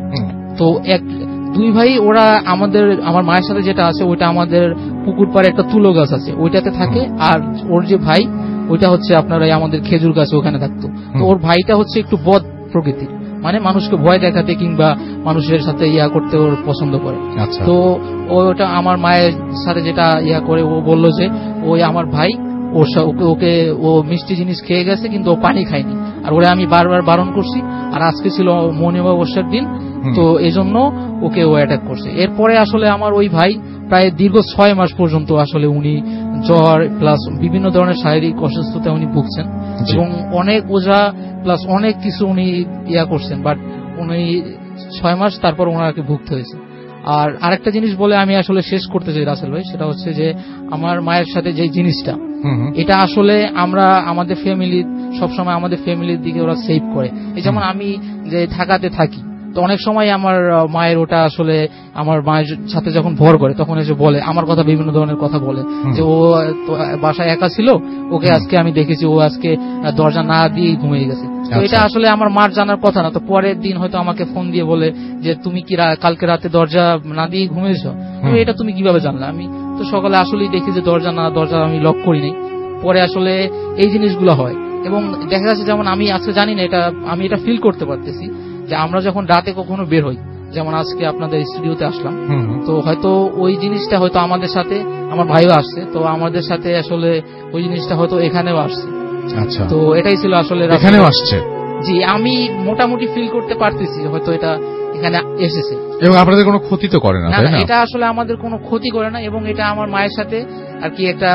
তো এক দুই ভাই ওরা আমাদের আমার মায়ের সাথে যেটা আছে ওইটা আমাদের পুকুর পাড়ে একটা তুলো গাছ আছে ওইটাতে থাকে, আর ওর যে ভাই ওইটা হচ্ছে আপনার আমাদের খেজুর গাছ ওখানে থাকতো। তো ওর ভাইটা হচ্ছে একটু বদ প্রকৃতির, মানে মানুষকে ভয় দেখাতে কিংবা মানুষের সাথে ইয়া করতে ওর পছন্দ করে। তো ওটা আমার মায়ের সাথে যেটা ইয়া করে ও বলল যে ওই আমার ভাই ওর ওকে ওকে ও মিষ্টি জিনিস খেয়ে গেছে কিন্তু ও পানি খায়নি, আর ওরা আমি বারবার বারণ করছি, আর আজকে ছিল মৌনিমা বর্ষার দিন, তো এই জন্য ওকে ও অ্যাটাক করছে। এরপরে আসলে আমার ওই ভাই প্রায় দীর্ঘ ছয় মাস পর্যন্ত আসলে উনি জ্বর প্লাস বিভিন্ন ধরনের শারীরিক অসুস্থতা উনি ভুগছেন, এবং অনেক ওঝা প্লাস অনেক কিছু উনি ইয়া করছেন, বাট উনি ছয় মাস তারপর ওনাকে ভুগতে হয়েছে। আর আরেকটা জিনিস বলে আমি আসলে শেষ করতে চাই রাসেল ভাই, সেটা হচ্ছে যে আমার মায়ের সাথে যে জিনিসটা এটা আসলে আমরা আমাদের ফ্যামিলি সবসময় আমাদের ফ্যামিলির দিকে ওরা সেভ করে। এই যেমন আমি যে ঢাকাতে থাকি, তো অনেক সময় আমার মায়ের ওটা আসলে আমার মায়ের সাথে যখন ভর করে তখন এসে বলে আমার কথা, বিভিন্ন ধরনের কথা বলে যে ও বাসায় একা ছিল, ওকে আজকে আমি দেখেছি ও আজকে দরজা না দিয়ে ঘুমিয়ে গেছে। তো এটা আসলে আমার মার জানার কথা না। তো পরের দিন হয়তো আমাকে ফোন দিয়ে বলে যে তুমি কি কালকে রাতে দরজা না দিয়ে ঘুমিয়েছো, এটা তুমি কিভাবে জানলে? আমি তো সকালে আসলেই দেখি যে দরজা না দরজা আমি লক করি নাই। পরে আসলে এই জিনিসগুলো হয়, এবং দেখা যাচ্ছে যেমন আমি আজকে জানি না, এটা আমি এটা ফিল করতে পারতেছি যে আমরা যখন রাতে কখনো বের হই, যেমন আজকে আপনাদের স্টুডিওতে আসলাম, তো হয়তো ওই জিনিসটা হয়তো আমাদের সাথে আমার ভাইও আসছে, তো আমাদের সাথে আসলে ওই জিনিসটা হয়তো এখানেও আসছে। আচ্ছা, তো এটাই ছিল আসলে এখানেও আসছে। জি, আমি মোটামুটি ফিল করতে পারতেছি হয়তো এটা এখানে এসেছে, এবং আপনাদের কোনো ক্ষতি তো করে না, তাই না? এটা আসলে আমাদের কোনো ক্ষতি করে না, এবং এটা আমার মায়ের সাথে আর কি একটা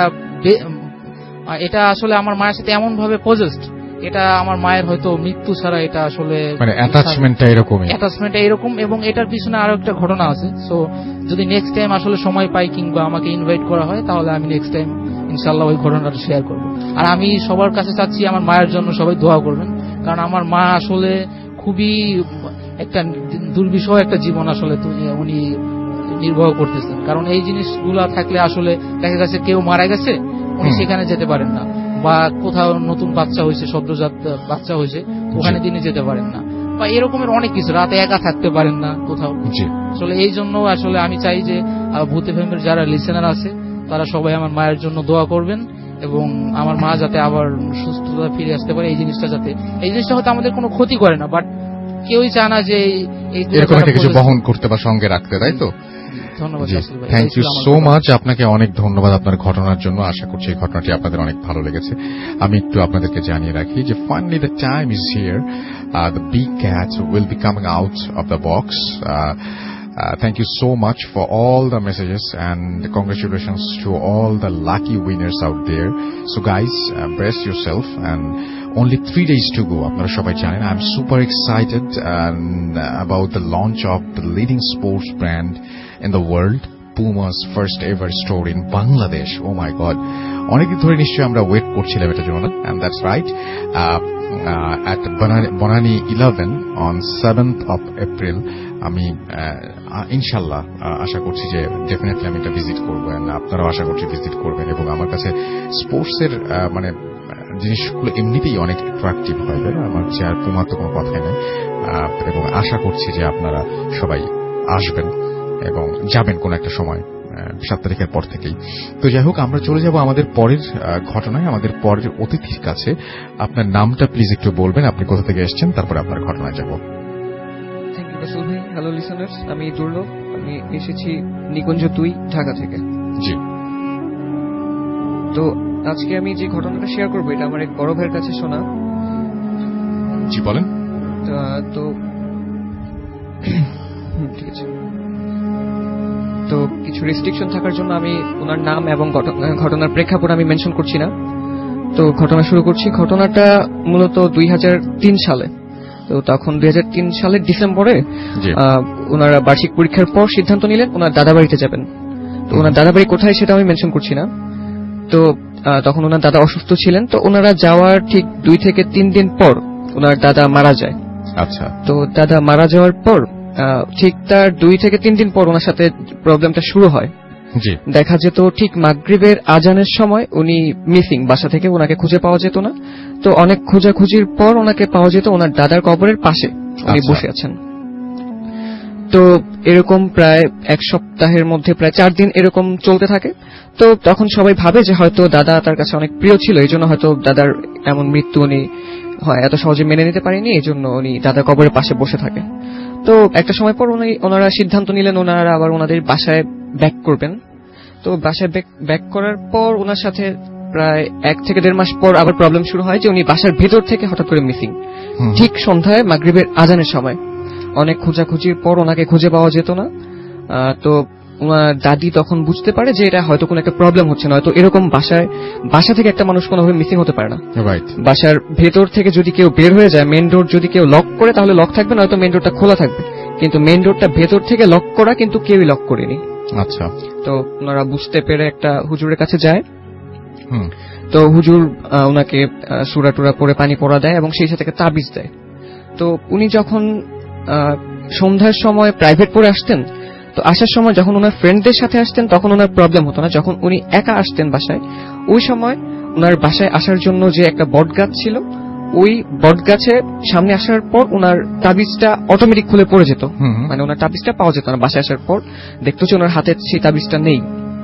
এটা আসলে আমার মায়ের সাথে এমন ভাবে পজেস্ট, এটা আমার মায়ের হয়তো মৃত্যু ছাড়া এটা আসলে মানে অ্যাটাচমেন্টটা এরকমই অ্যাটাচমেন্টটা এরকম। এবং এটার পিছনে আরো একটা ঘটনা আছে। সো যদি নেক্সট টাইম আসলে সময় পাই কিংবা আমাকে ইনভাইট করা হয় তাহলে আমি নেক্সট টাইম ইনশাআল্লাহ ওই ঘটনাটা শেয়ার করব। আর আমি সবার কাছে চাচ্ছি আমার মায়ের জন্য সবাই দোয়া করবেন, কারণ আমার মা আসলে খুবই একটা দুর্বিষহ একটা জীবন আসলে উনি নির্বাহ করতেছেন। কারণ এই জিনিসগুলো থাকলে আসলে দেখা গেছে কেউ মারা গেছে, উনি সেখানে যেতে পারেন না, বা কোথাও নতুন বাচ্চা হয়েছে, সদ্যজাত বাচ্চা হয়েছে, ওখানে তিনি যেতে পারেন না, বা এরকমের অনেক কিছু, রাতে একা থাকতে পারেন না কোথাও। আসলে এই জন্য আসলে আমি চাই যে ভূত এফএমের যারা লিসেনার আছে তারা সবাই আমার মায়ের জন্য দোয়া করবেন, এবং আমার মা যাতে আবার সুস্থতা ফিরে আসতে পারে। এই জিনিসটা যাতে এই জিনিসটা হয়তো আমাদের কোনো ক্ষতি করে না, বাট কেউই চায় না যে এরকম একটা কিছু বহন করতে বা সঙ্গে রাখতে, তাই তো? ধন্যবাদ। থ্যাংক ইউ সো মাচ, আপনাকে অনেক ধন্যবাদ আপনার ঘটনার জন্য। আশা করছি এই ঘটনাটি আপনাদের অনেক ভালো লেগেছে। আমি একটু আপনাদেরকে জানিয়ে রাখি যে finally the time is here, the big cat will be coming out of the box. Uh, thank you so much for all the messages, and congratulations to all the lucky winners out there. So guys, uh, brace yourself, and only three days to go. Apnara shobai janen I'm super excited and about the launch of the leading sports brand in the world, Puma's first ever store in Bangladesh. Oh my god, অনেকদিন ধরে নিশ্চয়ই আমরা wait করছিলাম এটার জন্য, and that's right. uh, uh, at Bonani eleven on seventh of April আমি ইনশাল্লাহ আশা করছি যে ডেফিনেটলি আমি এটা ভিজিট করবো, আপনারাও আশা করছি ভিজিট করবেন। এবং আমার কাছে স্পোর্টসের মানে জিনিসগুলো এমনিতেই অনেক অ্যাট্রাকটিভ হয়, আমার চেয়ার পুমার তো কোনো কথাই নেই। এবং আশা করছি যে আপনারা সবাই আসবেন এবং যাবেন কোন একটা সময় সাত তারিখের পর থেকেই। তো যাই হোক, আমরা চলে যাব আমাদের পরের ঘটনায়, আমাদের পরের অতিথির কাছে। আপনার নামটা প্লিজ একটু বলবেন, আপনি কোথা থেকে এসেছেন, তারপরে আপনার ঘটনায় যাব। থ্যাংক ইউ রাসেল ভাই। হ্যালো লিসনার্স, আমি দুর্লভ, আমি এসেছি নিকুঞ্জ দুই, ঢাকা থেকে। জি। তো আজকে আমি যে ঘটনাটা শেয়ার করবো এটা আমার এক বড় ভাইয়ের কাছে শোনা। জি বলেন। তো ঠিক আছে, তো কিছু রেস্ট্রিকশন থাকার জন্য আমি ওনার নাম এবং ঘটনার প্রেক্ষাপট আমি মেনশন করছি না। তো ঘটনা শুরু করছি। ঘটনাটা মূলত দুই হাজার তিন সালে। তো তখন দুই হাজার তিন সালের ডিসেম্বরে ওনারা বার্ষিক পরীক্ষার পর সিদ্ধান্ত নিলেন ওনার দাদা বাড়িতে যাবেন। তো ওনার দাদা বাড়ি কোথায় সেটা আমি মেনশন করছি না। তো তখন ওনার দাদা অসুস্থ ছিলেন। তো ওনারা যাওয়ার ঠিক দুই থেকে তিন দিন পর ওনার দাদা মারা যায়। আচ্ছা। তো দাদা মারা যাওয়ার পর ঠিক তার দুই থেকে তিন দিন পর ওনার সাথে প্রবলেমটা শুরু হয়। দেখা যেত ঠিক মাগরিবের আজানের সময় উনি মিসিং, বাসা থেকে ওনাকে খুঁজে পাওয়া যেত না। তো অনেক খোঁজাখুঁজির পর ওনাকে পাওয়া যেত ওনার দাদার কবরের পাশে উনি বসে আছেন। তো এরকম প্রায় এক সপ্তাহের মধ্যে প্রায় চার দিন এরকম চলতে থাকে। তো তখন সবাই ভাবে যে হয়তো দাদা তার কাছে অনেক প্রিয় ছিল, এই জন্য হয়তো দাদার এমন মৃত্যু উনি হয় এত সহজে মেনে নিতে পারেনি, এই জন্য উনি দাদার কবরের পাশে বসে থাকে। তো একটা সময় পর উনি ওনারা সিদ্ধান্ত নিলেন ওনারা আবার ওনাদের বাসায় ব্যাক করবেন। তো বাসায় ব্যাক করার পর ওনার সাথে প্রায় এক থেকে দেড় মাস পর আবার প্রবলেম শুরু হয় যে উনি বাসার ভেতর থেকে হঠাৎ করে মিসিং, ঠিক সন্ধ্যায় মাগরিবের আজানের সময়। অনেক খোঁজাখুঁজির পর ওনাকে খুঁজে পাওয়া যেত না। তো ওনার দাদি তখন বুঝতে পারে যে এটা হয়তো কোনো একটা প্রবলেম হচ্ছে না, হয়তো এরকম বাসায় বাসা থেকে একটা মানুষ কোনোভাবে মিসিং হতে পারে না। বাসার ভেতর থেকে যদি কেউ বের হয়ে যায়, মেন ডোর যদি কেউ লক করে তাহলে লক থাকবে, নয়তো মেন ডোরটা খোলা থাকবে, কিন্তু মেন ডোরটা ভেতর থেকে লক করা, কিন্তু কেউই লক করেনি। আচ্ছা। তো ওনারা বুঝতে পেরে একটা হুজুরের কাছে যায়। তো হুজুর ওনাকে সূরা টুরা পড়ে পানি পড়া দেয় এবং সেই সাথে তাবিজ দেয়। তো উনি যখন সন্ধ্যার সময় প্রাইভেট পড়ে আসতেন, তো আসার সময় যখন ওনার ফ্রেন্ডদের সাথে আসতেন তখন ওনার প্রবলেম হতো না। যখন উনি একা আসতেন বাসায়, ওই সময় ওনার বাসায় আসার জন্য যে একটা বট গাছ ছিল, ওই বট গাছে সামনে আসার পর ওনার তাবিজটা অটোমেটিক খুলে পড়ে যেত, মানে ওনার তাবিজটা পাওয়া যেত না। বাসায় আসার পর দেখতো যে ওনার হাতে সেই তাবিজটা নেই।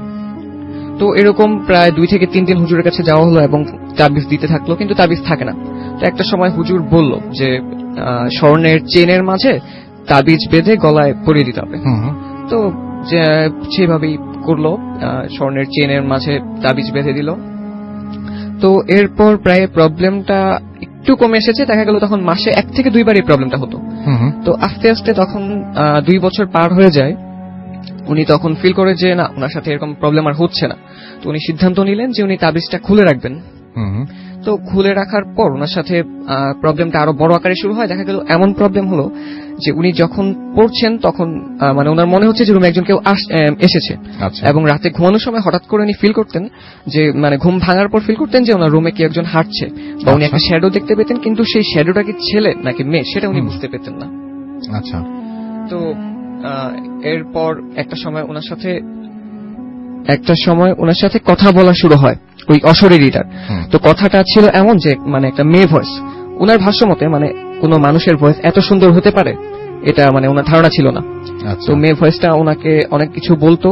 তো এরকম প্রায় দুই থেকে তিন দিন হুজুরের কাছে যাওয়া হলো এবং তাবিজ দিতে থাকলো, কিন্তু তাবিজ থাকে না। তো একটা সময় হুজুর বলল যে স্বর্ণের চেনের মাঝে তাবিজ বেঁধে গলায় পরিয়ে দিতে হবে। তো সেভাবেই করলো, স্বর্ণের চেনের মাঝে তাবিজ বেঁধে দিল। তো এরপর প্রায় প্রবলেমটা একটু কমে এসেছে। দেখা গেল তখন মাসে এক থেকে দুইবার এই প্রবলেমটা হতো। তো আস্তে আস্তে তখন দুই বছর পার হয়ে যায়। উনি তখন ফিল করে যে না, ওনার সাথে এরকম প্রবলেম আর হচ্ছে না। তো উনি সিদ্ধান্ত নিলেন যে উনি তাবিজটা খুলে রাখবেন। তো খুলে রাখার পর ওনার সাথে প্রবলেমটা আরো বড় আকারে শুরু হয়। দেখা গেল এমন প্রবলেম হলো যে উনি যখন পড়ছেন তখন মানে ওনার মনে হচ্ছে যে রুমে একজন কেউ এসেছে, এবং রাতে ঘুমানোর সময় হঠাৎ করে উনি ফিল করতেন যে মানে ঘুম ভাঙার পর ফিল করতেন যে ওনার রুমে কেউ একজন হাঁটছে, বা উনি একটা শ্যাডো দেখতে পেতেন, কিন্তু সেই শ্যাডোটা কি ছেলে নাকি মেয়ে সেটা উনি বুঝতে পেতেন না। আচ্ছা। তো এরপর একটা সময় ওনার সাথে একটা সময় ওনার সাথে কথা বলা শুরু হয় ওই অশরীরীটার। তো কথাটা ছিল এমন যে মানে একটা মেয়ে ভয়েস। ওনার ভাষ্য মতে মানে কোন মানুষের ভয়েস এত সুন্দর হতে পারে এটা মানে ওনার ধারণা ছিল না। তো মেয়ে ভয়েসটা ওনাকে অনেক কিছু বলতো।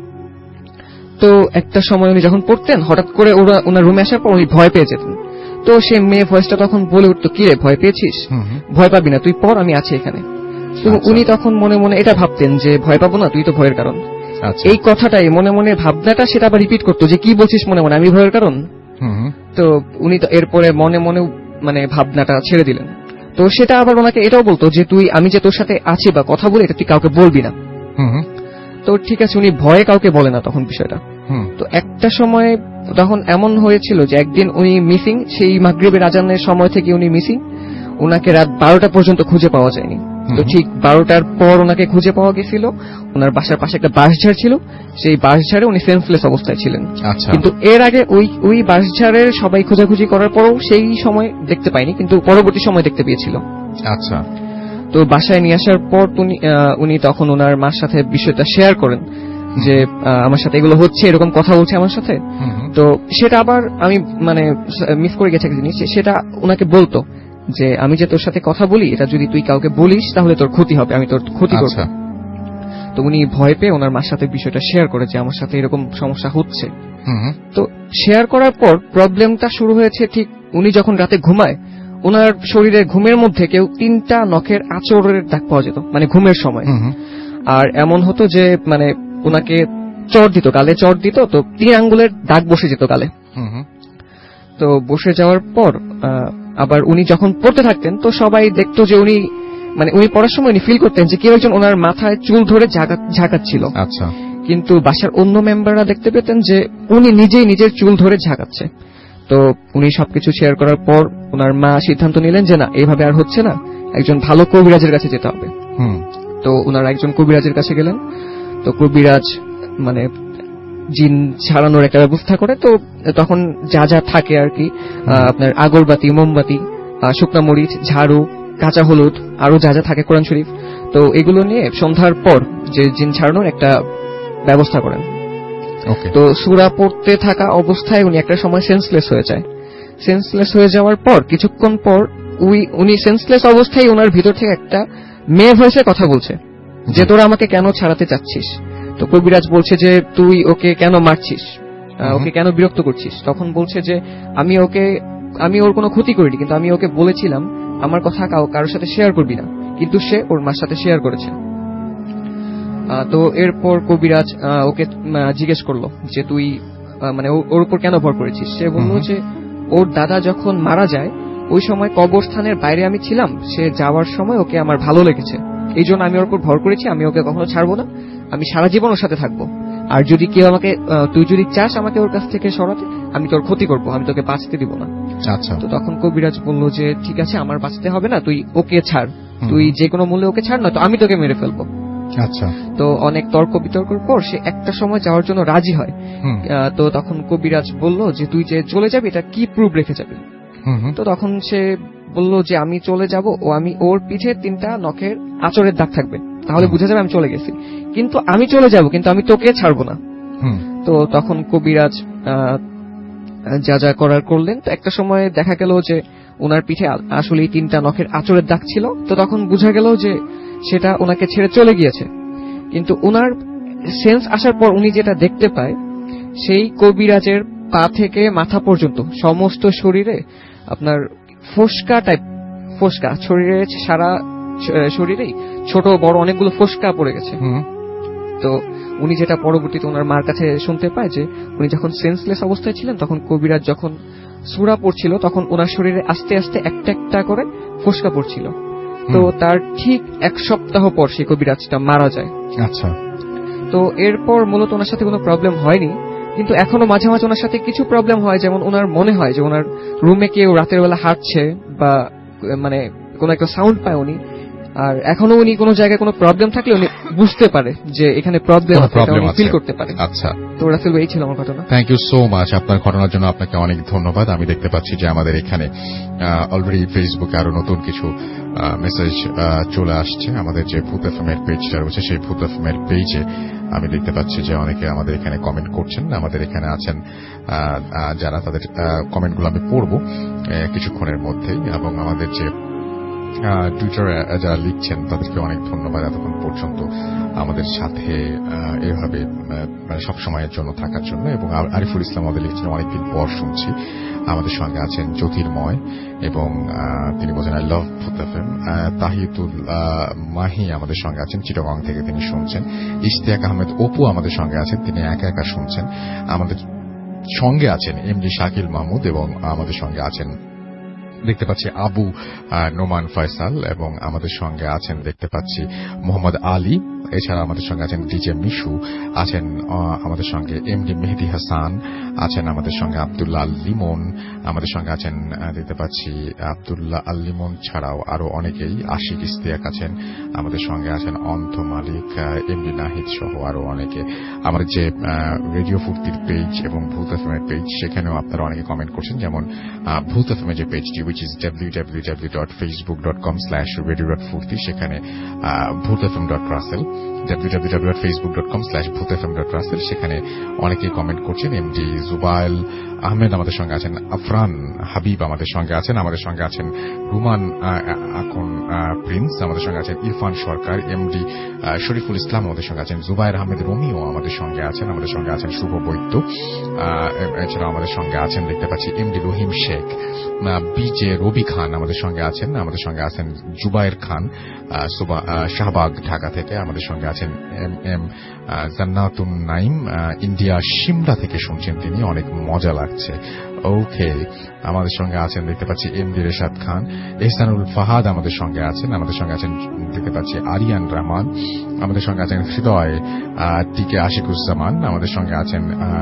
তো একটা সময় উনি যখন পড়তেন হঠাৎ করে ওরা ওনার রুমে আসার পর উনি ভয় পেয়ে যেতেন। তো সেই মেয়ে ভয়েসটা তখন বলে উঠতো, কি রে ভয় পেয়েছিস? ভয় পাবি না, তুই পড়, আমি আছি এখানে। তো উনি তখন মনে মনে এটা ভাবতেন যে ভয় পাবো না, তুই তো ভয়ের কারণ। এই কথাটাই মনে মনে ভাবনাটা সেটা আবার রিপিট করতো যে কি বলছিস মনে মনে, আমি ভয়ের কারণ। তো উনি তো এরপরে মনে মনে মানে ভাবনাটা ছেড়ে দিলেন। তো সেটা আবার ওনাকে এটাও বলতো যে তুই আমি যে তোর সাথে আছি বা কথা বলি এটা তুই কাউকে বলবি না। তো ঠিক আছে, উনি ভয়ে কাউকে বলে না তখন বিষয়টা। তো একটা সময় তখন এমন হয়েছিল যে একদিন উনি মিসিং, সেই মাগরিবের আজানের সময় থেকে উনি মিসিং। ওনাকে রাত বারোটা পর্যন্ত খুঁজে পাওয়া যায়নি। তো ঠিক বারোটার পর ওনাকে খুঁজে পাওয়া গেছিল। ওনার বাসার পাশে একটা বাঁশঝাড় ছিল, সেই বাঁশঝাড়ে উনি সেন্সলেস অবস্থায় ছিলেন। কিন্তু এর আগে ওই ওই বাঁশঝাড়ের সবাই খোঁজাখুঁজি করার পরও সেই সময় দেখতে পায়নি, কিন্তু পরবর্তী সময় দেখতে পেয়েছিল। আচ্ছা। তো বাসায় নিয়ে আসার পর উনি তখন ওনার মার সাথে বিষয়টা শেয়ার করেন যে আমার সাথে এগুলো হচ্ছে, এরকম কথা বলছে আমার সাথে। তো সেটা আবার আমি মানে মিস করে গেছে একটা জিনিস, সেটা ওনাকে বলতো যে আমি যে তোর সাথে কথা বলি এটা যদি তুই কাউকে বলিস তাহলে তোর ক্ষতি হবে, আমি তোর ক্ষতি করব। তো উনি ভয় পেয়ে ওনার মার সাথে বিষয়টা শেয়ার করে যে আমার সাথে এরকম সমস্যা হচ্ছে। তো শেয়ার করার পর প্রবলেমটা শুরু হয়েছে ঠিক উনি যখন রাতে ঘুমায়, ওনার শরীরে ঘুমের মধ্যে কেউ তিনটা নখের আঁচড়ের দাগ পাওয়া যেত, মানে ঘুমের সময়। আর এমন হতো যে মানে ওনাকে চড় দিত, গালে চড় দিত, তো তিন আঙ্গুলের দাগ বসে যেত গালে। তো বসে যাওয়ার পর আবার উনি যখন পড়তে থাকতেন তো সবাই দেখতো যে উনি মানে উনি পড়ার সময় উনি ফিল করতেন যে কেউ একজন ওনার মাথায় চুল ধরে ঝাঁকাচ্ছিল। আচ্ছা। কিন্তু বাসার অন্য মেম্বাররা দেখতে পেতেন যে উনি নিজেই নিজের চুল ধরে ঝাঁকাচ্ছে। তো উনি সবকিছু শেয়ার করার পর ওনার মা সিদ্ধান্ত নিলেন যে না, এইভাবে আর হচ্ছে না, একজন ভালো কবিরাজের কাছে যেতে হবে। তো ওনারা একজন কবিরাজের কাছে গেলেন। তো কবিরাজ মানে জিন ছাড়ানোর একটা ব্যবস্থা করে। তো তখন যা যা থাকে আর কি, আপনার আগরবাতি, মোমবাতি, শুকনা মরিচ, ঝাড়ু, কাঁচা হলুদ, আরো যা যা থাকে কোরআন শরীফ, তো এগুলো নিয়ে সন্ধ্যার পর যে জিন ছাড়ানোর একটা ব্যবস্থা করেন। তো সূরা পড়তে থাকা অবস্থায় উনি একটা সময় সেন্সলেস হয়ে যায়। সেন্সলেস হয়ে যাওয়ার পর কিছুক্ষণ পর উনি সেন্সলেস অবস্থায় ওনার ভিতর থেকে একটা মেয়ে ভয়েসে কথা বলছে যে তোরা আমাকে কেন ছাড়াতে চাচ্ছিস। তো কবিরাজ বলছে যে তুই ওকে কেন মারছিস, ওকে কেন বিরক্ত করছিস। তখন বলছে যে আমি ওকে আমি ওর কোনো ক্ষতি করিনি, কিন্তু আমি ওকে বলেছিলাম আমার কথা কারোর সাথে শেয়ার করবি না, কিন্তু সে ওর মার সাথে শেয়ার করেছে। তো এরপর কবিরাজ ওকে জিজ্ঞেস করলো যে তুই মানে ওর উপর কেন ভর করেছিস। সে বললো যে ওর দাদা যখন মারা যায় ওই সময় কবরস্থানের বাইরে আমি ছিলাম, সে যাওয়ার সময় ওকে আমার ভালো লেগেছে, এই জন্য আমি ওর উপর ভর করেছি, আমি ওকে কখনো ছাড়বো না, আমি সারা জীবন ওর সাথে থাকবো। আর যদি কেউ আমাকে তুই যদি চাস আমাকে ওর কাছ থেকে সরাতে, আমি তোর ক্ষতি করবো, আমি তোকে বাঁচতে দিব না। আচ্ছা। তো তখন কবিরাজ বললো যে ঠিক আছে, আমার বাঁচতে হবে না, তুই ওকে ছাড়, তুই যে কোনো মূল্যে ওকে ছাড়, না তো আমি তোকে মেরে ফেলবো। আচ্ছা। তো অনেক তর্ক বিতর্কের পর সে একটা সময় যাওয়ার জন্য রাজি হয়। তো তখন কবিরাজ বলল যে তুই যে চলে যাবি এটা কি প্রুফ রেখে যাবি। তো তখন সে বলল যে আমি চলে যাব ও আমি ওর পিঠে তিনটা নখের আঁচড়ের দাগ থাকবে, তাহলে বুঝা যাবে আমি চলে গেছি, কিন্তু আমি চলে যাব কিন্তু আমি তোকে ছাড়বো না। তো তখন কবিরাজ যা যা করার করলেন। তো একটা সময় দেখা গেল যে ওনার পিঠে আসলে তিনটা নখের আঁচড়ের দাগ ছিল। তো তখন বুঝা গেল যে সেটা ওনাকে ছেড়ে চলে গিয়েছে। কিন্তু ওনার সেন্স আসার পর উনি যেটা দেখতে পায়, সেই কবিরাজের পা থেকে মাথা পর্যন্ত সমস্ত শরীরে আপনার ফোসকা টাইপ ফোসকা, শরীরে সারা শরীরেই ছোট বড় অনেকগুলো ফোসকা পড়ে গেছে। তো উনি যেটা পরবর্তীতে ওনার মার কাছে শুনতে পায় যে উনি যখন সেন্সলেস অবস্থায় ছিলেন তখন কবিরাজ যখন সূরা পড়ছিল তখন ওনার শরীরে আস্তে আস্তে একটা একটা করে ফোসকা পড়ছিল। তো তার ঠিক এক সপ্তাহ পর সেই কবিরাজটা মারা যায়। আচ্ছা। তো এরপর মূলত ওনার সাথে কোনো প্রবলেম হয়নি, কিন্তু এখনো মাঝে মাঝে ওনার সাথে কিছু প্রবলেম হয়, যেমন ওনার মনে হয় যে ওনার রুমে কেউ রাতের বেলা হাঁটছে বা মানে কোনো একটা সাউন্ড পায় উনি, আর এখনো উনি কোনো জায়গায় কোনো প্রবলেম থাকলে উনি বুঝতে পারে যে এখানে প্রবলেম আছে, উনি ফিল করতে পারে। আচ্ছা। তো রাসেল ভাই, এই ছিল আমার ঘটনা। Thank you so much. আপনার ঘটনার জন্য আপনাকে অনেক ধন্যবাদ। আমি দেখতে পাচ্ছি যে আমাদের এখানে অলরেডি ফেসবুকে আরো নতুন কিছু মেসেজ চলে আসছে। আমাদের যে ভূত এফএম এর পেজটা রয়েছে সেই ভূত এফএম এর পেজে আমি দেখতে পাচ্ছি যে অনেকে আমাদের এখানে কমেন্ট করছেন। আমাদের এখানে আছেন যারা, তাদের কমেন্টগুলো আমি পড়ব কিছুক্ষণের মধ্যেই, এবং আমাদের যে টুইটারে যারা লিখছেন তাদেরকে অনেক ধন্যবাদ এতক্ষণ পর্যন্ত আমাদের সাথে এভাবে সবসময়ের জন্য থাকার জন্য। এবং আরিফুল ইসলাম আমাদের লিখছেন অনেকদিন পর শুনছি। আমাদের সঙ্গে আছেন জ্যোতির্ময় এবং তিনি বলছেন আই লাভ ভূত এফএম। তাহিতুল মাহি আমাদের সঙ্গে আছেন চিটাগং থেকে, তিনি শুনছেন। ইশতিয়াক আহমেদ অপু আমাদের সঙ্গে আছেন, তিনি একা একা শুনছেন। আমাদের সঙ্গে আছেন এমডি শাকিল মাহমুদ এবং আমাদের সঙ্গে আছেন দেখতে পাচ্ছি আবু নোমান ফয়সাল, এবং আমাদের সঙ্গে আছেন দেখতে পাচ্ছি মোহাম্মদ আলী। এছাড়া আমাদের সঙ্গে আছেন ডিজে মিশু, আছেন আমাদের সঙ্গে এমডি মেহেদি হাসান, আছেন আমাদের সঙ্গে আব্দুল্লাহ আল লিমন, আমাদের সঙ্গে আছেন দেখতে পাচ্ছি আব্দুল্লাহ আল লিমন ছাড়াও আরো অনেকেই, আশিক ইস্তিয়াক আছেন আমাদের সঙ্গে, আছেন অন্ত মালিক, এমডি নাহিদ সহ আরো অনেকে। আমাদের যে রেডিও ফুর্তির পেজ এবং ভূত এফএম এর পেজ সেখানেও আপনারা অনেকে কমেন্ট করছেন, যেমন ভূত এফএম এর যে পেজটি which is W W W dot Facebook dot com slash radio dot Foorti, সেখানে Bhoot FM dot Russell, W W W dot Facebook dot com slash Bhoot FM dot Russell, সেখানে অনেকেই কমেন্ট করছেন। এমডি জুবাইল, আহমেদ আমাদের সঙ্গে আছেন, আফরান হাবিব আমাদের সঙ্গে আছেন, আমাদের সঙ্গে আছেন রুমান আখন প্রিন্স, আমাদের সঙ্গে আছেন ইরফান সরকার, এমডি শরীফুল ইসলাম আমাদের সঙ্গে আছেন, জুবায়ের আহমেদ রোমিও আমাদের সঙ্গে আছেন, আমাদের সঙ্গে আছেন শুভ বৈদ্য, এছাড়াও আমাদের সঙ্গে আছেন দেখতে পাচ্ছি এমডি রহিম শেখ, বিজে রবি খান আমাদের সঙ্গে আছেন, আমাদের সঙ্গে আছেন জুবায়ের খান শাহবাগ ঢাকা থেকে, আমাদের সঙ্গে আছেন M M Jannatun Naim India Shimla থেকে শুনছেন তিনি, অনেক মজা লাগছে। ওকে, আমাদের সঙ্গে আছেন দেখতে পাচ্ছি এমডি রেশাদ খান, এহসানুল ফাহাদ আমাদের সঙ্গে আছেন, আমাদের সঙ্গে আছেন দেখতে পাচ্ছি আরিয়ান রহমান, আমাদের সঙ্গে আছেন হৃদয় টিকে আশিকুজ্জামান, আমাদের সঙ্গে আছেন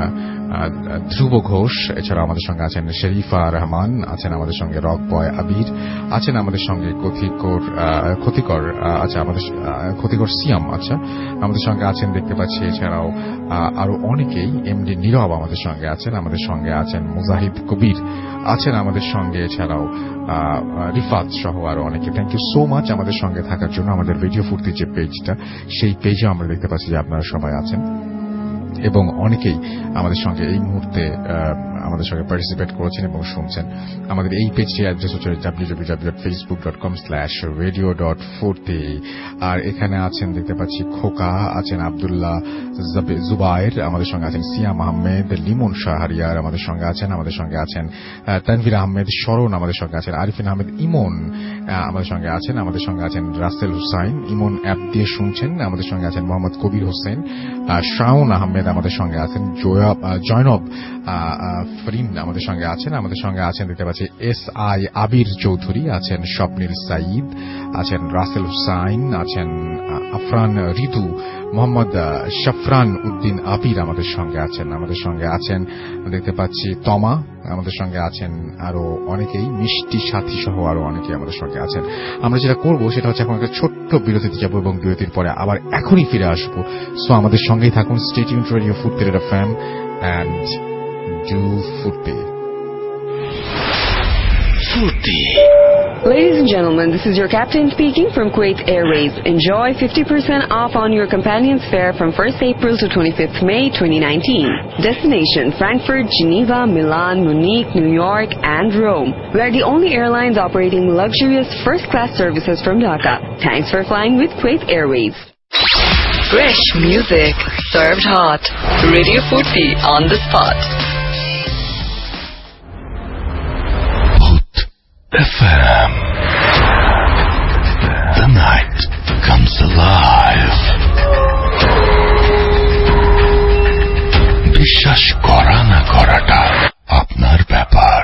ধ্রুব ঘোষ, এছাড়া আমাদের সঙ্গে আছেন শরীফা রহমান, আছেন আমাদের সঙ্গে রক বয় আবির, আছেন আমাদের সঙ্গে ক্ষতিকর ক্ষতিকর আচ্ছা আমাদের ক্ষতিকর সিয়াম, আচ্ছা আমাদের সঙ্গে আছেন দেখতে পাচ্ছি, এছাড়াও আরো অনেকেই, এমডি নীরব আমাদের সঙ্গে আছেন, আমাদের সঙ্গে আছেন মুজাহিদ কবির আছেন আমাদের সঙ্গে, এছাড়াও রিফাত সহ আরো অনেকে। থ্যাংক ইউ সো মাচ আমাদের সঙ্গে থাকার জন্য। আমাদের রেডিও ফুর্তির যে পেজটা, সেই পেজে আমরা দেখতে পাচ্ছি যে আপনারা সবাই আছেন এবং অনেকেই আমাদের সঙ্গে এই মুহূর্তে আমাদের সঙ্গে পার্টিসিপেট করেছেন এবং শুনছেন। আমাদের এই পেজটির অ্যাড্রেস হচ্ছে W W W dot Facebook dot com slash radio dot Foorti. আর এখানে আছেন দেখতে পাচ্ছি খোকা, আছেন আবদুল্লাহ জুবায়ের, আমাদের সঙ্গে আছেন সিয়াম আহমেদ, লিমন শাহরিয়ার আমাদের সঙ্গে আছেন, আমাদের সঙ্গে আছেন তানভীর আহমেদ শরণ, আমাদের সঙ্গে আছেন আরিফিন আহমেদ ইমন, আমাদের সঙ্গে আছেন, আমাদের সঙ্গে আছেন রাসেল হুসাইন, ইমন অ্যাপ দিয়ে শুনছেন, আমাদের সঙ্গে আছেন মোহাম্মদ কবির হোসেন, শাওন আহমেদ আমাদের সঙ্গে আছেন, জয়নব ফরিন আমাদের সঙ্গে আছেন, আমাদের সঙ্গে আছেন দেখতে পাচ্ছি এস আই আবির চৌধুরী, আছেন স্বপ্নিল সাইদ, আছেন রাসেল হুসাইন, আছেন আফরান রিদু, মোহাম্মদ শফরান উদ্দিন আবির আমাদের সঙ্গে আছেন, আমাদের সঙ্গে আছেন দেখতে পাচ্ছি তমা, আমাদের সঙ্গে আছেন আরো অনেকেই, মিষ্টি সাথী সহ আরো অনেকেই আমাদের সঙ্গে আছেন। আমরা যেটা করবো সেটা হচ্ছে এখন একটা ছোট্ট বিরতিতে যাবো এবং বিরতির পরে আবার এখনই ফিরে আসবো। সো আমাদের সঙ্গেই থাকুন, stay tuned to radio Foorti FM and do Furti. Furti. Ladies and gentlemen, this is your captain speaking from Kuwait Airways. Enjoy fifty percent off on your companion's fare from first April to twenty-fifth May twenty nineteen. Destination Frankfurt, Geneva, Milan, Munich, New York, and Rome. We are the only airlines operating luxurious first-class services from Dhaka. Thanks for flying with Kuwait Airways. Fresh music, served hot. Radio Furti on the spot. F M. The night comes alive. বিশ্বাস করা না করাটা আপনার ব্যাপার।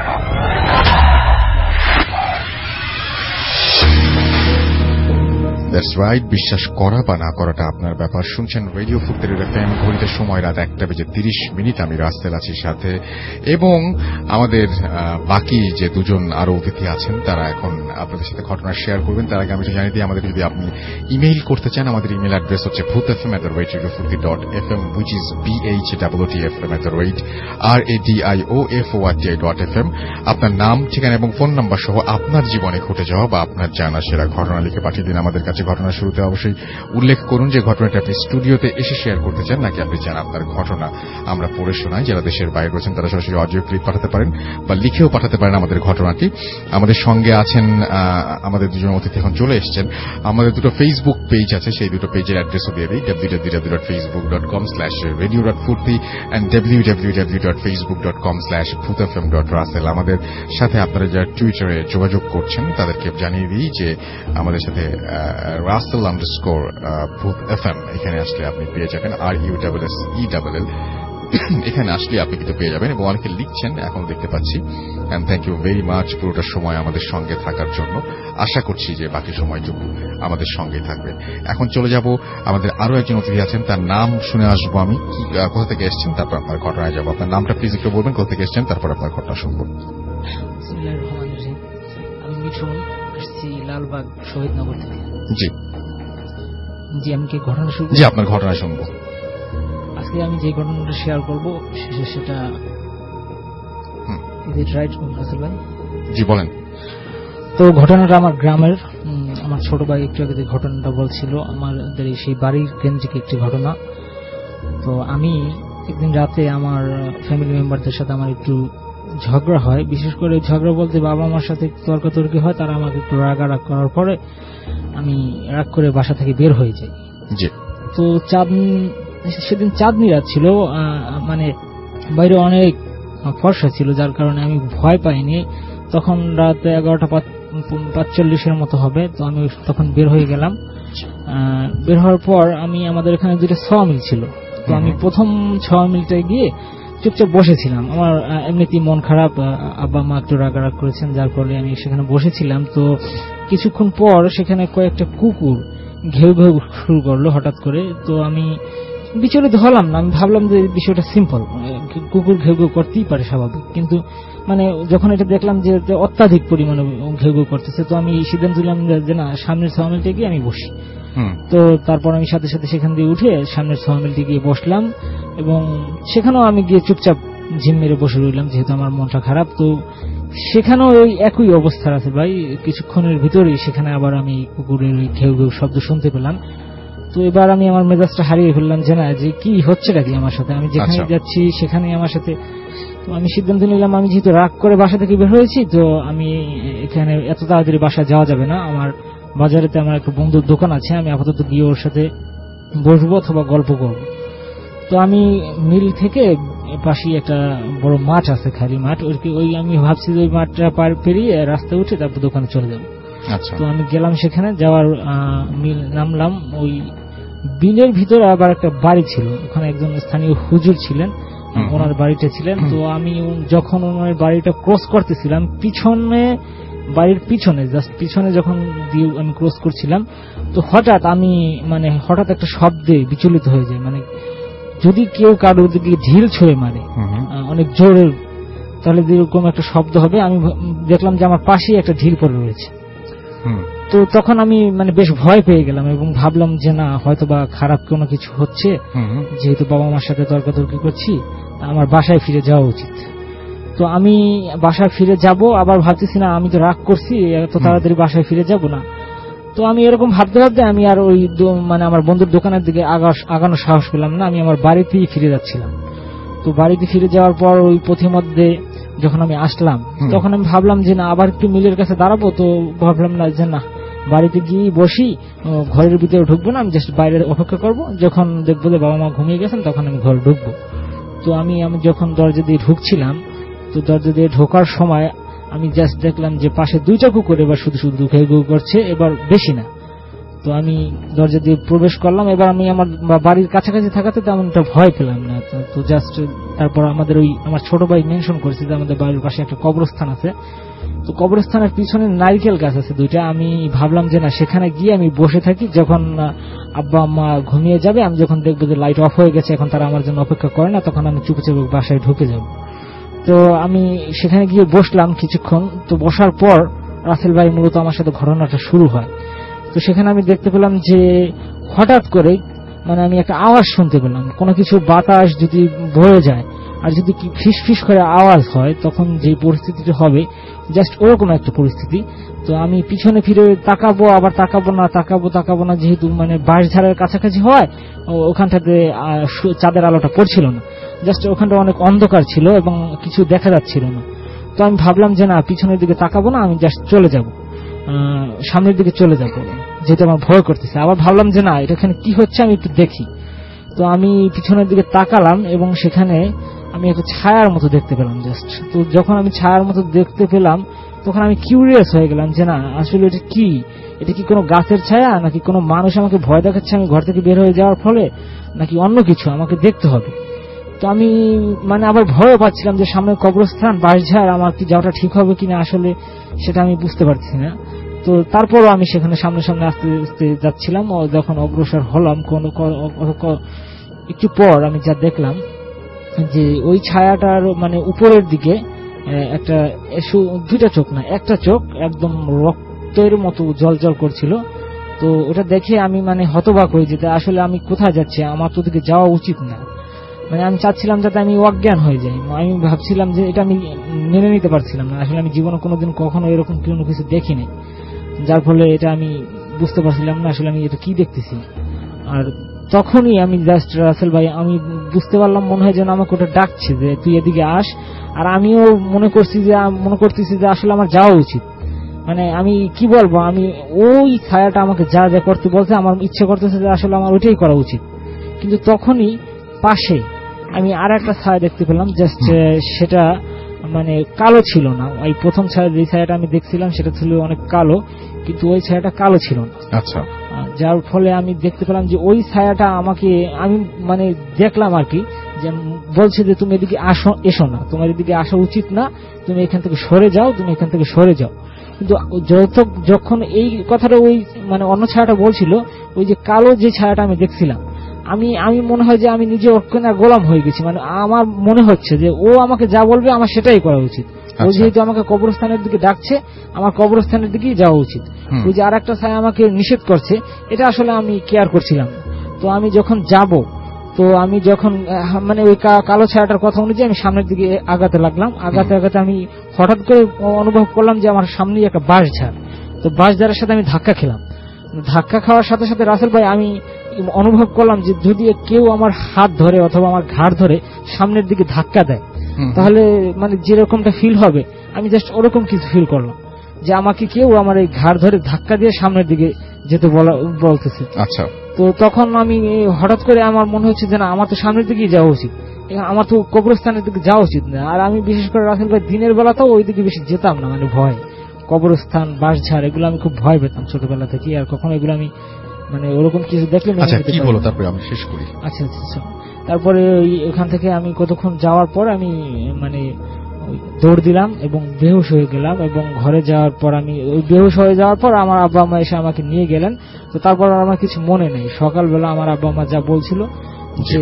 That's right, বিশ্বাস করা বা না করাটা আপনার ব্যাপার। শুনছেন রেডিও ফুর্তির এফএম, ঘড়িতে সময় রাত একটা বেজে তিরিশ মিনিট। আমি রাসেল আছি সাথে, এবং আমাদের বাকি যে দুজন আরো অতিথি আছেন তারা এখন আপনাদের সাথে ঘটনা শেয়ার করবেন। তার আগে আমি জানিয়ে দিই, আমাদের যদি আপনি ইমেইল করতে চান, আমাদের ইমেইল অ্যাড্রেস হচ্ছে Bhoot FM at the rate radio Foorti dot F M, which is B H W T F M at the rate R A D I O F O R T I dot F M. আপনার নাম, ঠিকানা এবং phone number সহ আপনার জীবনে ঘটে যাওয়া বা আপনার জানা সেরা ঘটনা লিখে পাঠিয়ে দিন আমাদের কাছে। ঘটনা শুরুতে অবশ্যই উল্লেখ করুন যে ঘটনাটা আপনি স্টুডিওতে এসে শেয়ার করতে চান, নাকি আপনি চান আপনার ঘটনা আমরা পড়ে শোনাই। যারা দেশের বাইরে রয়েছেন তারা সরাসরি অডিও ক্লিপ পাঠাতে পারেন বা লিখেও পাঠাতে পারেন আমাদের ঘটনাটি। আমাদের সঙ্গে আছেন আমাদের দুজন অতিথি এখন চলে এসেছেন। আমাদের দুটো ফেসবুক পেজ আছে, সেই দুটো পেজের অ্যাড্রেসও দিয়ে দিই, W W W dot Facebook dot com slash radio dot Foorti and W W W dot Facebook dot com slash Bhoot F M dot Russell. আমাদের সাথে আপনারা যারা টুইটারে যোগাযোগ করছেন তাদেরকে জানিয়ে দিই যে আমাদের সাথে Russell underscore Bhoot F M এখানে আসলে আপনি পেয়ে যাবেন, R U double S E double L এখানে আসলে আপনি কিন্তু পেয়ে যাবেন। এবং অনেকে লিখছেন এখন দেখতে পাচ্ছি, and thank you very much পুরোটা সময় আমাদের সঙ্গে থাকার জন্য। আশা করছি যে বাকি সময়টুকু আমাদের সঙ্গে থাকবেন। এখন চলে যাব, আমাদের আরো একজন অতিথি আছেন, তার নাম শুনে আসবো আমি, কোথা থেকে এসছেন, তারপর আপনার ঘটনায় যাবো। আপনার নামটা প্লিজ একটু বলবেন, কোথা থেকে এসছেন, তারপর আপনার ঘটনা শুনবো। আমি মিঠুন, এসছি লালবাগ শহীদনগর থেকে। জি জি, আমি কি ঘটনা শুনবো? জি, আপনার ঘটনা শুনবো। আজকে আমি যে ঘটনাটা শেয়ার করবো সেটা রাইট রাসেল ভাই? জি বলেন। তো ঘটনাটা আমার গ্রামের, আমার ছোট ভাই একটু আগে ঘটনাটা বলছিল, আমাদের সেই বাড়ির কেন্দ্রিক একটি ঘটনা। তো আমি একদিন রাতে আমার ফ্যামিলি মেম্বারদের সাথে আমার একটু ঝগড়া হয়, বিশেষ করে ঝগড়া বলতে বাবা মার সাথে তর্কাতর্কি হয়, তারা আমাকে একটু রাগারাগ করার পরে আমি রাগ করে বাসা থেকে বের হয়ে যাই। তো চাঁদ সেদিন চাঁদনি রাত ছিল, মানে বাইরে অনেক ফর্সা ছিল, যার কারণে আমি ভয় পাইনি। তখন রাত এগারোটা পাঁচচল্লিশের মতো হবে। তো আমি তখন বের হয়ে গেলাম। বের হওয়ার পর আমি আমাদের এখানে দুটো ছ মিল ছিল, তো আমি প্রথম ছ মিলটায় গিয়ে চুপচাপ বসেছিলাম। আমার এমনিতেই মন খারাপ, আব্বা মা একটু রাগারাগ করেছেন, যার ফলে আমি সেখানে বসেছিলাম। তো কিছুক্ষণ পর সেখানে কয়েকটা কুকুর ঘেউ ঘেউ শুরু করলো হঠাৎ করে। তো আমি বিচলিত হলাম না, আমি ভাবলাম যে বিষয়টা সিম্পল, কুকুর ঘেউ ঘেউ করতেই পারে স্বাভাবিক, কিন্তু মানে যখন এটা দেখলাম যে অত্যাধিক পরিমাণে ঘেউ ঘেউ করতেছে, তো আমি সিদ্ধান্ত নিলাম যে না, সামনের ছমিলটা গিয়ে আমি বসি। তো তারপর আমি সাথে সাথে সেখান দিয়ে উঠে সামনের ছমিলটি গিয়ে বসলাম, এবং সেখানেও আমি গিয়ে চুপচাপ ঝিম মেরে বসে রইলাম, যেহেতু আমার মনটা খারাপ। তো সেখানেও ওই একই অবস্থা আছে ভাই, কিছুক্ষণের ভিতরেই সেখানে আবার আমি কুকুরের ওই ঘেউ ঘেউ শব্দ শুনতে পেলাম। তো এবার আমি আমার মেজাজটা হারিয়ে ফেললাম যে না, যে কি হচ্ছেটা কি আমার সাথে, আমি যেখানে যাচ্ছি সেখানেই আমার সাথে। তো আমি সিদ্ধান্ত নিলাম, আমি যেহেতু রাগ করে বাসা থেকে বের হয়েছি, তো আমি এখানে এত তাড়াতাড়ি বাসা যাওয়া যাবে না। আমার বাজারেতে আমার একটা বন্ধুর দোকান আছে, আমি আপাতত গিয়ে ওর সাথে বসবো অথবা গল্প করব। তো আমি মিল থেকে পাশে একটা বড় মাঠ আছে, খালি মাঠ, ওই আমি ভাবছি ওই মাঠটা পার পেরিয়ে রাস্তায় উঠে তারপর দোকানে চলে যাবো। তো আমি গেলাম সেখানে, যাওয়ার মিল নামলাম। ওই বিলের ভিতরে আবার একটা বাড়ি ছিল, ওখানে একজন স্থানীয় হুজুর ছিলেন, ওনার বাড়িটা ছিলেন। তো আমি যখন ওনার বাড়িটা ক্রস করতেছিলাম, পিছনে বাড়ির পিছনে জাস্ট পিছনে যখন দিয়ে আমি ক্রস করছিলাম, তো হঠাৎ আমি মানে হঠাৎ একটা শব্দে বিচলিত হয়ে যায়, মানে যদি কেউ কারোর দিকে ঢিল ছুঁড়ে মারে অনেক জোরে, তাহলে এরকম একটা শব্দ হবে। আমি দেখলাম যে আমার পাশেই একটা ঢিল পড়ে রয়েছে। তো তখন আমি মানে বেশ ভয় পেয়ে গেলাম এবং ভাবলাম যে না, হয়তো বা খারাপ কোনো কিছু হচ্ছে, যেহেতু বাবা মার সাথে তর্কাতর্কি করছি, আমার বাসায় ফিরে যাওয়া উচিত। তো আমি বাসায় ফিরে যাব, আবার ভাবতেছি না আমি তো রাগ করছি, এত তাড়াতাড়ি বাসায় ফিরে যাব না। তো আমি এরকম ভাবতে ভাবতে আমি আর ওই মানে আমার বন্ধুর দোকানের দিকে আগানোর সাহস পেলাম না, আমি আমার বাড়িতেই ফিরে যাচ্ছিলাম। তো বাড়িতে ফিরে যাওয়ার পর ওই পথিমধ্যে যখন আমি আসলাম, তখন আমি ভাবলাম যে না, আবার একটু মিলের কাছে দাঁড়াবো। তো ভাবলাম না যে না, বাড়িতে গিয়ে বসি, ঘরের ভিতরে ঢুকবো না, আমি জাস্ট বাইরে অপেক্ষা করব, যখন দেখবো যে বাবা মা ঘুমিয়ে গেছেন তখন আমি ঘরে ঢুকবো। তো আমি আমি যখন দরজা দিয়ে ঢুকছিলাম, তো দরজা দিয়ে ঢোকার সময় আমি জাস্ট দেখলাম যে পাশে দুইটা কুকুর এবার শুধু শুধু ঘেউ ঘেউ করছে, এবার বেশি না। তো আমি দরজা দিয়ে প্রবেশ করলাম। এবার আমি আমার বাড়ির কাছাকাছি থাকাতে তেমন একটা ভয় পেলাম না। তো জাস্ট তারপর আমাদের ওই আমার ছোট ভাই মেনশন করেছে যে আমাদের বাড়ির পাশে একটা কবরস্থান আছে, তো কবরস্থানের পিছনে নারকেল গাছ আছে দুইটা। আমি ভাবলাম যে না, সেখানে গিয়ে আমি বসে থাকি, যখন আব্বা আম্মা ঘুমিয়ে যাবে, আমি যখন দেখবো যে লাইট অফ হয়ে গেছে, এখন তারা আমার জন্য অপেক্ষা করে না, তখন আমি চুপচাপ বাসায় ঢুকে যাব। তো আমি সেখানে গিয়ে বসলাম কিছুক্ষণ। তো বসার পর রাসেল ভাই মূলত আমার সাথে ঘটনাটা শুরু হয়। তো সেখানে আমি দেখতে পেলাম যে হঠাৎ করে মানে আমি একটা আওয়াজ শুনতে পেলাম, কোনো কিছু বাতাস যদি বয়ে যায় আর যদি ফিস ফিস করে আওয়াজ হয়, তখন যে পরিস্থিতিটা হবে জাস্ট ওরকম একটা পরিস্থিতি। তো আমি পিছনে ফিরে তাকাবো, আবার তাকাবো না, তাকাবো তাকাবো না, যেহেতু মানে বাঁশঝাড়ের কাছাকাছি হয়, ওখানটাতে চাঁদের আলোটা পড়ছিল না, জাস্ট ওখানটা অনেক অন্ধকার ছিল এবং কিছু দেখা যাচ্ছিল না। তো আমি ভাবলাম যে না, পিছনের দিকে তাকাবো না, আমি জাস্ট চলে যাব, সামনের দিকে চলে যাব, যেহেতু আমার ভয় করতেছে। আবার ভাবলাম যে না, এখানে কি হচ্ছে আমি একটু দেখি। তো আমি পিছনের দিকে তাকালাম এবং সেখানে আমি একটা ছায়ার মতো দেখতে পেলাম জাস্ট। তো যখন আমি ছায়ার মতো দেখতে পেলাম, তখন আমি কিউরিয়াস হয়ে গেলাম যে না, আসলে এটা কি, এটা কি কোনো গাছের ছায়া, নাকি কোনো মানুষ আমাকে ভয় দেখাচ্ছে আমি ঘর থেকে বের হয়ে যাওয়ার ফলে, নাকি অন্য কিছু আমাকে দেখতে হবে। তো আমি মানে আবার ভয় পাচ্ছিলাম যে সামনে কবরস্থান, বাঁশঝাড়, আমার কি যাওয়াটা ঠিক হবে কিনা, আসলে সেটা আমি বুঝতে পারছি না। তো তারপরও আমি সেখানে সামনে সামনে আস্তে আস্তে যাচ্ছিলাম। ও যখন অগ্রসর হলাম, কোন একটু পর আমি যা দেখলাম যে ওই ছায়াটার মানে উপরের দিকে একটা দুইটা চোখ না, একটা চোখ একদম রক্তের মতো জল জল করছিল। তো ওটা দেখে আমি মানে হতবাক হয়ে যেতে, আসলে আমি কোথায় যাচ্ছি, আমার তো দিকে যাওয়া উচিত না। মানে আমি চাচ্ছিলাম যাতে আমি অজ্ঞান হয়ে যাই। আমি ভাবছিলাম যে এটা আমি মেনে নিতে পারছিলাম না, আসলে আমি জীবনে কোনোদিন কখনো এরকম কোনো কিছু দেখিনি, যার ফলে এটা আমি বুঝতে পারছিলাম না আসলে আমি এটা কি দেখতেছি। আর তখনই আমি জাস্ট রাসেল ভাই, আমি বুঝতে পারলাম মনে হয় যেন আমাকে ওটা ডাকছে যে তুই এদিকে আস, আর আমিও মনে করছি যে মনে করতেছি যে আসলে আমার যাওয়া উচিত। মানে আমি কি বলবো, আমি ওই ছায়াটা আমাকে যা যা করতে বলছে আমার ইচ্ছে করতেছে যে আসলে আমার ওইটাই করা উচিত। কিন্তু তখনই পাশে আমি আর একটা ছায়া দেখতে পেলাম, জাস্ট সেটা মানে কালো ছিল না। ওই প্রথম ছায়া যে ছায়াটা আমি দেখছিলাম সেটা ছিল অনেক কালো, কিন্তু ওই ছায়াটা কালো ছিল না। আচ্ছা, যার ফলে আমি দেখতে পেলাম যে ওই ছায়াটা আমাকে, আমি মানে দেখলাম আর কি, যে বলছে যে তুমি এদিকে আসো, এসো না, তোমার এদিকে আসা উচিত না, তুমি এখান থেকে সরে যাও, তুমি এখান থেকে সরে যাও। কিন্তু যত যখন এই কথাটা ওই মানে অন্য ছায়াটা বলছিল, ওই যে কালো যে ছায়াটা আমি দেখছিলাম, আমি আমি মনে হয় যে আমি নিজে ওখানে গোলাম হয়ে গেছি। মানে আমার মনে হচ্ছে যে ও আমাকে যা বলবে আমার সেটাই করা উচিত। ও যেহেতু আমাকে কবরস্থানের দিকে ডাকছে, আমার কবরস্থানের দিকেই যাওয়া উচিত। ওই যে আর একটা ছায়া আমাকে নিষেধ করছে, এটা আসলে আমি কেয়ার করছিলাম। তো আমি যখন যাব, তো আমি যখন মানে ওই কালো ছায়াটার কথা অনুযায়ী আমি সামনের দিকে আগাতে লাগলাম। আগাতে আগাতে আমি হঠাৎ করে অনুভব করলাম যে আমার সামনেই একটা বাঁশঝাড়। তো বাঁশঝাড়ের সাথে আমি ধাক্কা খেলাম। ধাক্কা খাওয়ার সাথে সাথে রাসেল ভাই আমি অনুভব করলাম যে যদি কেউ আমার হাত ধরে অথবা আমার ঘাড় ধরে সামনের দিকে ধাক্কা দেয়, তাহলে মানে যেরকমটা ফিল হবে, আমি জাস্ট ওরকম কিছু ফিল করলাম যে আমাকে কেউ আমার এই ঘাড় ধরে ধাক্কা দিয়ে সামনের দিকে যেতে বলতেছে। আচ্ছা, তো তখন আমি হঠাৎ করে আমার মনে হচ্ছে যে না, আমার তো সামনের দিকেই যাওয়া উচিত, আমার তো কবরস্থানের দিকে যাওয়া উচিত না। আর আমি বিশেষ করে রাসেল ভাই দিনের বেলাতেও ওই দিকে বেশি যেতাম না, মানে ভয়, কবরস্থান, বাঁশঝাড় এগুলো আমি খুব ভয় পেতাম ছোটবেলা থেকে। আর কখনো এগুলো আমি মানে ওরকম কিছু দেখলে কি হলো তারপরে আমি শেষ করি। আচ্ছা আচ্ছা, তারপরে ওখান থেকে আমি কতক্ষণ যাওয়ার পর আমি মানে দৌড় দিলাম এবং বেহুশ হয়ে গেলাম। এবং ঘরে যাওয়ার পর আমি ওই বেহুশ হয়ে যাওয়ার পর আমার আব্বা আম্মা এসে আমাকে নিয়ে গেলেন। তো তারপর আমার কিছু মনে নেই। সকালবেলা আমার আব্বা আম্মা যা বলছিল যে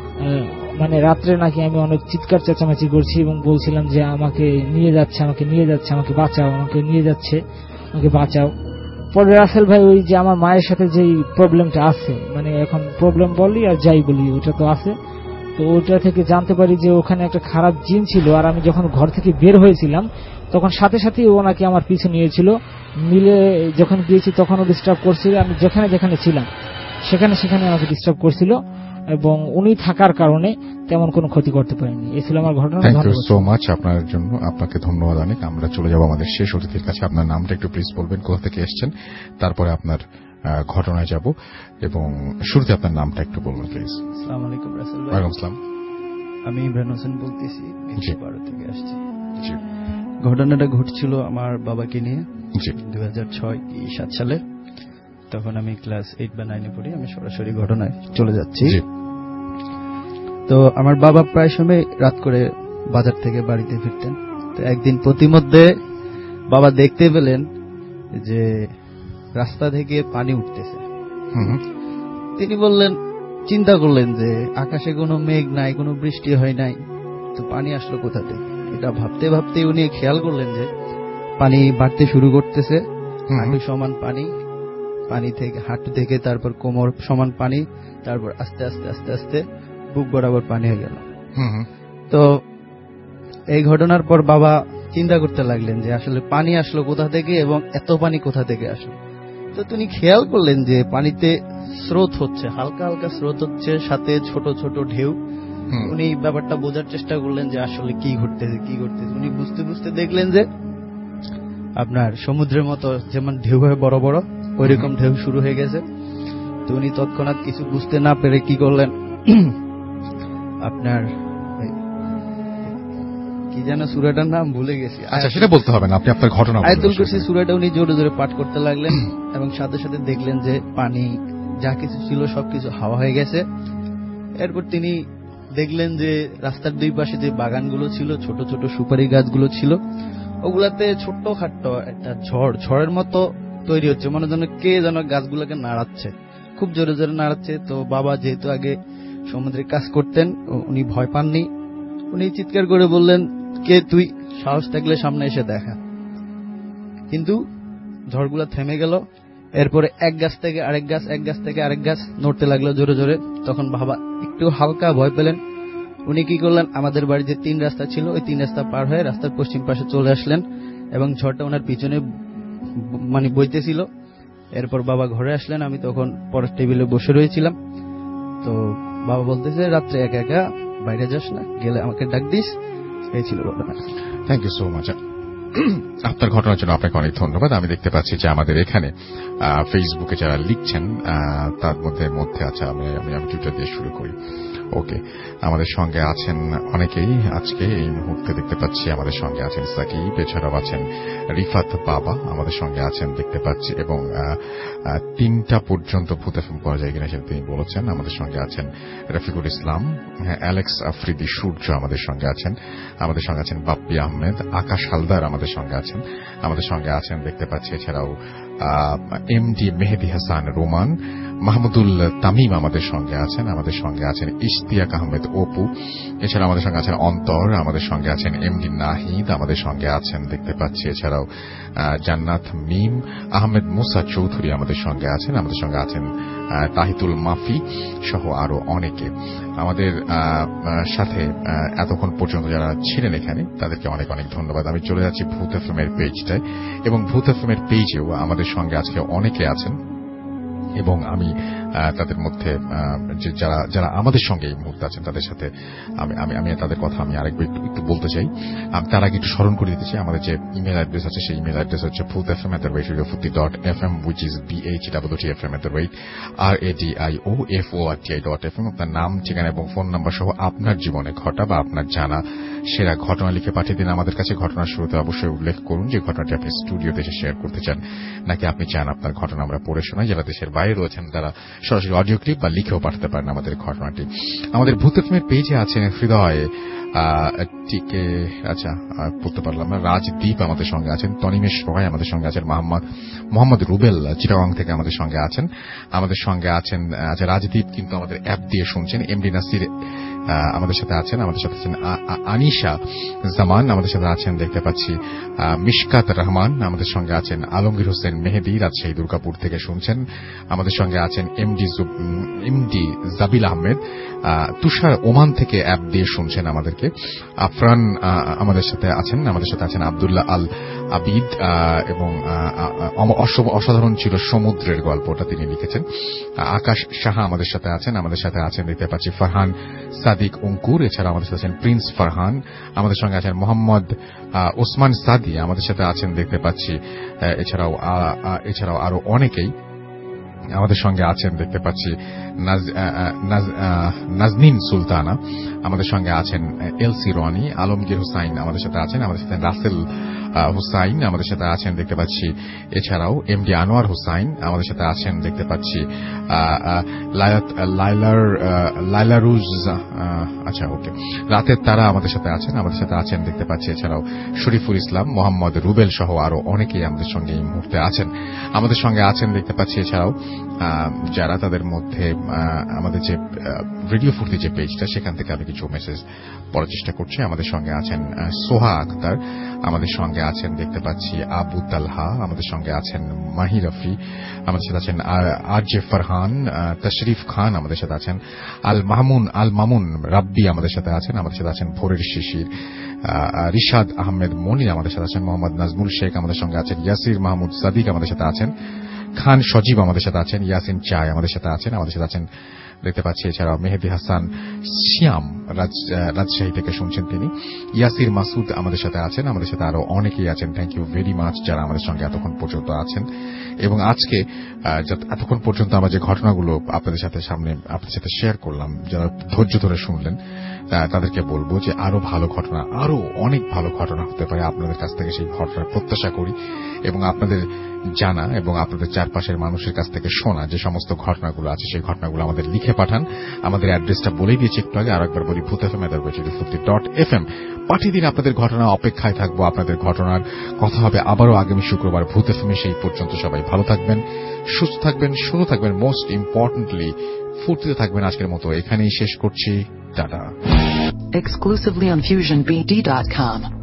মানে রাত্রে নাকি আমি অনেক চিৎকার চেঁচামেচি করছি এবং বলছিলাম যে আমাকে নিয়ে যাচ্ছে, আমাকে নিয়ে যাচ্ছে, আমাকে বাঁচাও, আমাকে নিয়ে যাচ্ছে, আমাকে বাঁচাও। পরে রাসেল ভাই ওই যে আমার মায়ের সাথে যে প্রবলেমটা আছে, মানে এখন প্রবলেম বলি আর যাই বলি, ওটা তো আছে। তো ওটা থেকে জানতে পারি যে ওখানে একটা খারাপ জিন ছিল। আর আমি যখন ঘর থেকে বের হয়েছিলাম তখন সাথে সাথে ও নাকি আমার পিছু নিয়েছিল, মিলে যখন গিয়েছি তখনও ডিস্টার্ব করছিল। আমি যেখানে যেখানে ছিলাম সেখানে সেখানে আমাকে ডিস্টার্ব করছিল এবং উনি থাকার কারণে তেমন কোনো ক্ষতি করতে পারেনি। এই ছিল আমার ঘটনা। থ্যাংক ইউ সো মাচ আপনার জন্য, আপনাকে ধন্যবাদ অনেক। আমরা চলে যাব আমাদের শেষ অতিথির কাছে। আপনার নামটা একটু প্লিজ বলবেন, কোথা থেকে এসেছেন, তারপরে আপনার ঘটনায় যাব এবং শুরুতে আপনার নামটা একটু বলবেন প্লিজ। আসসালামু আলাইকুম রাসেল ভাই। ওয়ালাইকুম আসসালাম। আমি ইমরান হোসেন বলতেছি, ভারত থেকে আসছি। ঘটনাটা ঘটছিল আমার বাবাকে নিয়ে দুই হাজার ছয় কি সাত সালে। তখন আমি ক্লাস এইট বা নাইনে পড়ি। আমি সরাসরি ঘটনায় চলে যাচ্ছি। তো আমার বাবা প্রায় সময় রাত করে বাজার থেকে বাড়িতে ফিরতেন। তো একদিন প্রতিমধ্যে বাবা দেখতে পেলেন যে রাস্তা থেকে পানি উঠতেছে। তিনি বললেন, চিন্তা করলেন যে আকাশে কোনো মেঘ নাই, কোনো বৃষ্টি হয় নাই, তো পানি আসলো কোথা থেকে। এটা ভাবতে ভাবতে উনি খেয়াল করলেন যে পানি বাড়তে শুরু করতেছে। হাঁটু সমান পানি, পানি থেকে হাঁটু থেকে তারপর কোমর সমান পানি, তারপর আস্তে আস্তে আস্তে আস্তে বুক বরাবর পানি হয়ে গেল। তো এই ঘটনার পর বাবা চিন্তা করতে লাগলেন যে আসলে পানি আসলো কোথা থেকে এবং এত পানি কোথা থেকে আসলো। তো তিনি খেয়াল করলেন যে পানিতে স্রোত হচ্ছে, হালকা হালকা স্রোত হচ্ছে, সাথে ছোট ছোট ঢেউ। উনি ব্যাপারটা বোঝার চেষ্টা করলেন যে আসলে কি ঘটতেছে কি ঘটতেছে উনি বুঝতে বুঝতে দেখলেন যে আপনার সমুদ্রের মতো যেমন ঢেউ হয় বড় বড়, ওইরকম ঢেউ শুরু হয়ে গেছে। তো উনি তৎক্ষণাৎ কিছু বুঝতে না পেরে কি করলেন, আপনার কি যেন সূরাটার নাম ভুলে গেছি। আচ্ছা, সেটা বলতে হবে না, আপনি আপনার ঘটনা আয়াতুল কুরসি সূরাটা উনি জোরে জোরে পাঠ করতে লাগলেন এবং সাথে সাথে দেখলেন যে পানি যা কিছু ছিল সবকিছু হাওয়া হয়ে গেছে। এরপর তিনি দেখলেন যে রাস্তার দুই পাশে যে বাগানগুলো ছিল, ছোট ছোট সুপারি গাছগুলো ছিল, ওগুলাতে ছোট্ট খাট্ট একটা ঝড় ঝড়ের মতো তৈরি হচ্ছে, মনে যেন কে যেন গাছগুলোকে নাড়াচ্ছে, খুব জোরে জোরে নাড়াচ্ছে। তো বাবা যেহেতু আগে সমুদ্রে কাজ করতেন, উনি ভয় পাননি। উনি চিৎকার করে বললেন, কে তুই, সাহস থাকলে সামনে এসে দেখা। কিন্তু ঝড়গুলো থেমে গেল। এরপরে এক গাছ থেকে আরেক গাছ, এক গাছ থেকে আরেক গাছ নড়তে লাগলো জোরে জোরে। তখন বাবা একটু হালকা ভয় পেলেন। উনি কি করলেন, আমাদের বাড়িতে তিন রাস্তা ছিল, ওই তিন রাস্তা পার হয়ে রাস্তার পশ্চিম পাশে চলে আসলেন এবং ঝড়টা ওনার পিছনে মানে বইতেছিল। এরপর বাবা ঘরে আসলেন, আমি তখন পরের টেবিলে বসে রয়েছিলাম। তো বাবা বলতেছে, রাত্রে একা একা বাইরে যাস না, গেলে আমাকে ডাক দিস, এই ছিল ঘটনা। Thank you so much. আপনার ঘটনার জন্য আপনাকে অনেক ধন্যবাদ। আমি দেখতে পাচ্ছি যে আমাদের এখানে ফেসবুকে যারা লিখছেন তার মধ্যে মধ্যে আছে, আমি আমি টুইটার দিয়ে শুরু করি। ওকে, আমাদের সঙ্গে আছেন অনেকেই আজকে এই মুহূর্তে দেখতে পাচ্ছি। আমাদের সঙ্গে আছেন সাকিব, এছাড়াও আছেন রিফাত বাবা আমাদের সঙ্গে আছেন দেখতে পাচ্ছি, এবং তিনটা পর্যন্ত ভূত এফএম করা যায় কিনা সেটা তিনি বলেছেন। আমাদের সঙ্গে আছেন রফিকুল ইসলাম, অ্যালেক্স আফ্রিদি সূর্য আমাদের সঙ্গে আছেন। আমাদের সঙ্গে আছেন বাপ্পি আহমেদ, আকাশ হালদার আমাদের সঙ্গে আছেন। আমাদের সঙ্গে আছেন দেখতে পাচ্ছি এছাড়াও এম ডি মেহেদি হাসান রোমান, মাহমুদুল তামিম আমাদের সঙ্গে আছেন। আমাদের সঙ্গে আছেন ইশতিয়াক আহমেদ অপু, এছাড়া আমাদের সঙ্গে আছেন অন্তর, আমাদের সঙ্গে আছেন এম ডি নাহিদ, আমাদের সঙ্গে আছেন দেখতে পাচ্ছি এছাড়াও জান্নাত মিম, আহমেদ মুসা চৌধুরী আমাদের সঙ্গে আছেন। আমাদের সঙ্গে আছেন তাহিতুল মাফি সহ আরো অনেকে। আমাদের সাথে এতক্ষণ পর্যন্ত যারা ছিলেন এখানে তাদেরকে অনেক অনেক ধন্যবাদ। আমি চলে যাচ্ছি ভূত এফএম এর পেজটায়, এবং ভূত এফএম এর পেজেও আমাদের সঙ্গে আজকে অনেকে আছেন, এবং আমি তাদের মধ্যে যারা যারা আমাদের সঙ্গে এই মুহূর্তে আছেন তাদের সাথে আমি আমি আমি তাদের কথা আমি আরেকবার একটু একটু বলতে চাই। তার আগে একটু স্মরণ করে দিতে চাই, আমাদের যে ইমেল অ্যাড্রেস আছে সেই ইমেল অ্যাড্রেস হচ্ছে Bhoot FM at the rate radio Foorti dot F M, which is B H double T F M at the rate R A D I O F O R T I dot F M. আপনার নাম, ঠিকানা এবং phone number সহ আপনার জীবনে ঘটা বা আপনার জানা সেরা ঘটনা লিখে পাঠিয়ে দিন আমাদের কাছে। ঘটনার শুরুতে অবশ্যই উল্লেখ করুন যে ঘটনাটি আপনি স্টুডিওতে এসে শেয়ার করতে চান, নাকি আপনি চান আপনার ঘটনা আমরা পড়ে শোনাই। যারা দেশের বাইরে রয়েছেন তারা সরাসরি অডিও ক্লিপ বা লিখেও পাঠাতে পারেন আমাদের ঘটনাটি। আমাদের ভূত এফএমের পেজে আছেন হৃদয়, টিকে আচ্ছা পড়তে পারলাম না, রাজদীপ আমাদের সঙ্গে আছেন, তনিমেশ রয় আমাদের সঙ্গে আছেন, মোহাম্মদ মোহাম্মদ রুবেল চিটাগং থেকে আমাদের সঙ্গে আছেন। আমাদের সঙ্গে আছেন আচ্ছা রাজদীপ কিন্তু আমাদের অ্যাপ দিয়ে শুনছেন। এমডি নাসির আমাদের সাথে আছেন। আমাদের সাথে আছেন আনিশা জামান, আমাদের সাথে আছেন দেখতে পাচ্ছি মিশকাত রহমান, আমাদের সঙ্গে আছেন আলমগীর হোসেন মেহেদি, রাজশাহী দুর্গাপুর থেকে শুনছেন। আমাদের সঙ্গে আছেন MD MD Jabil Ahmed, Tushar Oman থেকে অ্যাপ দিয়ে শুনছেন আমাদেরকে। আফরান আমাদের সাথে আছেন। আমাদের সাথে আছেন আব্দুল্লাহ আল আবিদ, এবং অসাধারণ ছিল সমুদ্রের গল্পটা তিনি লিখেছেন। আকাশ সাহা আমাদের সাথে আছেন। আমাদের সাথে আছেন দেখতে পাচ্ছি ফারহান সাদিক অঙ্কুর, এছাড়া আমাদের সাথে আছেন প্রিন্স ফারহান, আমাদের সঙ্গে আছেন মোহাম্মদ ওসমান সাদি, আমাদের সাথে আছেন দেখতে পাচ্ছি এছাড়াও এছাড়াও আরো অনেকেই আমাদের সঙ্গে আছেন দেখতে পাচ্ছি। নাজনীন সুলতানা আমাদের সঙ্গে আছেন, এলসি রনি, আলমগীর হুসাইন আমাদের সাথে আছেন। আমাদের সাথে রাসেল হুসাইন আমাদের সাথে আছেন দেখতে পাচ্ছি। এছাড়াও এমডি আনোয়ার হুসাইন আমাদের সাথে আছেন দেখতে পাচ্ছি। লাইলার লাইলারুজ আচ্ছা ওকে রাতের তারা আমাদের সাথে আছেন। আমাদের সাথে আছেন দেখতে পাচ্ছি এছাড়াও শরীফুল ইসলাম, মোহাম্মদ রুবেল সহ আরো অনেকেই আমাদের সঙ্গে এই মুহূর্তে আছেন। আমাদের সঙ্গে আছেন দেখতে পাচ্ছি এছাড়াও যারা তাদের মধ্যে আমাদের যে রেডিও ফুর্তি যে পেজটা সেখান থেকে আমি কিছু মেসেজ পড়ার চেষ্টা করছি। আমাদের সঙ্গে আছেন সোহা আক্তার, আমাদের সঙ্গে আছেন দেখতে পাচ্ছি আবু তালহা, আমাদের সঙ্গে আছেন মাহি রফি, আমাদের সাথে আছেন আর জে ফারহান, তশরিফ খান আমাদের সাথে আছেন, আল মাহমুন আল মামুন রাব্বি আমাদের সাথে আছেন। আমাদের সাথে আছেন ভোরের শিশির, রিশাদ আহমেদ মনির আমাদের সাথে আছেন, মোহাম্মদ নাজমুল শেখ আমাদের সঙ্গে আছেন, ইয়াসির মাহমুদ সাদিক আমাদের সাথে আছেন, খান সজীব আমাদের সাথে আছেন, ইয়াসিন চায় আমাদের সাথে আছেন। আমাদের সাথে আছেন দেখতে পাচ্ছি এছাড়াও মেহেদি হাসান শ্যাম, রাজশাহী থেকে শুনছেন তিনি। ইয়াসির মাসুদ আমাদের সাথে আছেন। আমাদের সাথে আরো অনেকেই আছেন। থ্যাংক ইউ ভেরি মাচ যারা আমাদের সঙ্গে এতক্ষণ পর্যন্ত আছেন। এবং আজকে এতক্ষণ পর্যন্ত আমরা যে ঘটনাগুলো আপনাদের সাথে সামনে আপনাদের সাথে শেয়ার করলাম, যারা ধৈর্য ধরে শুনলেন তাদেরকে বলবো যে আরো ভালো ঘটনা, আরো অনেক ভালো ঘটনা হতে পারে। আপনাদের কাছ থেকে সেই ঘটনার প্রত্যাশা করি, এবং আপনাদের জানা এবং আপনাদের চারপাশের মানুষের কাছ থেকে শোনা যে সমস্ত ঘটনাগুলো আছে সেই ঘটনাগুলো আমাদের লিখে পাঠান। আমাদের অ্যাড্রেসটা বলেই দিয়েছি একটু আগে, আর একবার বলি Bhoot FM at the rate radio Foorti dot F M. পাঠিয়ে দিন আপনাদের ঘটনা, অপেক্ষায় থাকবো আপনাদের ঘটনার। কথা হবে আবারও আগামী শুক্রবার ভূত এফএম এ। সেই পর্যন্ত সবাই ভালো থাকবেন, সুস্থ থাকবেন, সুস্থ থাকবেন, মোস্ট ইম্পর্টেন্টলি ফুর্তিতে থাকবেন। আজকের মতো এখানেই শেষ করছি, টাটা। Exclusively on fusion b d dot com.